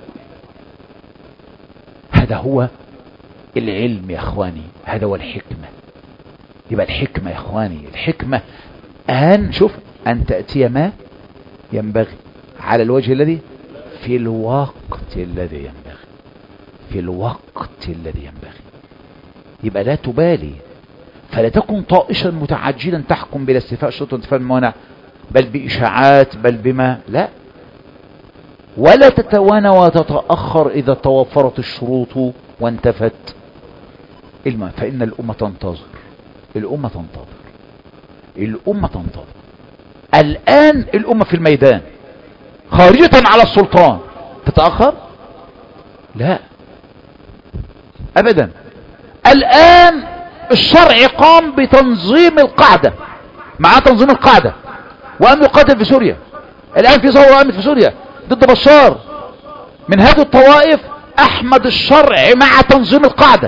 هذا هو العلم يا اخواني، هذا هو الحكمة. يبقى الحكمة يا اخواني، الحكمة أن تأتي ما ينبغي على الوجه الذي في الوقت الذي ينبغي، في الوقت الذي ينبغي. يبقى لا تبالي، فلا تكن طائشا متعجلا تحكم بلا استيفاء شروط وانتفاء الموانع، بل بإشاعات بل بما لا، ولا تتوانى وتتأخر إذا توفرت الشروط وانتفت الماء. فإن الأمة تنتظر، الأمة تنتظر. الآن الأمة في الميدان خارجة على السلطان، تتأخر؟ لا أبدا. الآن الشرع قام بتنظيم القاعدة، مع تنظيم القاعدة، وقام يقاتل في سوريا. الآن في ثورة قامت في سوريا ضد بشار من هذه الطوائف، أحمد الشرع مع تنظيم القاعدة.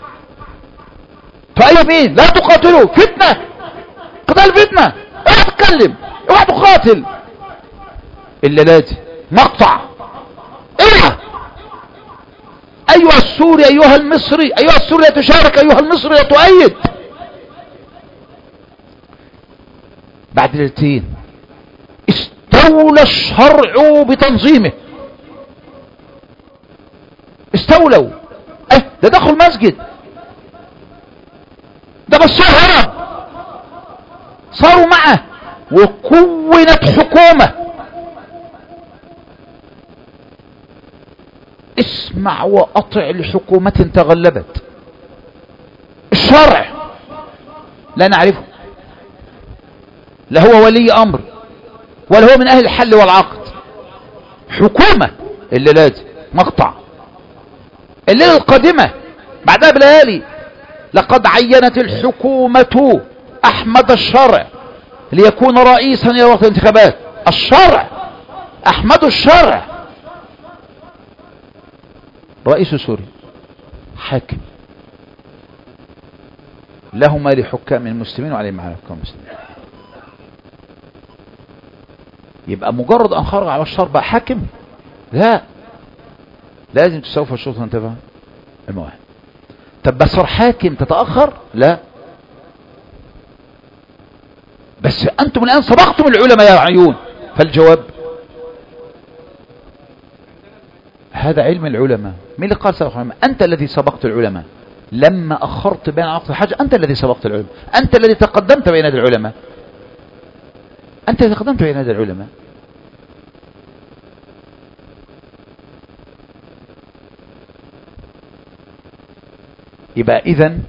فأي مين؟ لا تقاتلوا، فتنة، قتال فتنة، اوعى تتكلم، اوعى تقاتل. إلا لازم مقطع، اوعى. أيها السوري، أيها المصري، أيها السوري لا تشارك، أيها المصري لا تؤيد. بعد ليلتين استولى الشرع بتنظيمه، استولوا. ده دخل مسجد، ده بس هرب، صاروا معه وكونت حكومة. اسمع وأطع لحكومة تغلبت. الشرع لا نعرفه، لا هو ولي أمر ولا هو من أهل الحل والعقد. حكومة اللي لازم مقطع. الليلة القادمة بعدها بليالي لقد عينت الحكومة أحمد الشرع ليكون رئيسا إلى وقت الانتخابات. الشرع، أحمد الشرع رئيس سوريا، حاكم، له ما لحكام المسلمين وعليه ما لحكام المسلمين. يبقى مجرد أن خرج على الشرع بقى حاكم؟ لا، لازم تستوفى الشروط وانتفع المواهب. طب بس صار حاكم تتأخر؟ لا. بس أنتم الآن سبقتم العلماء يا عيون. فالجواب هذا علم العلماء. مين اللي قال سبق العلماء؟ أنت الذي سبقت العلماء. لما أخرت بين عقد الحاجة أنت الذي سبقت العلماء، أنت الذي تقدمت بين يدي العلماء، أنت الذي تقدمت بين يدي العلماء. يبقى إذن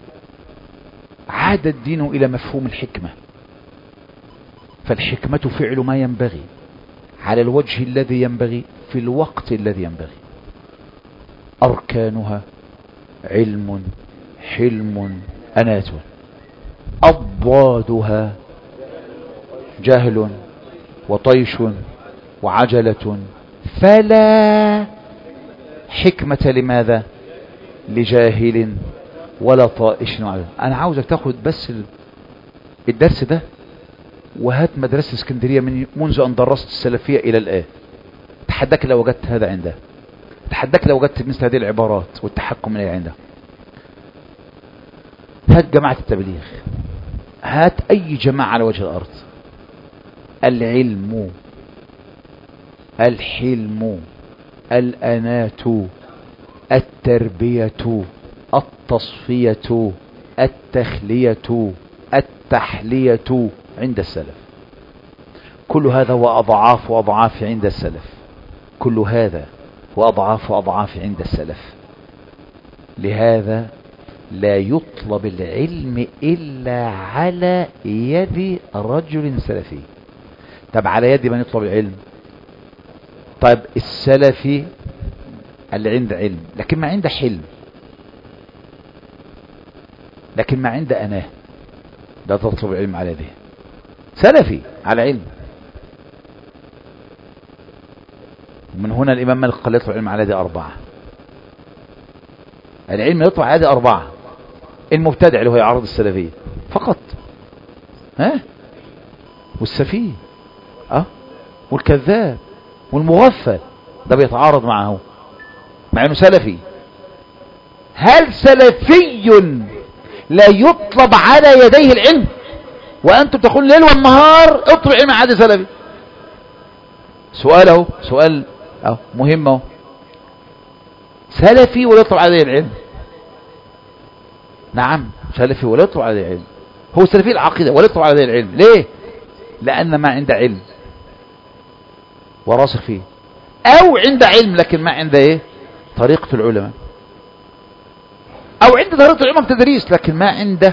عاد الدين إلى مفهوم الحكمة، فالحكمة فعل ما ينبغي على الوجه الذي ينبغي في الوقت الذي ينبغي. أركانها علم، حلم، أنات. أضدادها جهل وطيش وعجلة، فلا حكمة لماذا؟ لجاهل ولا طائش وعجلة. أنا عاوزك تاخد بس الدرس ده وهات مدرسة اسكندرية منذ أن درست السلفية إلى الآن. تحداك لو وجدت هذا عندها، تحداك لو وجدت مثل هذه العبارات والتحكم من عندها. هات جماعة التبليغ، هات أي جماعة على وجه الأرض، العلم، الحلم، الأنات، التربية، التصفية، التخلية، التحلية عند السلف. كل هذا وأضعاف وأضعاف عند السلف، كل هذا وأضعاف وأضعاف عند السلف. لهذا لا يطلب العلم إلا على يد رجل سلفي. طب على يد من يطلب العلم؟ طيب السلفي اللي عنده علم لكن ما عنده حلم، لكن ما عنده أناه، لا تطلب العلم على يده. سلفي على علم. ومن هنا الإمام مالك قال يطلب العلم على يد أربعة. العلم يطلب على يد أربعة: المبتدع اللي هو يعارض السلفية فقط، والسفيه، والكذاب والمغفل، ده بيتعارض معه مع انه سلفي. هل سلفي لا يطلب على يديه العلم وانتم تقول ليل والنهار اطلب العلم على يد سلفي؟ سؤاله سؤال مهم. سلفي ولا يطلب على يديه العلم؟ نعم سلفي ولا يطلب على يديه العلم. هو سلفي العقيدة ولا يطلب على يديه العلم. ليه؟ لأن ما عنده علم وراسخ فيه، أو عنده علم لكن ما عنده طريقة العلماء، أو عنده طريقة العلماء في تدريس لكن ما عنده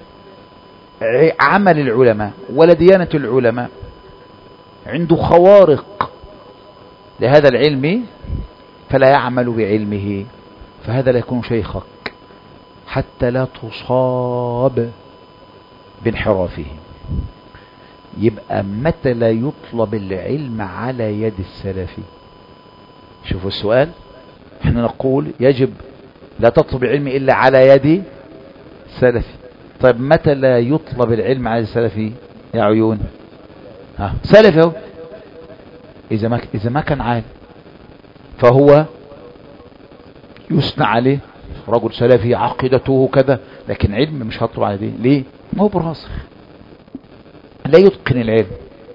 عمل العلماء ولا ديانة العلماء، عنده خوارق لهذا العلم فلا يعمل بعلمه، فهذا لا يكون شيخك حتى لا تصاب بانحرافه. يبقى متى لا يطلب العلم على يد السلفي؟ شوفوا السؤال، احنا نقول يجب لا تطلب العلم إلا على يد سلفي. طيب متى لا يطلب العلم على السلفي يا عيون؟ سلفي هو إذا ما كان عالم فهو يثنى عليه رجل سلفي عقيدته كذا، لكن علم مش هطلب عليه. ليه؟ ما هو براسخ، لا يتقن العلم.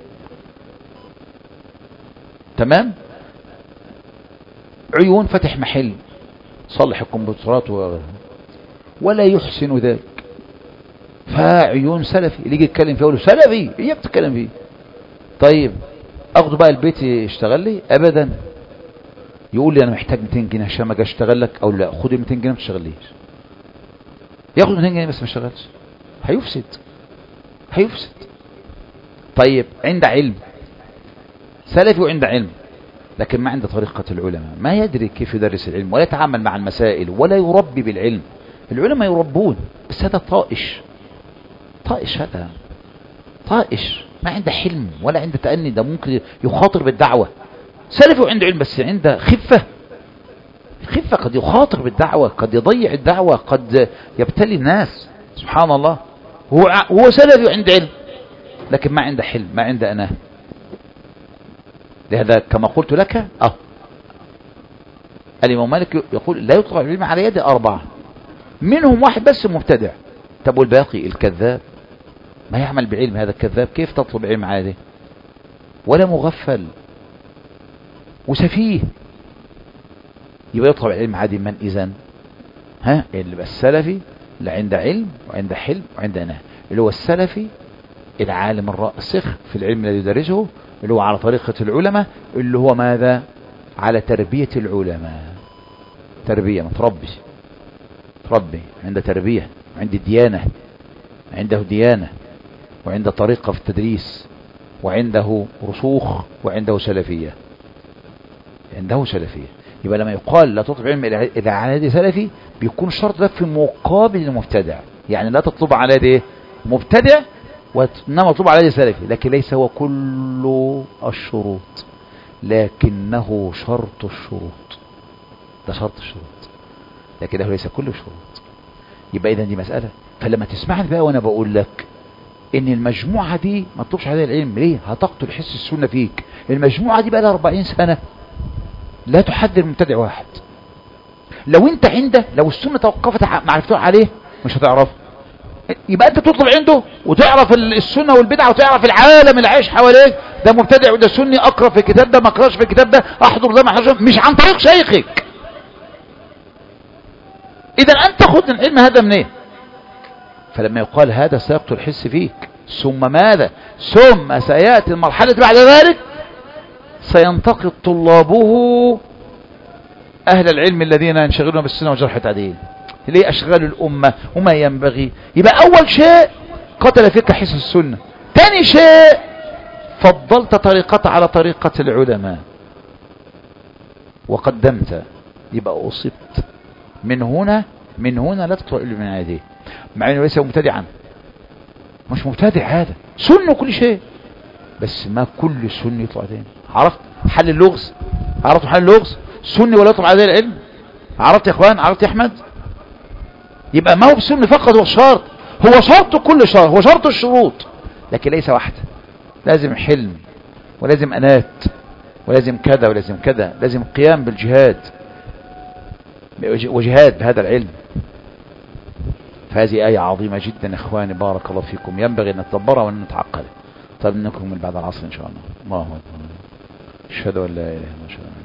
تمام. عيون فتح محل صلح الكمبيوترات ولا يحسن ذلك، فعيون سلفي اللي يجي يتكلم فيه يقول له سلفي ايه بتتكلم فيه؟ طيب اخده بقى البيت يشتغل لي؟ ابدا. يقول لي انا محتاج 200 جنيه عشان ما اجي اشتغل لك، او لا خد 200 جنيه ما تشتغليش. ياخد 200 جنيه بس ما اشتغلش، هيفسد. طيب عند علم سلفي وعند علم لكن ما عنده طريقة العلماء، ما يدري كيف يدرس العلم ولا يتعامل مع المسائل ولا يربي بالعلم. العلماء يربون، بس هذا طائش، هذا طائش ما عنده حلم ولا عنده تأني، ده ممكن يخاطر بالدعوة. سلفي وعنده علم بس عنده خفة، قد يخاطر بالدعوة، قد يضيع الدعوة، قد يبتلي الناس. سبحان الله. هو سلفي وعنده علم لكن ما عنده حلم، ما عنده أناه. لهذا كما قلت لك الإمام مالك يقول لا يطلب العلم على يد أربعة، منهم واحد بس مبتدع. طب والباقي الكذاب ما يعمل بعلم، هذا الكذاب كيف تطلب علم عادي؟ ولا مغفل وسفيه. يبقى يطلب العلم عادي من إذن؟ اللي السلفي اللي عنده علم وعنده حلم وعنده أناه، اللي هو السلفي العالم الراسخ في العلم الذي يدرسه، اللي هو على طريقة العلماء، اللي هو ماذا؟ على تربية العلماء، تربية متربي تربي، عنده تربية، عنده ديانة، عنده ديانة، وعنده طريقة في التدريس، وعنده رسوخ، وعنده سلفية، عنده سلفية. يبقى لما يقال لا تطلب علم إلى على يد سلفي، بيكون الشرط ده في مقابل المبتدع. يعني لا تطلب على يد مبتدع، وإنما مطلوب على يد سلفي، لكن ليس هو كل الشروط، لكنه شرط الشروط. ده شرط الشروط، لكنه ليس كل الشروط. يبقى إذن دي مسألة. فلما تسمعني بقى وأنا بقول لك إن المجموعة دي ما تطلبش عليها العلم، ليه؟ هتقتل حس السنة فيك. المجموعة دي بقى لها 40 سنة لا تحذر مبتدع واحد. لو انت عنده، لو السنة توقفت معرفتها عليه مش هتعرف. يبقى انت تطلب عنده وتعرف السنة والبدعة، وتعرف العالم اللي عايش حواليك، ده مبتدع وده سني، اقرا في الكتاب ده ما اقراش في الكتاب ده، احضر ده ما احضرش، مش عن طريق شيخك. اذا انت خذ العلم هذا منين؟ فلما يقال هذا سيقتل الحس فيك، ثم ماذا؟ ثم سيأتي المرحلة بعد ذلك سينتقد طلابه أهل العلم الذين ينشغلون بالسنة وجرح التعديل. ليه؟ أشغال الأمة وما ينبغي. يبقى أول شيء قتل فيك حس السنة. ثاني شيء فضلت طريقة على طريقة العلماء وقدمت، يبقى أصبت. من هنا لا تطلع من هذه، مع أنه ليس مبتدعا، مش مبتدع، هذا سنة كل شيء، بس ما كل سنة يطلع دين. عرفت حل اللغز؟ عرفت حل اللغز؟ سني ولا يطلع عليه العلم؟ عرفت يا اخوان؟ عرفت يا احمد؟ يبقى ما هو بسني فقط هو الشرط، هو شرط كل شرط، هو شرط الشروط، لكن ليس واحدة. لازم حلم، ولازم انات، ولازم كذا ولازم كذا، لازم قيام بالجهاد وجهاد بهذا العلم. فهذه آية عظيمة جدا اخواني، بارك الله فيكم، ينبغي ان نتدبرها وان نتعقلها. طيب نكمل بعد العصر ان شاء الله. الله اكبر. اشهد ان لا اله الا الله.